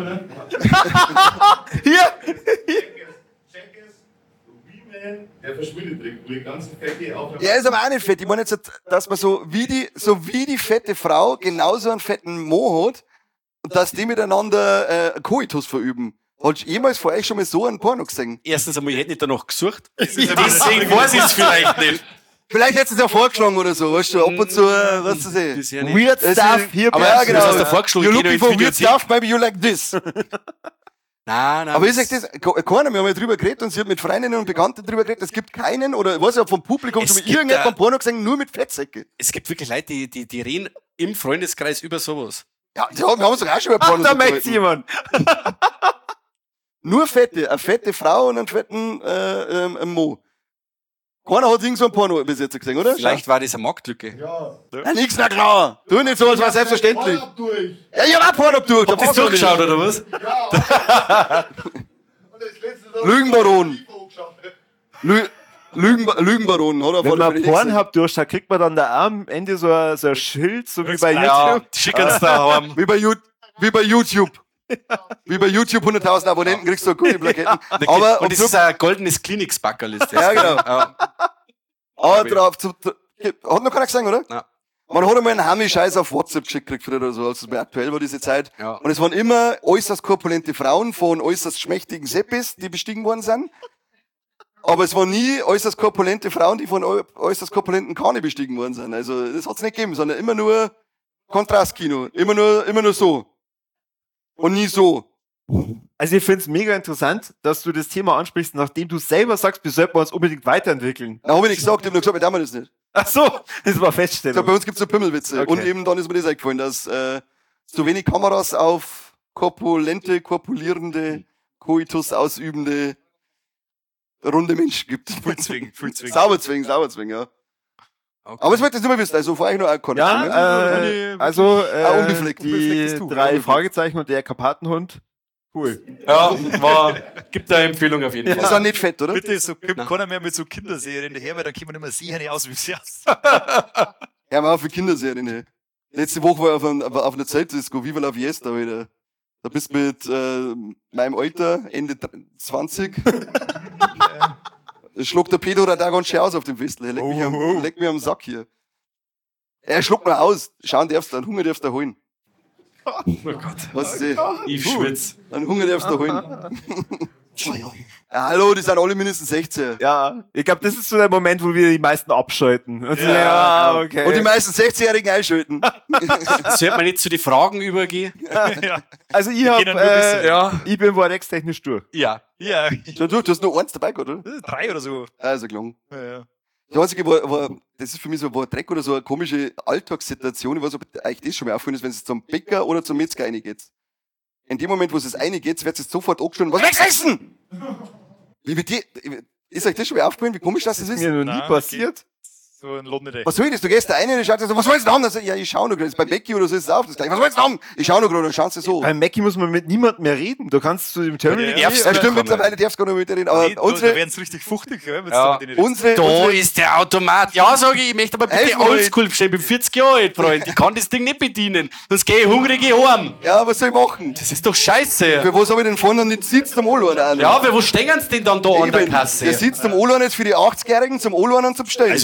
Hier! Checkers, Wee-Man, der verschwindet direkt, wo die ganzen Fette auf der ja, ist aber auch nicht fett. Ich meine jetzt, dass man so wie die fette Frau genauso einen fetten Mo hat, und dass die miteinander Koitus verüben. Hast du jemals vor euch schon mal so einen Porno gesehen? Erstens einmal, ich hätte nicht danach gesucht. Deswegen weiß ich es vielleicht nicht. Vielleicht hättest du es ja vorgeschlagen oder so, weißt du, ab und zu, was zu sehen. Bisher nicht. Weird Das Stuff, ist- hier aber bleibst ja, du. genau. Das hast du vorgeschlagen, You're geh noch looking ins for weird Videothek. stuff, maybe you like this. Nein. Aber ich sag das, keiner, wir haben ja drüber geredet und sie hat mit Freundinnen und Bekannten drüber geredet, es gibt keinen, oder ich weiß ja vom Publikum Es schon mal gibt irgendjemand da- Porno gesehen, nur mit Fettsäcke. Es gibt wirklich Leute, die reden im Freundeskreis über sowas. Ja, wir haben uns doch auch schon über Ach, Pornos da merkt's unterhalten. jemand. Nur Fette, eine fette Frau und einen fetten Mo. Keiner hat irgend so ein Porno bis jetzt gesehen, oder? Vielleicht war das eine Marktlücke. Ja, nix, na klar. Tu nicht so, als war selbstverständlich. durch. Ja, ich hab auch Porno durch. Da Habt ihr brauchst du nicht. durchgeschaut, oder was? Und das letzte Mal Lügenbaron. hochgeschaut. Lügenbaron, hat er Wenn vor man der Pornhub durchschaut, kriegt man dann da am Ende so ein Schild, so wie bei Ja, YouTube. schicken's da haben. Wie bei YouTube. Wie bei YouTube 100.000 Abonnenten kriegst du gute Plaketten. Aber, Und das ist ein goldenes Klinikspackerl, ist das. Ja, genau. Ja. aber drauf, hat noch keiner gesehen, oder? Nein. Man hat einmal einen Hammi-Scheiß auf WhatsApp geschickt gekriegt früher oder so, als es mir aktuell war, diese Zeit. Ja. Und es waren immer äußerst korpulente Frauen von äußerst schmächtigen Seppis, die bestiegen worden sind. Aber es waren nie äußerst korpulente Frauen, die von äußerst korpulenten Kane bestiegen worden sind. Also, das hat's nicht gegeben, sondern immer nur Kontrastkino. Immer nur so. Und nie so. Also ich find's mega interessant, dass du das Thema ansprichst, nachdem du selber sagst, wir sollten uns unbedingt weiterentwickeln. Da habe ich nicht gesagt, ich habe nur gesagt, wir tun das nicht. Ach so, das war Ich Feststellung. sag, bei uns gibt's so Pimmelwitze. Okay. Und eben dann ist mir das eingefallen, dass so wenig Kameras auf korpulierende, Koitus ausübende, runde Menschen gibt. Fullzwing. Sauberzwing, ja. Okay. Aber es wird das nicht mehr wissen, also vorher noch auch keine. Ja, also unbefleckt, die unbeflecktes Tuch. 3 Unbefleckt. Fragezeichen und der Karpatenhund. Cool. Ja, gibt da eine Empfehlung auf jeden Das ist Fall. auch nicht fett, oder? Bitte, so kommt Nein. keiner mehr mit so Kinderserien daher, weil dann kann man nicht mehr sehen, aus wie sie aus. Ja, mal für Kinderserien. Ey. Letzte Woche war ich auf einer Zeltdisco, Viva la Fiesta wieder. Da bist du mit meinem Alter, Ende 20. Schluckt der Pedro da ganz schön aus auf dem Festel. Er leckt mir am Sack hier. Er schluckt mal aus. Schauen darfst du, einen Hunger darfst du holen. Oh Gott. Was ist das? Ich schwitz. Einen Hunger darfst du holen. Ja, hallo, die sind alle mindestens 16. Ja, ich glaube, das ist so der Moment, wo wir die meisten abschalten. Und okay. Und die meisten 16-Jährigen einschalten. Sollte man nicht zu den Fragen übergehen? Ja. Also ich gehen dann nur ein bisschen. Ja. ich bin wortextechnisch durch. Ja. Ja, Du hast nur eins dabei, gehabt, oder? 3 oder so. Also gelungen. Ja, ja. Das Einzige war, das ist für mich so ein Dreck oder so eine komische Alltagssituation. Ich weiß nicht, ob euch das schon mal aufgefallen ist, wenn es zum Bäcker oder zum Metzger reingeht. In dem Moment, wo es reingeht, wird es sofort angestellt. Was willst du essen? Wie wird die, ist euch das schon mal aufgefallen, wie komisch das ist? Mir noch nie Nein, passiert. So ein Lohn Was soll ich das? Du gehst da rein und schaust so, was willst du haben? Dann sag ich, ja, ich schau noch gerade. Bei Becky oder so ist es auch das gleiche. Was willst du haben? Ich schau noch gerade, dann schaust du so. Beim Mackie muss man mit niemandem mehr reden. Du kannst zu dem Terminal Ja, gehen. Ja, stimmt, mittlerweile darfst du gar nicht mit reden. Aber Nee, da unsere, werden es richtig fuchtig, gell, wenn's Ja. da mit denen unsere, Da ist der Automat. Ja, sage ich möchte aber bitte Elfmal. oldschool bestellen. Ich bin 40 Jahre alt, Freund. Ich kann das Ding nicht bedienen. Sonst gehe ich hungrig heim. ja, was soll ich machen? Das ist doch scheiße. Für was habe ich denn vorne nicht sitzt am Ohlorn an? Ja, aber wo stehen sie denn dann da an der Eben, Kasse? der sitzt am Ohlorn jetzt für die 80-Jährigen, zum Ohlorn und zum Bestellen. Also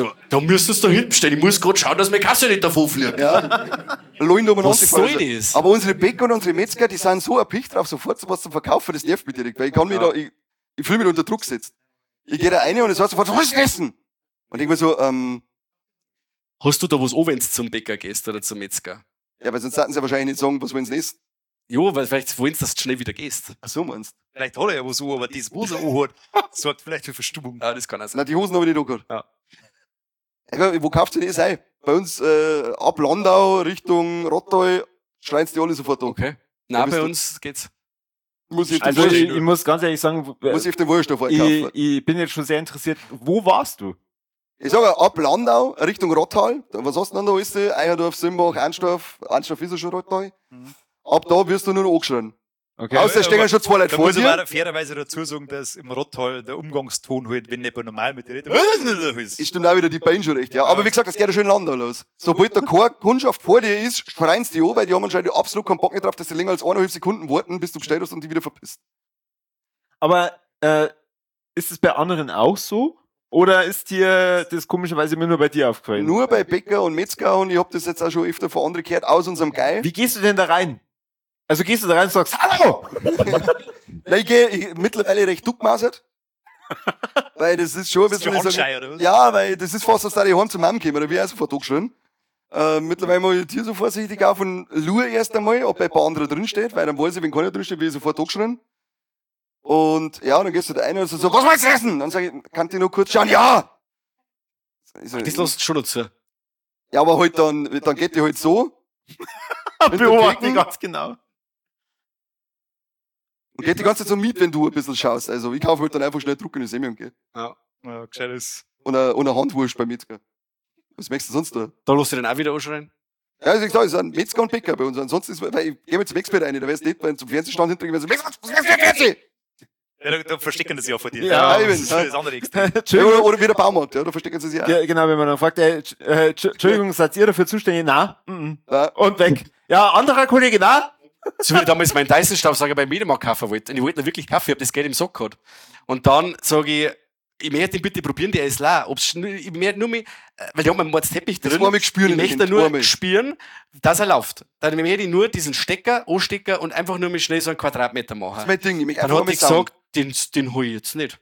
so, da müsstest du da hinten stehen. Ich muss gerade schauen, dass meine Kasse nicht davon fliegt. Ja. Leuen da Was soll das? Aber unsere Bäcker und unsere Metzger, die sind so erpicht drauf, sofort was zu verkaufen, das nervt mich direkt, weil ich kann mich da, ich fühle mich unter Druck gesetzt. Ich gehe da rein und es sagt sofort, was willst du essen? Und ich mir so, Hast du da was an, wenn du zum Bäcker gehst oder zum Metzger? ja, weil sonst sollten sie ja wahrscheinlich nicht sagen, was wollen sie essen. Jo, weil vielleicht wollen sie, dass du schnell wieder gehst. Ach so meinst du? Vielleicht hat er ja was an, aber das, was er anhat, sorgt vielleicht für Verstummung. Ja, das kann auch sein. Na, die Hosen habe ich nicht angehört. Ja. Ja, wo kauft ihr das ein? Bei uns, ab Landau, Richtung Rottal, schreien die alle sofort an. Okay. Ja, Nein, bist bei du- uns geht's. Muss ich auf Also den ich muss ganz ehrlich sagen, muss ich auf den Wohlstoff ich, kaufen. ich bin jetzt schon sehr interessiert. Wo warst du? Ich sage, ab Landau, Richtung Rottal, was hast du denn da alles? Eicherdorf, Simbach, Anstorf ist ja schon Rottal. Ab da wirst du nur noch angeschrien. Okay. Außer es stehen schon zwei Leute Da vor muss ich dir. aber fairerweise dazu sagen, dass im Rottal der Umgangston halt, wenn nicht normal mit dir redet, Ist stimmt auch wieder die Beine schon recht, ja. Aber wie gesagt, das geht ja schön Landau los. Sobald da keine Kundschaft vor dir ist, schreien sie die an, weil die haben anscheinend absolut keinen Bock mehr drauf, dass sie länger als 1,5 Sekunden warten, bis du bestellt hast und die wieder verpisst. Aber ist es bei anderen auch so? Oder ist dir das komischerweise immer nur bei dir aufgefallen? Nur bei Bäcker und Metzger und ich hab das jetzt auch schon öfter von anderen gehört, aus unserem Geil. Wie gehst du denn da rein? Also gehst du da rein und sagst, hallo! Nein, ich gehe mittlerweile recht duckmausert. Weil das ist schon ein bisschen. Ist so- Handschei, oder was? Ja, weil das ist fast, als da die heim zum Mom kommen, da wäre ich auch sofort angeschrien. Mittlerweile mache ich die Tür so vorsichtig auf und schaue erst einmal, ob ein paar andere drinsteht, weil dann weiß ich, wenn keiner drinsteht, will ich sofort angeschrien. Und ja, dann gehst du da rein und so, was willst du essen? Dann sage ich, kann ich nur kurz schauen, ja! So, Das lässt schon noch zu. ja, aber halt dann geht die halt so. Beobachte Klicken. ganz genau. Und geht die ganze Zeit so mit, wenn du ein bisschen schaust. Also ich kaufe halt dann einfach schnell Druck in das Semi und gehe. Ja, gescheites. Und eine Handwurst beim Metzger. Was möchtest du sonst da? Da lässt du dann auch wieder anschreien. Ja, also ich sag, es sind Metzger und Bäcker bei uns. Ansonsten ist, weil ich gehe mit zum Expert rein, da wär's nicht, wenn zum Fernsehstand hinterher so, was ist für Fernseh? Ja, da verstecken sie sich auch von dir. Ja, das eben. ist das andere Extrem. Ja, Entschuldigung, oder wie der Baumarkt, ja, da verstecken sie sich auch. ja, genau, wenn man dann fragt, Entschuldigung, seid ihr dafür zuständig? Na, Ja. und weg. Ja, anderer Kollege, na? So wie ich damals meinen Dyson-Staubsauger beim Mediamarkt kaufen wollte. Und ich wollte wirklich Kaffee, ich hab das Geld im Sack gehabt. Und dann sage ich möchte den bitte probieren, der ist leer. Ich möchte nur mehr, weil die haben einen Mordsteppich Das drin. war mit Spüren Ich nicht, möchte nur einmal. spüren, dass er läuft. Dann möchte ich nur diesen Stecker, Anstecker und einfach nur mit schnell so einen Quadratmeter Das ist machen. mein Ding, ich möchte Dann einfach hat mal ich sagen. gesagt, den hol ich jetzt nicht.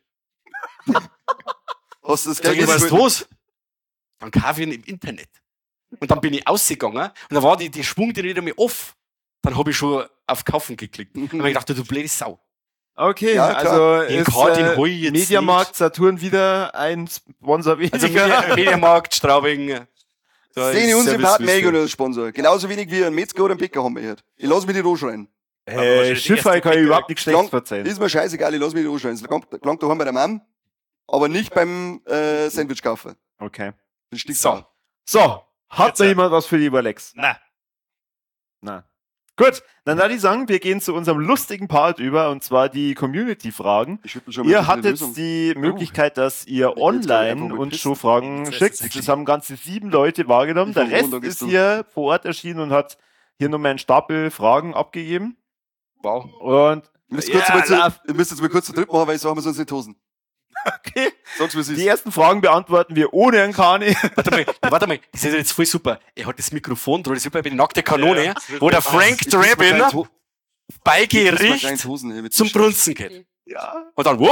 Hast du das Sag Geld ich, weißt du nicht was? Dann kaufe ich ihn im Internet. Und dann bin ich ausgegangen und da war die Schwung die nicht einmal off. Dann habe ich schon auf Kaufen geklickt. Dann habe ich gedacht, du blöde Sau. Okay, Ja, klar. also Den ist kann- den hol ich jetzt Mediamarkt Saturn wieder ein Sponsor weniger. Also Mediamarkt, Straubing. da Sehen ist Unsympathen Service- McDonalds-Sponsor. Genauso wenig wie ein Metzger oder ein Bäcker haben wir hier. Ich lass mich nicht anschreien. Schiffer kann ich überhaupt nichts Schlechtes verzeihen. Ist mir scheißegal, ich lass mich nicht anschreien. Es klangt daheim bei der Mom, aber nicht beim Sandwich kaufen. Okay. Das stinkt So. auch. So, hat Jetzt, noch jemand was für die Überlex? Nein. Na. Gut, dann würde ich sagen, wir gehen zu unserem lustigen Part über, und zwar die Community-Fragen. Ich schüttel schon mal Ihr ein bisschen hattet Lösung. die Möglichkeit, dass ihr Ich will jetzt gleich einfach online mal uns pissen. schon Fragen Das ist schickt. wirklich- Das haben ganze 7 Leute wahrgenommen. Ich Der verwohne, Rest da gehst ist du. hier vor Ort erschienen und hat hier nochmal einen Stapel Fragen abgegeben. Wow. Und Ihr müsst, Ja, ihr müsst jetzt mal kurz zu dritt machen, weil ich sage, wir sonst nicht Hosen. okay, Sag's, wie es ist. die ersten Fragen beantworten wir ohne einen Kani. Warte mal, das ist jetzt voll super. Er hat das Mikrofon dran, das ist wie bei der nackte Kanone, Ja, das wird wo der super. Frank Ich muss mal Drabin kleines Ho- bei ich muss mal Gericht kleines Hosen hier mit zum dem Scheiß. Brunzen geht. Ja. Und dann,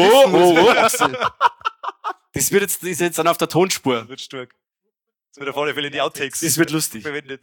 das wird jetzt, ist jetzt dann auf der Tonspur. Das wird stark. Das wird auf alle Fälle in die Outtakes. Das wird lustig. verwendet.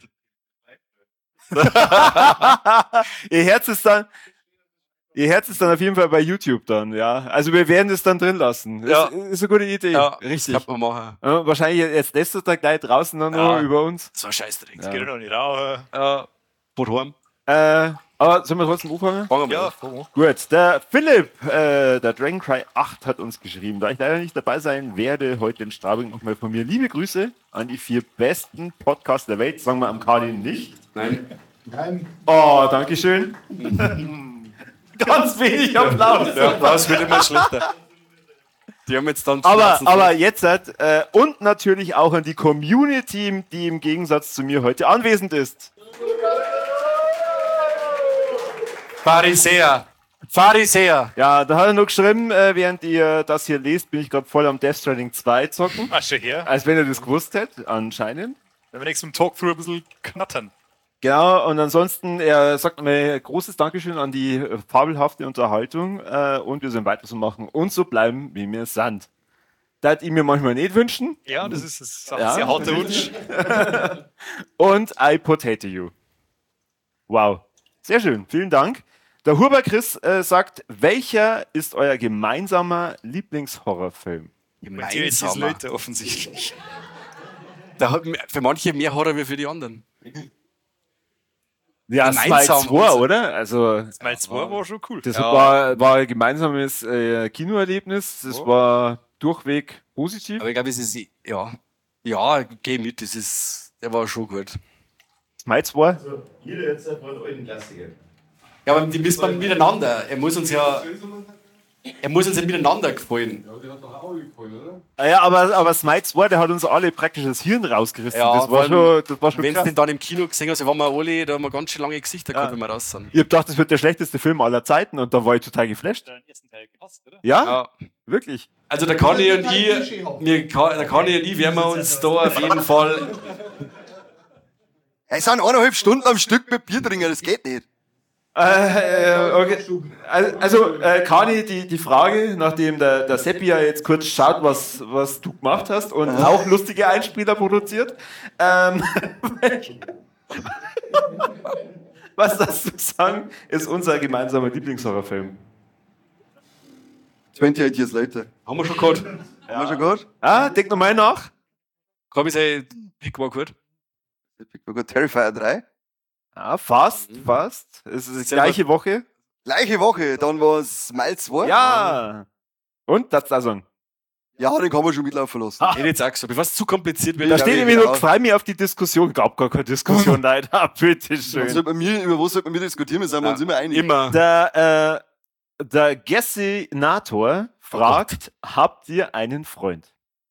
Ihr Herz ist dann auf jeden Fall bei YouTube dann, ja. Also wir werden es dann drin lassen. Ja. Ist eine gute Idee. Ja, Richtig. Das kann man machen. Ja, wahrscheinlich jetzt lässt es da gleich draußen dann noch Ja. über uns. So ein Scheißdreck. Das geht ja noch nicht rauchen. Boot heim. Aber sollen wir trotzdem anfangen? Fangen wir Ja, an. Gut, der Philipp, der Dragon Cry 8 hat uns geschrieben. Da ich leider nicht dabei sein werde, heute in Straubing nochmal von mir liebe Grüße an die 4 besten Podcasts der Welt. Sagen wir am Kali nicht. Nein. Oh, Dankeschön. Ganz wenig Applaus. Ja, das wird immer schlechter. Die haben jetzt dann Aber jetzt und natürlich auch an die Community, die im Gegensatz zu mir heute anwesend ist. Pharisäer. Pharisäer. Ja, da hat er noch geschrieben, während ihr das hier lest, bin ich gerade voll am Death Stranding 2 zocken. Ach, schon her. Als wenn ihr das gewusst hättet, anscheinend. Wenn wir nächstes Mal Talkthrough ein bisschen knattern. Genau, und ansonsten, er sagt mir großes Dankeschön an die fabelhafte Unterhaltung und wir sollen weiter so machen und so bleiben, wie wir sind. Das ich mir manchmal nicht wünschen. Ja, das ist ein Ja. sehr harter Wunsch. Und I potato you. Wow. Sehr schön, vielen Dank. Der Huber Chris sagt, welcher ist euer gemeinsamer Lieblingshorrorfilm? Gemeinsamer. Leute offensichtlich. Da hat für manche mehr Horror wie für die anderen. Ja, Gemeinsam, Smite 2, also. oder? Also, Smite 2 war schon cool. das war ein gemeinsames Kinoerlebnis. Das war durchweg positiv. Aber ich glaube, es ist, ja, geh mit, der war schon gut. Smite 2? Also, jeder jetzt hat einen alten Klassiker. Ja, aber die müssen man miteinander. Er muss uns ja miteinander gefallen. Ja, aber Smite 2, der hat uns alle praktisch das Hirn rausgerissen. Ja, das war schon Wenn du krass. den dann im Kino gesehen hast, waren wir alle, da haben wir ganz schön lange Gesichter gehabt, wenn wir raus sind. Ich hab gedacht, das wird der schlechteste Film aller Zeiten und da war ich total geflasht. Den ersten Teil gehasst, oder? Ja, Ja. wirklich. Also der Conny und ich werden wir uns da auf jeden Fall. Es sind 1,5 Stunden am Stück mit Bier trinken, das geht nicht. Okay. Also, Kani, die Frage, nachdem der Seppi ja jetzt kurz schaut, was du gemacht hast und auch lustige Einspieler produziert. Was darfst du sagen, ist unser gemeinsamer Lieblingshorrorfilm? 28 Years Later. Haben wir schon gehabt. Haben wir schon gehört? Ah, denk nochmal nach. Kann ich sagen, Pick war gut. Terrifier 3. Ah, fast. Es ist die Selber- gleiche Woche. Gleiche Woche, dann war es Smite 2. Ja. Und, das da sagen. Ja, den kann man schon mitlaufen lassen. Ich hätte jetzt auch gesagt, bevor es zu kompliziert wird. Da Ja, steht ich nämlich genau. noch, freu mich auf die Diskussion. Gab gar keine Diskussion, leider. Bitteschön. Über was sollte man diskutieren? Wir sind uns immer einig. Immer. Der Gessinator fragt, habt ihr einen Freund?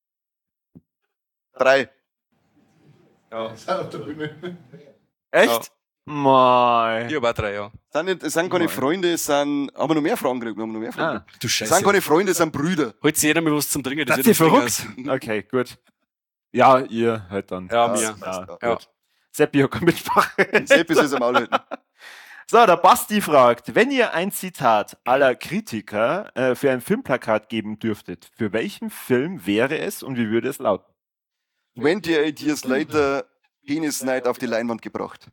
3. Sind auf der Bühne. Echt? Mei. Ich habe auch 3 Jahre. Es sind keine Freunde, es sind. Haben wir noch mehr Fragen gekriegt? Wir haben noch mehr Fragen. Ah, Du Es sind Scheiße. keine Freunde, es sind Brüder. Holt sich jeder mal was zum Trinken. seid wird ihr uns länger verrückt? Okay, gut. Ja, ihr halt dann. Ja, Ja, mir. passt, Ja, ja. gut. Seppi hat keine Mitsprache. Sepp ist es am Maul halten. So, der Basti fragt, wenn ihr ein Zitat aller Kritiker für ein Filmplakat geben dürftet, für welchen Film wäre es und wie würde es lauten? 28 Years Later, Penis Night auf die Leinwand gebracht.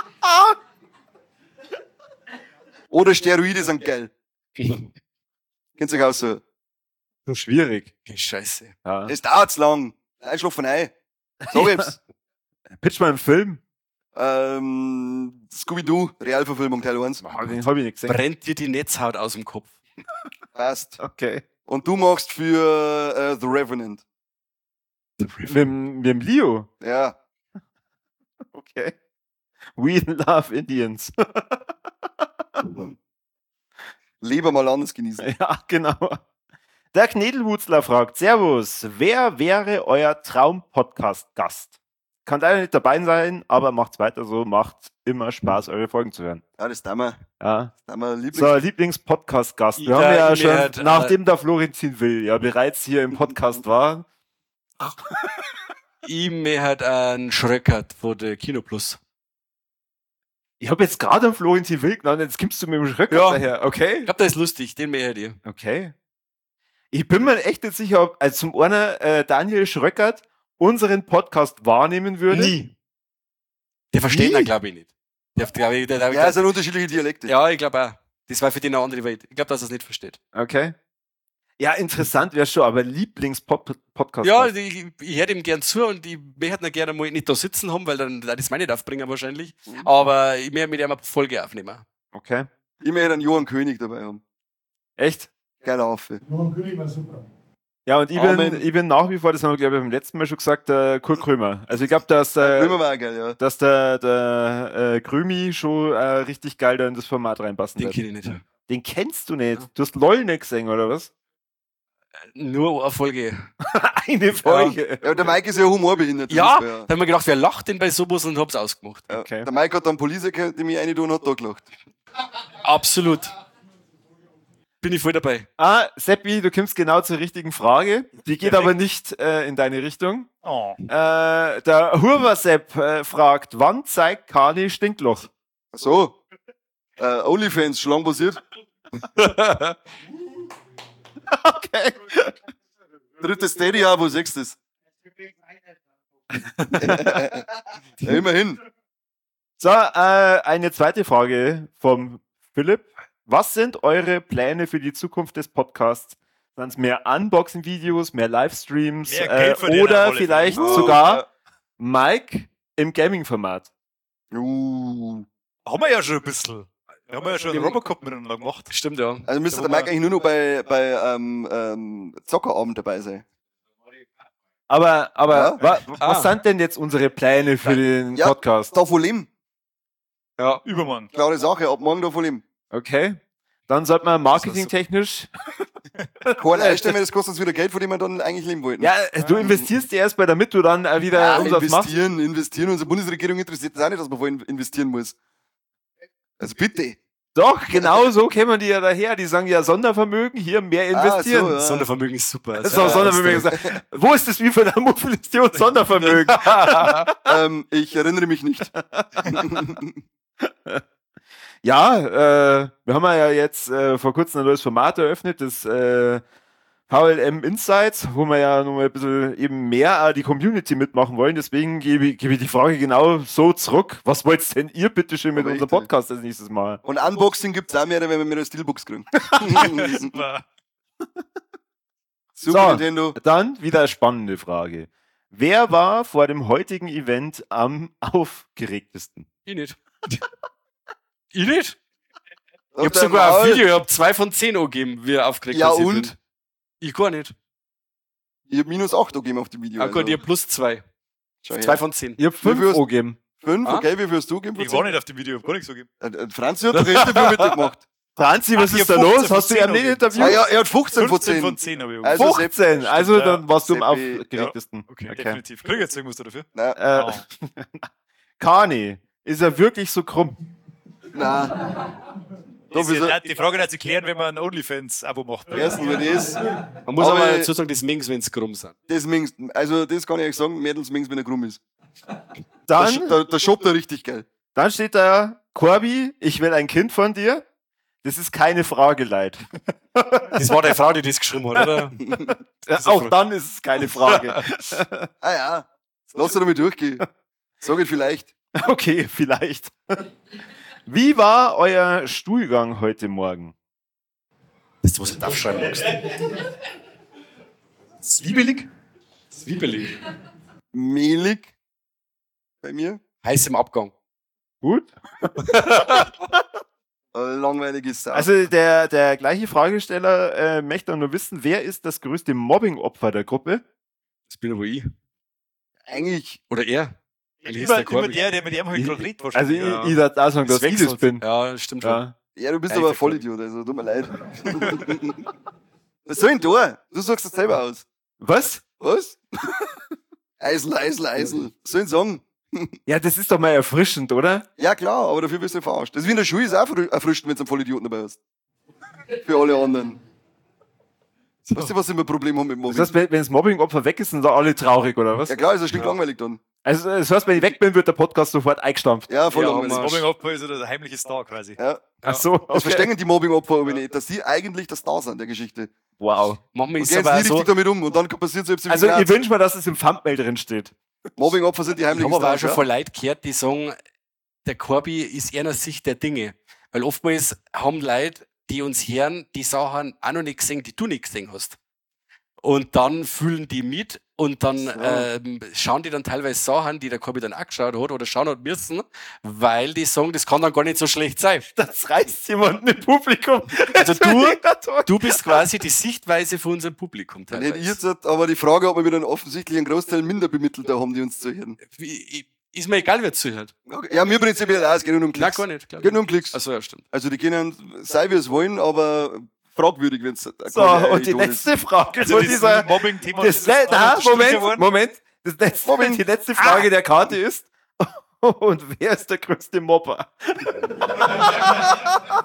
Oder Steroide sind geil. Kennst du euch aus so? So schwierig. Scheiße. Ja. Es dauert zu lang. Einschlag von Ei. Sag ich's. Pitch mal einen Film. Scooby-Doo, Realverfilmung Teil 1. Den habe ich nicht gesehen. Brennt dir die Netzhaut aus dem Kopf. Passt. Okay. Und du machst für The Revenant. Mit dem Leo. Ja. Okay. We love Indians. Lieber mal anders genießen. Ja, genau. Der Knedelwutzler fragt, Servus, wer wäre euer Traum-Podcast-Gast? Kann leider nicht dabei sein, aber macht's weiter so, macht immer Spaß, eure Folgen zu hören. Ja, das tun wir. Ja. Das tun wir Lieblings. So, Lieblings-Podcast-Gast. Wir Ja, haben ja ich schon, werd, nachdem der Florentin Will ja bereits hier im Podcast war, Ich mir halt einen Schröckert von der Kino Plus. ich habe jetzt gerade einen Florentin Will genannt, jetzt kommst du mit dem Schröcker Ja. daher. Okay. Ich glaube, der ist lustig, den mehr dir. Okay. Ich bin mir echt nicht sicher, ob also zum einen Daniel Schröckert unseren Podcast wahrnehmen würde. Nie. Der versteht Nie? ihn, glaube ich, nicht. Ja, es sind unterschiedliche Dialekte. Ja, ich glaube auch. Das war für den eine andere Welt. Ich glaube, dass er es nicht versteht. Okay. Ja, interessant wäre schon, aber Lieblings-Podcast. Ja, ich hätte ihm gern zu und ich möchte ihn gerne mal nicht da sitzen haben, weil dann das meine nicht aufbringen wahrscheinlich. Aber ich möchte mit ihm eine Folge aufnehmen. Okay. Ich möchte einen Johann König dabei haben. Echt? Geiler Affe. Johann König war super. Ja, und Amen. ich bin nach wie vor, das haben wir, glaube ich, beim letzten Mal schon gesagt, Kurt Krömer. Also ich glaube, dass, Römer war auch geil, ja. dass der Krümi schon richtig geil da in das Format reinpassen Den wird. kenne ich nicht. Den kennst du nicht. Du hast LOL nicht gesehen, oder was? Nur eine Folge. Eine Folge. Ja, der Mike ist ja humorbehindert. das Ja, ist da haben wir gedacht, wer lacht denn bei sowas und hab's ausgemacht. ja. Okay. Der Mike hat dann Police Academy rein und hat da gelacht. Absolut. Bin ich voll dabei. Seppi, du kommst genau zur richtigen Frage. Die geht aber nicht in deine Richtung. Oh. Der Hurver-Sepp fragt, wann zeigt Kani Stinkloch? So. OnlyFans, schon lang passiert. Okay. Drittes Steady-Abo, sechstes. Ja, immerhin. So, eine zweite Frage vom Philipp. Was sind eure Pläne für die Zukunft des Podcasts? Sind es mehr Unboxing-Videos, mehr Livestreams Mehr Geld verdienen auf oder alle vielleicht Fälle. sogar Mike im Gaming-Format? Haben wir ja schon ein bisschen. Wir haben ja schon einen Robocop miteinander gemacht. Stimmt, ja. Also müsste der Mike eigentlich nur noch bei Zockerabend dabei sein. Aber Ja. was sind denn jetzt unsere Pläne für den Ja. Podcast? Da von leben. Ja. Übermorgen. Klare Sache, ab morgen da von leben. Okay. Dann sollte man marketingtechnisch. Kein einstellen, weil das kostet uns wieder Geld, von dem wir dann eigentlich leben wollten. Ja, du investierst erst bei, damit du dann wieder Umsatz machst. investieren. Unsere Bundesregierung interessiert das auch nicht, dass man vorhin investieren muss. Also bitte. Doch, genau so kämen die ja daher. Die sagen ja Sondervermögen, hier mehr investieren. so, ja. Sondervermögen ist super. Das ist auch Sondervermögen. Wo ist das wie von der Mobilisation Sondervermögen? Ich erinnere mich nicht. Ja, wir haben ja jetzt vor kurzem ein neues Format eröffnet, das VLM Insights, wo wir ja noch mal ein bisschen eben mehr die Community mitmachen wollen. Deswegen gebe ich die Frage genau so zurück. Was wollt denn ihr bitte schön mit Aber unserem echt, Podcast als nächstes Mal? Und Unboxing gibt's auch mehr, wenn wir mit einer Steelbox kriegen. Super. Super So. Nintendo. Dann wieder eine spannende Frage. Wer war vor dem heutigen Event am aufgeregtesten? Ich nicht. Ich nicht? Ich Auf hab dein sogar ein Maul. Video, ich hab 2 von 10 angegeben, wie er aufgeregt Ja ist, ich und? bin. Ich gar nicht. Ich hab -8 gegeben auf dem Video. Ah gut, ich hab plus 2. Schau her. 2 von 10. Ich hab 5 Wie viel hast- gegeben. 5, Ah? okay, wie viel hast du gegeben? Ich war nicht auf dem Video, ich hab gar nichts so gegeben. Franzi hat doch ein Interview mit dir gemacht. Franzi, was Ach, ist ihr da 15 los? Hast du von ja 10 nicht gegeben. interviewt? Ah ja, er hat 15 von 10. 15 von 10 habe ich Also, 15, also ja. dann warst du am Seppi, aufgeregtesten. Okay, Okay. definitiv. Krieg ich jetzt irgendwas dafür? Na, Oh. Kani, ist er wirklich so krumm? na. Das ist ja die Frage hat sich klären, wenn man ein OnlyFans-Abo macht. Erstens mal das. Man muss Aber- aber dazu sagen, das Mings, wenn es krumm sind. Das mingst, also das kann ich euch sagen, Mädels mingst, wenn er krumm ist. Dann, Der shoppt da richtig geil. dann steht da, Corby, ich will ein Kind von dir. Das ist keine Frage, Leid. Das war die Frau, die das geschrieben hat, oder? Auch dann ist es keine Frage. Ah ja, lass er damit durchgehen. Sag ich vielleicht. Okay, vielleicht. Wie war euer Stuhlgang heute Morgen? Das ist, was du aufschreiben magst. Zwiebelig? Zwiebelig. Mehlig. Bei mir. Heiß im Abgang. Gut. Langweiliges Sau. Also der gleiche Fragesteller möchte nur wissen, wer ist das größte Mobbing-Opfer der Gruppe? Das bin aber ich. eigentlich, Oder er. Eigentlich ist Über der Corby. der mit dem habe ich gerade redet Also wahrscheinlich. ich, Ja. ich darf da sagen, dass Das ich das wechselt. bin. Ja, stimmt schon. Ja. ja, du bist Ja, aber ich ein Vollidiot, also tut mir leid. Was soll denn da? Du suchst das selber aus. Was? Was? Eisel. Was soll ich denn sagen? Ja, das ist doch mal erfrischend, oder? Ja klar, aber dafür bist du verarscht. Das ist wie in der Schule, ist auch erfrischend, wenn du einen Vollidioten dabei hast. Für alle anderen. Weißt du, was sie immer ein Problem haben mit Mobbing? Das heißt, wenn das Mobbing-Opfer weg ist, sind da alle traurig, oder was? Ja klar, ist ein Stück langweilig dann. Also das heißt, wenn ich weg bin, wird der Podcast sofort eingestampft. Ja, voll Ja, langweilig. Mann. Mobbing-Opfer ist oder der heimliche Star quasi. Ja. Ach so, Das verstehen die Mobbing-Opfer aber nicht, dass sie eigentlich das Star sind, der Geschichte. Wow. Manchmal Und ist gehen es jetzt aber nie auch so. richtig damit um und dann passiert so etwas Also wie ich Graz. wünsche mir, dass es im Thumbnail drin steht. Mobbing-Opfer sind die Ich heimlichen habe aber auch Stars. schon Ja? von Leuten gehört, die sagen, der Corby ist eher Sicht der Dinge. Weil oftmals haben Leute, die uns hören, die Sachen auch noch nicht gesehen, die du nicht gesehen hast. Und dann fühlen die mit und dann schauen die dann teilweise Sachen, die der Corby dann auch geschaut hat oder schauen hat müssen, weil die sagen, das kann dann gar nicht so schlecht sein. Das reißt jemanden im Publikum. Also du bist quasi die Sichtweise von unserem Publikum Nicht ich teilweise. jetzt, aber die Frage, ob wir wieder offensichtlich einen Großteil Minderbemittelter haben, die uns zuhören. Ist mir egal, wer zuhört. Okay. Ja, mir prinzipiell auch, es geht nur um Nein, Klicks. gar nicht. Geht nur um Klicks. Achso, ja, stimmt. Also die können sein, wie es wollen, aber fragwürdig, wenn es So, und die letzte Frage Also von dieses dieser... Mobbing-Thema Das, ist alles na, unterstrichen worden. Moment. Die letzte Frage der Karte ist, und wer ist der größte Mobber?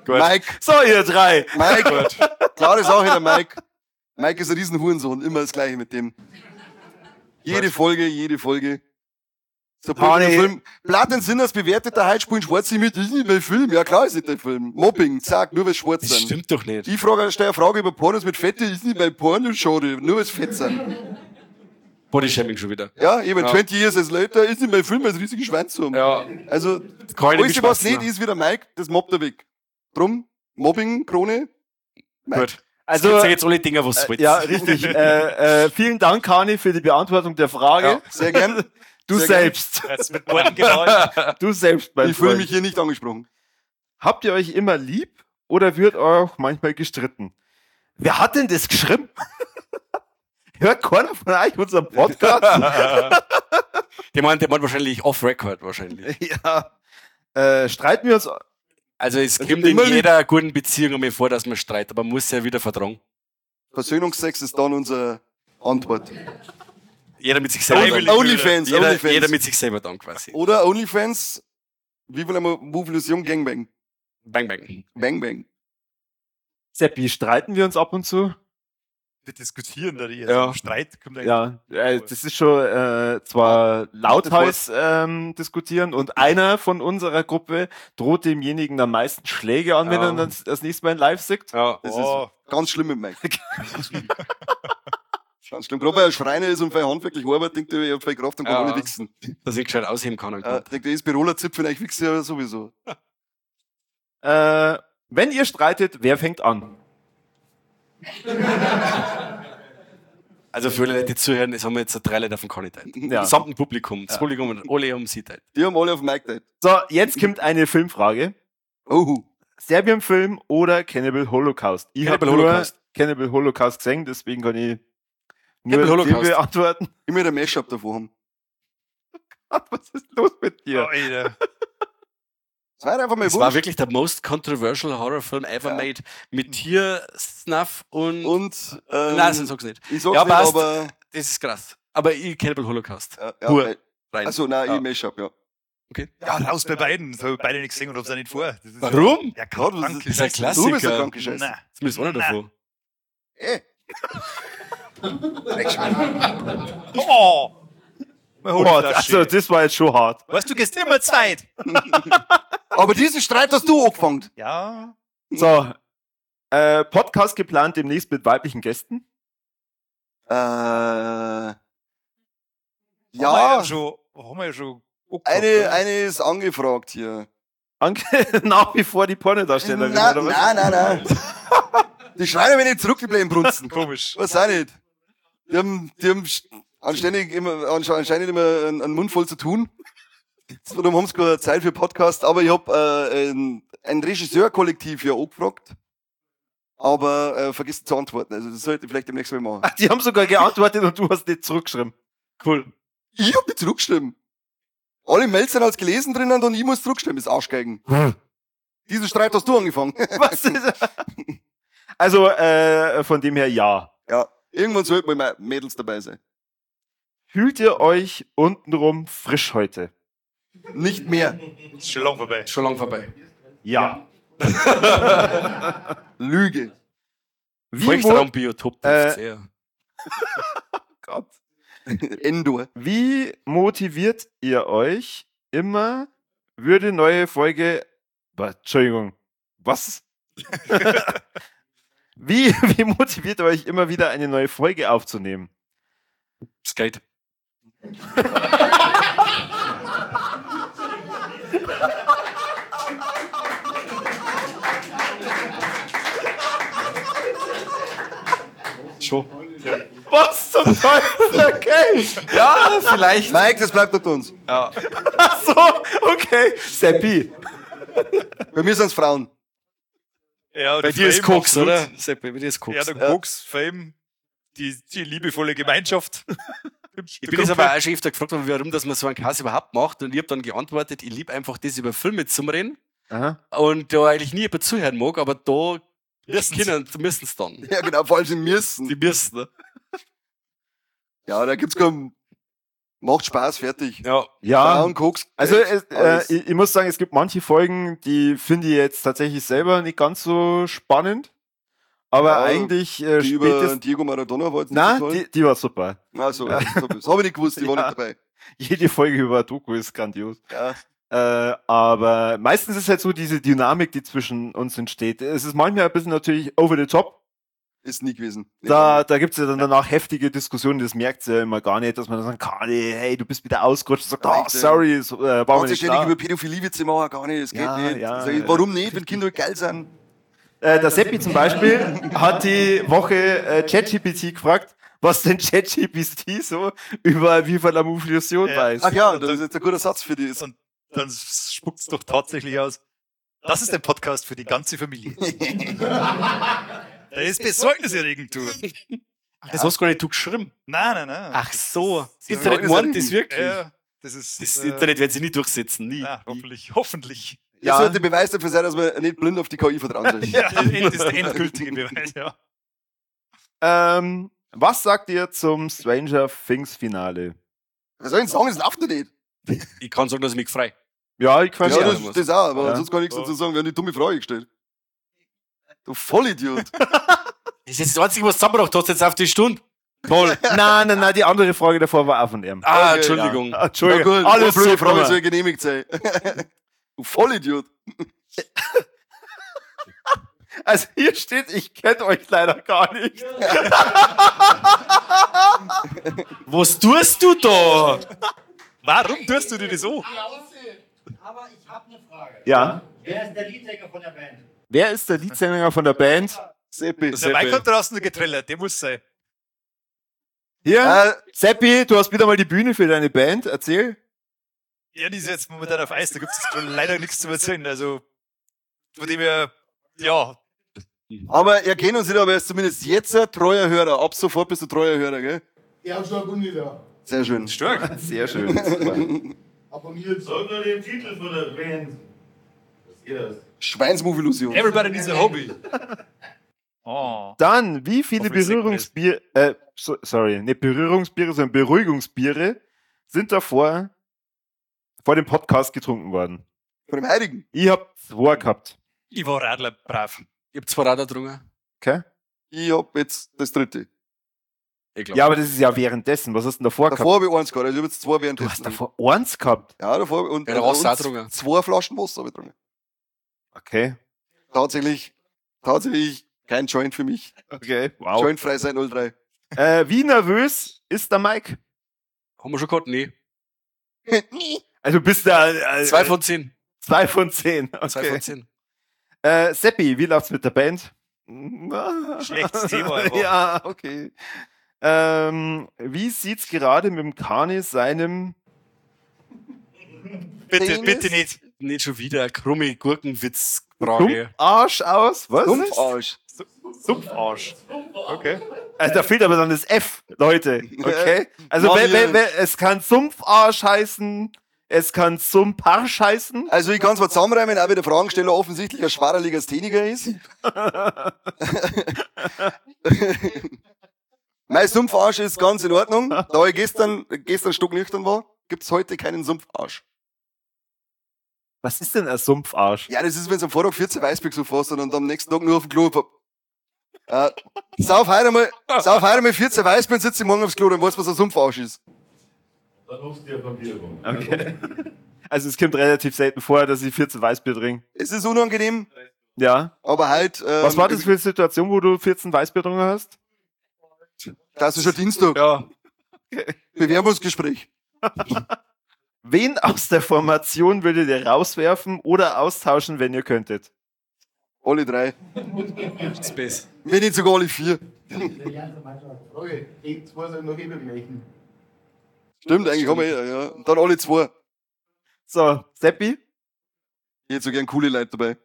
Mike, So, ihr drei. Mike, klare Sache, der Mike. Mike ist ein riesen Hurensohn, immer das Gleiche mit dem. Jede Folge. So Honey. Film. Platten Sinners bewertet der heute spielen Schwarze mit, das ist nicht mein Film. Ja klar ist nicht dein Film. Mobbing, zack, nur weil Schwarz Das sind. stimmt doch nicht. Ich stelle eine Frage über Pornos mit Fette, ist nicht mein Porno, schade, nur weil es fett sind. Bodyshaming schon wieder. Ja, eben 20 Years as later, ist nicht mein Film, weil es riesige Schwänze haben. Ja. Also, Keine alles, was Geschmacksner. nicht ist wie der Mike, das mobbt er weg. Drum, Mobbing, Krone. Mike. Gut. Also, Gibt's ja jetzt alle Dinge, was wollt. ja, richtig. Vielen Dank, Kani, für die Beantwortung der Frage. Ja, sehr gern. Du sehr selbst. Jetzt mit Worten gemalt. Du selbst, mein Ich fühle Freund. mich hier nicht angesprochen. Habt ihr euch immer lieb oder wird auch manchmal gestritten? Wer hat denn das geschrieben? Hört keiner von euch unseren Podcast? Der meint wahrscheinlich off-record wahrscheinlich. Ja. Streiten wir uns. Also es Also kommt in immer jeder guten Beziehung einmal vor, dass man streitet, aber man muss ja wieder vertragen. Versöhnungsex ist dann unsere Antwort. Jeder mit sich selber dann. Onlyfans, Jeder mit sich selber dann quasi. Oder Onlyfans, wie will einmal Movilusion Gangbang. Bang, bang. Bang, bang. Seppi, streiten wir uns ab und zu? Wir diskutieren da die Ja. Streit kommt eigentlich. Ja, das ist schon zwar lauthals diskutieren und einer von unserer Gruppe droht demjenigen am meisten Schläge an, wenn Ja. er dann das nächste Mal in live sieht. Ja. Das Oh. ist ganz schlimm mit Mike. Ganz schlimm. Gerade weil er Schreiner ist und für handwerklich arbeitet, denkt er, er hat viel Kraft und kann Ja. alle wichsen. Dass ich gescheit ausheben kann. Denkt er, ist Biroler Zipfel, ich wichse ja sowieso. Wenn ihr streitet, wer fängt an? Also für alle, die zuhören, das haben wir jetzt drei Leute auf dem Kandidat. Ja. Das gesamte Publikum. Das Publikum und alle haben sie teilt. Die haben alle auf Mike Date. So, jetzt kommt eine Filmfrage. Oh. Serbian-Film oder Cannibal Holocaust? Ich habe Cannibal nur Holocaust. Cannibal Holocaust gesehen, deswegen kann ich nur Cannibal den Holocaust. beantworten. Ich will ein Mashup davor haben. Was ist los mit dir? Oh, Alter. Das war einfach mal Es war wurscht. wirklich der most controversial Horrorfilm ever Ja. made. Mit Tier-Snuff und... Und, Nein, sag's nicht. ich sag's Ja, nicht, passt. aber, Das ist krass. Aber ich Cannibal Holocaust. ja, Rein. also, nein, Ja. ich Mashup, ja. Ja, raus bei beiden. Das habe ich beide nicht gesehen und hab's auch nicht vor. Das ist Warum? Ja, Ja, das krank. ist ein Du bist ein Klassiker. kranke Scheiße. Nein. Zumindest einer davon. Oh! Meine Oh, Holflasche. also, das war jetzt schon hart. Weißt du, gehst immer Zeit. Aber diesen Streit hast du angefangen. Ja. So, Podcast geplant demnächst mit weiblichen Gästen. Ja, Haben wir ja schon. eine ist angefragt hier. Nach wie vor die Pornodarstellerin, Nein, oder was? nein. Die schreien mir nicht zurückgeblieben, Brunzen. Komisch. Was auch nicht. Die haben anscheinend immer einen Mund voll zu tun. Darum haben sie keine Zeit für Podcast. Aber ich hab ein Regisseurkollektiv hier angefragt. Aber vergessen zu antworten. Also das sollte ich vielleicht demnächst mal machen. Ach, die haben sogar geantwortet und du hast nicht zurückgeschrieben. Cool. Ich hab nicht zurückgeschrieben. Alle Mails sind als gelesen drinnen und ich muss zurückschreiben. Das Arschgeigen. Diesen Streit hast du angefangen. Was ist Also, von dem her ja. Ja, irgendwann sollten mal Mädels dabei sein. Fühlt ihr euch untenrum frisch heute? Nicht mehr. Ist schon lang vorbei. Schon lang vorbei. Ja. Lüge. Feuchtraumbiotop trifft's eher. Gott. Endor. Wie motiviert ihr euch immer, würde neue Folge... Entschuldigung. Was? Wie motiviert ihr euch immer wieder eine neue Folge aufzunehmen? Skate. Schon. Was zum Teufel? Okay. Ja, vielleicht. Mike, das bleibt unter uns. Ja. Ach so, okay. Seppi. Bei mir sind's Frauen. Ja, Bei dir ist Fame Koks, absolut. oder? Seppi, bei dir ist Koks. Ja, der Koks, Fame, die liebevolle Gemeinschaft. Ich bin jetzt aber auch schon öfter gefragt worden, warum dass man so einen Kass überhaupt macht. Und ich habe dann geantwortet, ich liebe einfach das, über Filme zu reden. Aha. Und da eigentlich nie jemand zuhören mag, aber da müssen es dann. Ja, genau, vor allem sie müssen. Die müssen, ne? Ja, da gibt's keinen Macht Spaß, fertig. Ja. Ja, Braun, Koks. also alles. ich muss sagen, es gibt manche Folgen, die finde ich jetzt tatsächlich selber nicht ganz so spannend. Aber Ja, eigentlich die über spätestens... Diego Maradona war jetzt nicht Nein, so toll. die war super. Also, das habe ich nicht gewusst, die war Ja. nicht dabei. Jede Folge über Doku ist grandios. Ja. Aber meistens ist halt so diese Dynamik, die zwischen uns entsteht. Es ist manchmal ein bisschen natürlich over the top. Ist nie gewesen. Da gibt's ja dann danach heftige Diskussionen, das merkt ja immer gar nicht, dass man dann sagt, Kali, hey, du bist wieder ausgerutscht. Sagt, oh, Richtig. sorry, so, war mir Braucht sich nicht ständig klar. über Pädophilie-Witze machen, gar nicht, das geht Ja, nicht. ja, Also, ja. warum nicht, wenn Kinder geil sind? Der Seppi zum Beispiel hat die Woche ChatGPT gefragt, was denn ChatGPT so über Viva la Illusion weiß. Ach ja, das ist jetzt ein guter Satz für die. Und dann spuckt es doch tatsächlich aus. Das ist ein Podcast für die ganze Familie. Das ist besorgniserregend, du. Das hast gar nicht du geschrieben. Nein. Ach so. Sie Internet sagen, meint das wirklich. Ja, das ist. Das Internet wird sich nie durchsetzen. Nie. Ja, hoffentlich. Das Ja. sollte Beweis dafür sein, dass man nicht blind auf die KI vertrauen soll. Ja, das ist der endgültige Beweis, ja. Was sagt ihr zum Stranger Things Finale? Was soll ich denn sagen, das läuft nicht. Ich kann sagen, dass ich mich frei. Ja, ich kann Ja, ja. das auch, aber Ja. sonst kann ich nichts dazu sagen, wir haben die dumme Frage gestellt. Du Vollidiot. Das ist jetzt das Einzige, was du zusammengebracht hast, jetzt auf die Stunde. Toll. Nein, die andere Frage davor war auch von ihm. Ah, Okay, Entschuldigung. Na Entschuldigung, gut, alles blöde so Frage drüber. soll genehmigt sein. Du Vollidiot. Also hier steht, ich kenne euch leider gar nicht. Was tust du da? Warum tust du dir das so? Aber ich habe eine Frage. Ja. Wer ist der Leadsänger von der Band? Wer ist der Leadsänger von der Band? Seppi. Der Mike hat draußen getrellert, der muss sein. Hier, Seppi, du hast wieder mal die Bühne für deine Band. Erzähl. Ja, die ist jetzt momentan auf Eis, da gibt es leider nichts zu erzählen. Also, von dem her, ja, Aber er kennt uns nicht, aber er ist zumindest jetzt ein treuer Hörer. Ab sofort bist du treuer Hörer, gell? Ja, schon gut wieder. Sehr schön. stark. Sehr schön. Abonniert. Sag nur den Titel von der Band. Was geht das? Schweinsmove-Illusion. Everybody needs a hobby. Oh. Dann, wie viele Hoffentlich sagt man Berührungsbiere, nicht Berührungsbiere, sondern Beruhigungsbiere sind davor vor dem Podcast getrunken worden? Von dem Heiligen. Ich hab 2 gehabt. Ich war Radler brav. Ich hab 2 Radler getrunken. Okay? Ich hab jetzt das dritte. Ich glaub. Ja, aber das ist ja währenddessen. Was hast du denn davor gehabt? Davor habe ich eins gehabt, also ich habe jetzt zwei Du währenddessen. hast davor 1 gehabt. Ja, davor. Und, Ja, da Wasser auch und getrunken. 2 Flaschen Wasser habe ich getrunken. Okay. Tatsächlich kein Joint für mich. Okay. Wow. Jointfrei sein 03. Wie nervös ist der Mike? Haben wir schon gehabt? Nee. Also bist da 2 von 10. 2 von 10. 2 von Okay. 10. Seppi, wie läuft's mit der Band? Schlechtes Thema einfach. Ja, okay. Wie sieht's gerade mit dem Kani seinem Bitte nicht. Nicht schon wieder krumme Gurkenwitz-Frage. Arsch aus? Was? Sumpfarsch. Sumpfarsch. Okay. Da fehlt aber dann das F, Leute. Okay? Also Mann, ja. es kann Sumpfarsch heißen, es kann Sumparsch heißen. Also ich kann zwar zusammenreimen, auch wie der Fragesteller offensichtlich ein schwerer Legastheniker ist. Mein Sumpfarsch ist ganz in Ordnung. Da ich gestern stocknüchtern war, gibt's heute keinen Sumpfarsch. Was ist denn ein Sumpfarsch? Ja, das ist, wenn du am Vortag 14 Weißbier so fährst und dann am nächsten Tag nur auf dem Klo. Sauf heute einmal 14 Weißbier und sitzt morgen aufs Klo, dann weißt du, was ein Sumpfarsch ist. Dann holst du dir Papier rum. Okay. Also es kommt relativ selten vor, dass ich 14 Weißbier trinke. Es ist unangenehm, Ja. aber halt. Was war das für eine Situation, wo du 14 Weißbier getrunken hast? Das ist schon Dienstag. Ja. Bewerbungsgespräch. Wen aus der Formation würdet ihr rauswerfen oder austauschen, wenn ihr könntet? Alle 3. Space. Wenn nicht sogar alle 4. Der ganze Mannschaft. Frage. Die zwei sollen noch übergleichen. Stimmt, eigentlich haben wir ja. Und dann alle 2. So, Seppi? Ich hätte so gern coole Leute dabei.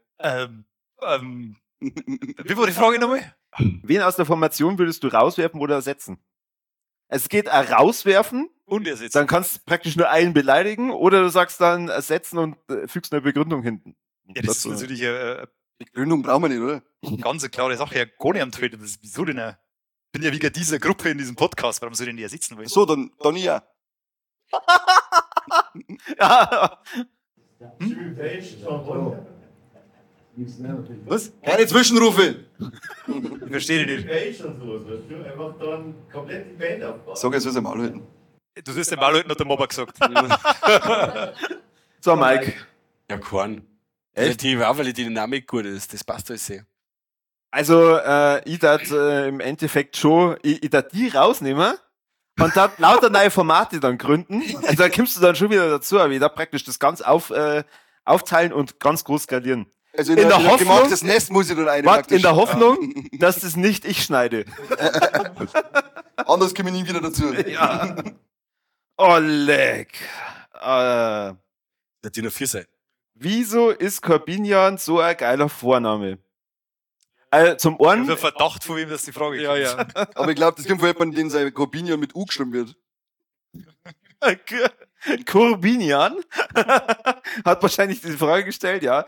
Wie war die Frage nochmal? Wen aus der Formation würdest du rauswerfen oder ersetzen? Es geht ein rauswerfen, Und er sitzt. dann kannst du praktisch nur einen beleidigen oder du sagst dann ersetzen und fügst eine Begründung hinten. Ja, das ist dazu. natürlich Begründung brauchen wir nicht, oder? eine ganz klare Sache. Ja, gar nicht am Trade. Wieso denn? Ich bin ja wegen dieser Gruppe in diesem Podcast. Warum soll ich denn hier sitzen wollen? So, dann ja. Ja. Jimmy Page, John Bonham. Was? Keine Zwischenrufe. Ich verstehe dich Jimmy nicht. Page und sowas, weißt du? Einfach dann komplett die Band aufbauen. Sag jetzt, was er mal halten. Du hast dem Malleuten hat der Mobber gesagt. So, Mike. Ja, Korn. Echt? Auch weil die Dynamik gut ist. Das passt alles sehr. Also, ich darf im Endeffekt schon, ich darf die rausnehmen und dann lauter neue Formate dann gründen. Also da kommst du dann schon wieder dazu, aber ich darf praktisch das ganz aufteilen und ganz groß skalieren. Also In der ein Hoffnung- gemachtes Nest muss ich dann eine Warte, in praktisch. der Hoffnung, dass das nicht ich schneide. Anders komme ich nie wieder dazu. Ja. Oh, leck. Der DIN A4 sein. Wieso ist Corbinian so ein geiler Vorname? Zum Ich habe einen, einen Verdacht, von wem das die Frage kommt. Aber ich glaube, das kommt von jemandem, den sein Corbinian mit U geschrieben wird. Corbinian hat wahrscheinlich diese Frage gestellt, ja.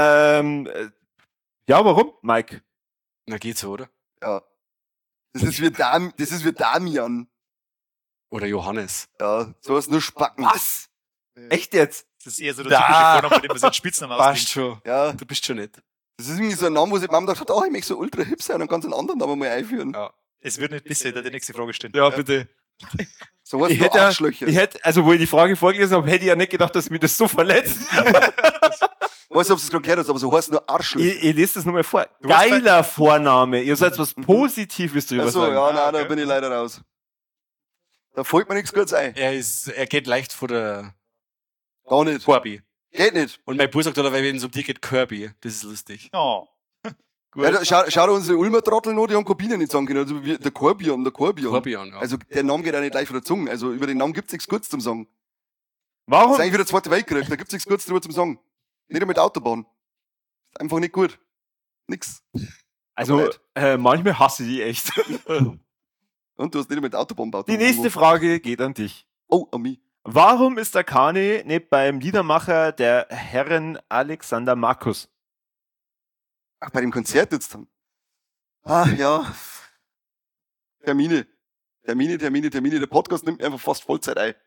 Ja, warum, Mike? Na, geht so, oder? Ja. Das ist wie Damian. Oder Johannes. Ja, sowas nur Spacken. Was? Echt jetzt? Das ist eher so der Da. typische Vorname, bei dem man so einen Spitznamen Passt ausdenkt. schon. Ja, Du bist schon nett. das ist irgendwie so ein Name, wo sich die Mama gedacht hat, oh, ich möchte so ultra hip sein und kann so einen anderen Namen mal einführen. Ja. Es wird nicht besser, da die nächste Frage stellen. Ja, bitte. Sowas Ich nur hätte, Arschlöcher. also wo ich die Frage vorgelesen habe, hätte ich ja nicht gedacht, dass mich das so verletzt. Weiß nicht, ob du es gerade gehört hast, aber so heißt nur Arschlöcher. Ich lese das nochmal vor. Du warst Geiler Vorname. Ihr seid was Positives drüber Achso, sagen. ja, nein, da okay. bin ich leider raus. Da fällt mir nichts Gutes ein. Er geht leicht vor der Gar nicht. Corby. Geht nicht. Und mein Bus sagt, oder wenn es um die geht, Kirby. Das ist lustig. Oh. Ja, schau dir unsere Ulmer Trottel noch, die haben Corbinian nicht sagen können. Also wie der Corbion. Corby an, ja. Also der Name geht auch nicht leicht von der Zunge. Also über den Namen gibt's nichts Gutes zum Sagen. Das Warum? ist eigentlich wie der Zweite Weltkrieg, da gibt's nichts Gutes drüber zum Sagen. Nicht einmal mit Autobahn. Ist einfach nicht gut. Nix. Also, manchmal hasse ich die echt. Und du hast nicht einmal mit Autobahn gebaut. Die nächste Frage geht an dich. Oh, an mich. Warum ist der Kane nicht beim Liedermacher der Herren Alexander Markus? Ach, bei dem Konzert jetzt dann. Ah, ja. Termine. Der Podcast nimmt einfach fast Vollzeit ein.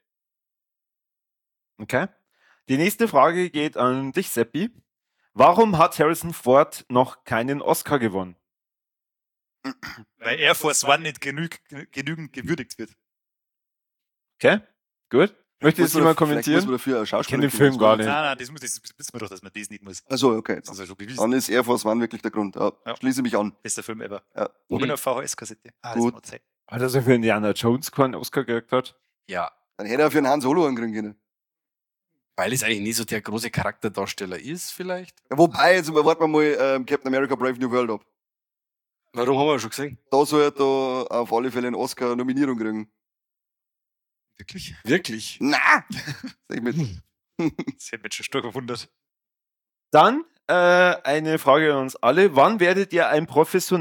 Okay. Die nächste Frage geht an dich, Seppi. Warum hat Harrison Ford noch keinen Oscar gewonnen? Weil Air Force One nicht genügend gewürdigt wird. Okay, gut. Möchte jetzt jemand Vielleicht muss kommentieren? man dafür Ich kenne den Film gar nicht. Nein, das wissen wir doch, dass man das nicht muss. Also okay. Das ist ja schon bewiesen. Dann ist Air Force One wirklich der Grund. Ja, Ja. Schließe mich an. Bester Film ever. Ja. Oben auf VHS-Kassette. Gut. Das Zeit. Hat er so für Indiana Jones keinen Oscar gekriegt hat? Ja. Dann hätte er für einen Han Solo ankriegen können. Weil es eigentlich nie so der große Charakterdarsteller ist, vielleicht. Ja, wobei, jetzt warten wir mal Captain America Brave New World ab. Warum haben wir schon gesehen? Da soll er da auf alle Fälle eine Oscar-Nominierung kriegen. Wirklich? Wirklich? Na! Sag ich mit. Das hätte mich schon stark verwundert. Dann eine Frage an uns alle. Wann werdet ihr ein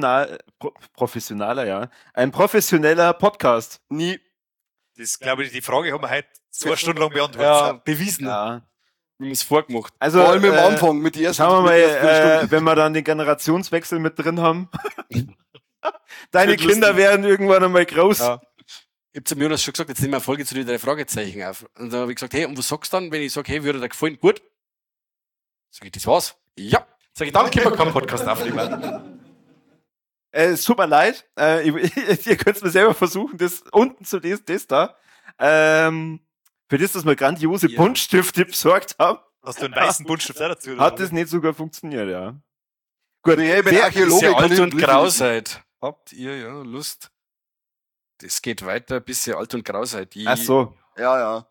ein professioneller Podcast? Nie. Das glaube ich, die Frage haben wir heute 2 Stunden lang beantwortet. Ja, bewiesen. Ja. Wir haben es vorgemacht. Also, Vor allem am Anfang mit die ersten schauen wir mit den ersten mal, Viertelstunden. wenn wir dann den Generationswechsel mit drin haben. Deine wird Kinder lustig. werden irgendwann einmal groß. Ja. Ich hab zum Jonas schon gesagt, jetzt nehmen wir eine Folge zu den 3 Fragezeichen auf. Und da habe ich gesagt, hey, und was sagst du dann, wenn ich sage, hey, würde dir gefallen? Gut. Sag ich, das war's? Ja. Sag ich, dann können wir keinen Podcast aufnehmen. Es tut mir leid. Ihr könnt es mir selber versuchen, das unten zu lesen, das da. Für das, dass wir grandiose Ja. Buntstifte besorgt haben, Hast du einen weißen Buntstift auch dazu? oder hat was? das nicht sogar funktioniert, ja. Gut, Ich bin wer- Archäologe. Bisschen kann alt ich und nicht grau wissen. seid. Habt ihr ja Lust? Das geht weiter, bis ihr alt und grau seid. Ach so, Ja.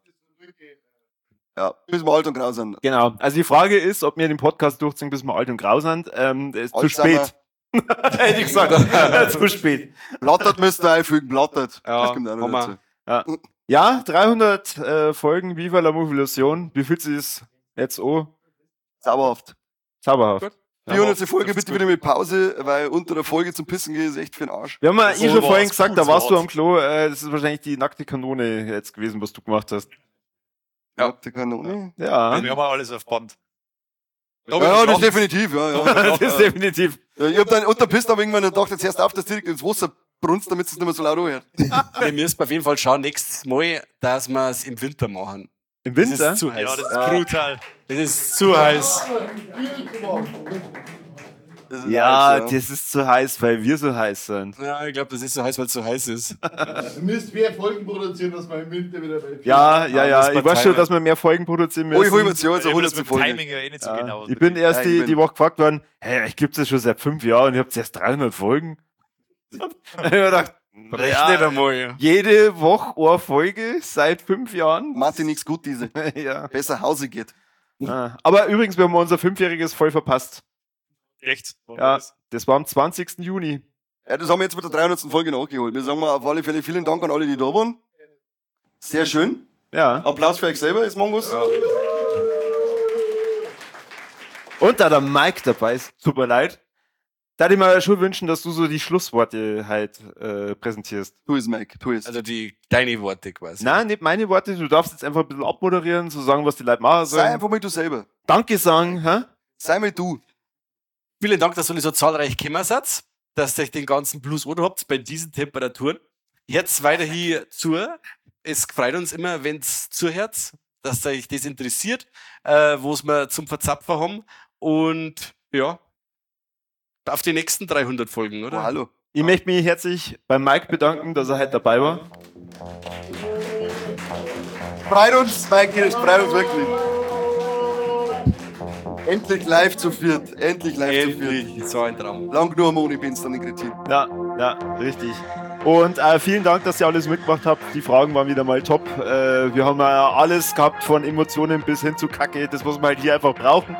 Ja, bis wir alt und grau sind. genau. Also die Frage ist, ob wir den Podcast durchziehen, bis wir alt und grau sind. Ist zu Alt sind wir. spät. Hätte ich gesagt. Zu spät. Blattert müsst ihr einfügen, blattert. Ja, Das kommt auch noch haben wir. dazu. Ja, 300 Folgen Viva la Movilusion. Wie fühlt sich das jetzt an? Sauberhaft. Zauberhaft. Gut. 400. Folge bitte wieder mit Pause, weil unter der Folge zum Pissen gehen ist echt für den Arsch. Wir haben ja So eh schon war's, vorhin gesagt, da cool, warst so du am Klo. Das ist wahrscheinlich die nackte Kanone jetzt gewesen, was du gemacht hast. Ja, die Kanone. Ja, Wir haben auch alles auf Band. Ja, das ist definitiv, ja. das ist definitiv. Ja, ich hab dann unter Pissen aber irgendwann gedacht, jetzt hörst du auf, dass du direkt ins Wasser brunst, damit es nicht mehr so laut anhört. Wir müssen auf jeden Fall schauen, nächstes Mal, dass wir es im Winter machen. Im Das Winter? ist zu heiß. Ja, das ist brutal. Das ist zu heiß. Das ist Ja, heiß, das ist zu heiß, weil wir so heiß sind. Ja, ich glaube, das ist so heiß, weil es so heiß ist. Ihr müsst mehr Folgen produzieren, dass wir im Winter wieder bei Ja, muss ich man weiß schon, timen. dass wir mehr Folgen produzieren Oh, ich hol müssen. mir jetzt ja, also Ich 100 das mit dem Folge. Timing ja eh nicht so genau. Ich bin erst Ja, ich bin- die Woche gefragt worden, hey, ich gibt's das schon seit 5 Jahren und ich hab erst 300 Folgen. Ich hab mir gedacht, Rechnet einmal. jede Woche eine Folge seit 5 Jahren. Martin, nichts gut, diese. Ja. Besser Hause geht. Aber übrigens, wir haben unser 5-jähriges voll verpasst. Echt? Ja, das war am 20. Juni. Ja, das haben wir jetzt mit der 300. Folge nachgeholt. Wir sagen mal auf alle Fälle vielen Dank an alle, die da waren. Sehr schön. Ja. Applaus für euch selber, ist Mongus. Und da der Mike dabei ist, tut mir leid, da hätte ich mir schon wünschen, dass du so die Schlussworte halt präsentierst. Tu es, Mike, tu es. Also deine Worte quasi. Nein, nicht meine Worte, du darfst jetzt einfach ein bisschen abmoderieren, so sagen, was die Leute machen Sei sollen. einfach mal du selber. Danke sagen, hä? Sei mal du. Vielen Dank, dass ihr so zahlreich gekommen seid, dass ihr euch den ganzen Blues oder habt bei diesen Temperaturen. Jetzt weiterhin zu. Es freut uns immer, wenn es zuhört, dass euch das interessiert, was wir zum Verzapfen haben. Und ja, auf die nächsten 300 Folgen, Oh, oder? hallo. Ich möchte mich herzlich beim Mike bedanken, dass er heute dabei war. Freut uns, Mike, es freut uns wirklich. Endlich live zu viert. Endlich live zu viert. Endlich, so ein Traum. Lang nur ohne Benz dann in Kretin. Ja, richtig. Und vielen Dank, dass ihr alles mitgemacht habt. Die Fragen waren wieder mal top. Wir haben alles gehabt, von Emotionen bis hin zu Kacke. Das, was wir halt hier einfach brauchen.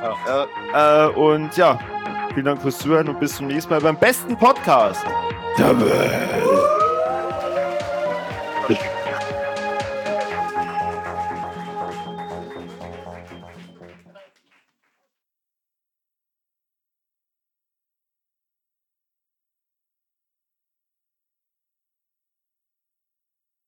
Und ja, vielen Dank fürs Zuhören und bis zum nächsten Mal beim besten Podcast der Welt.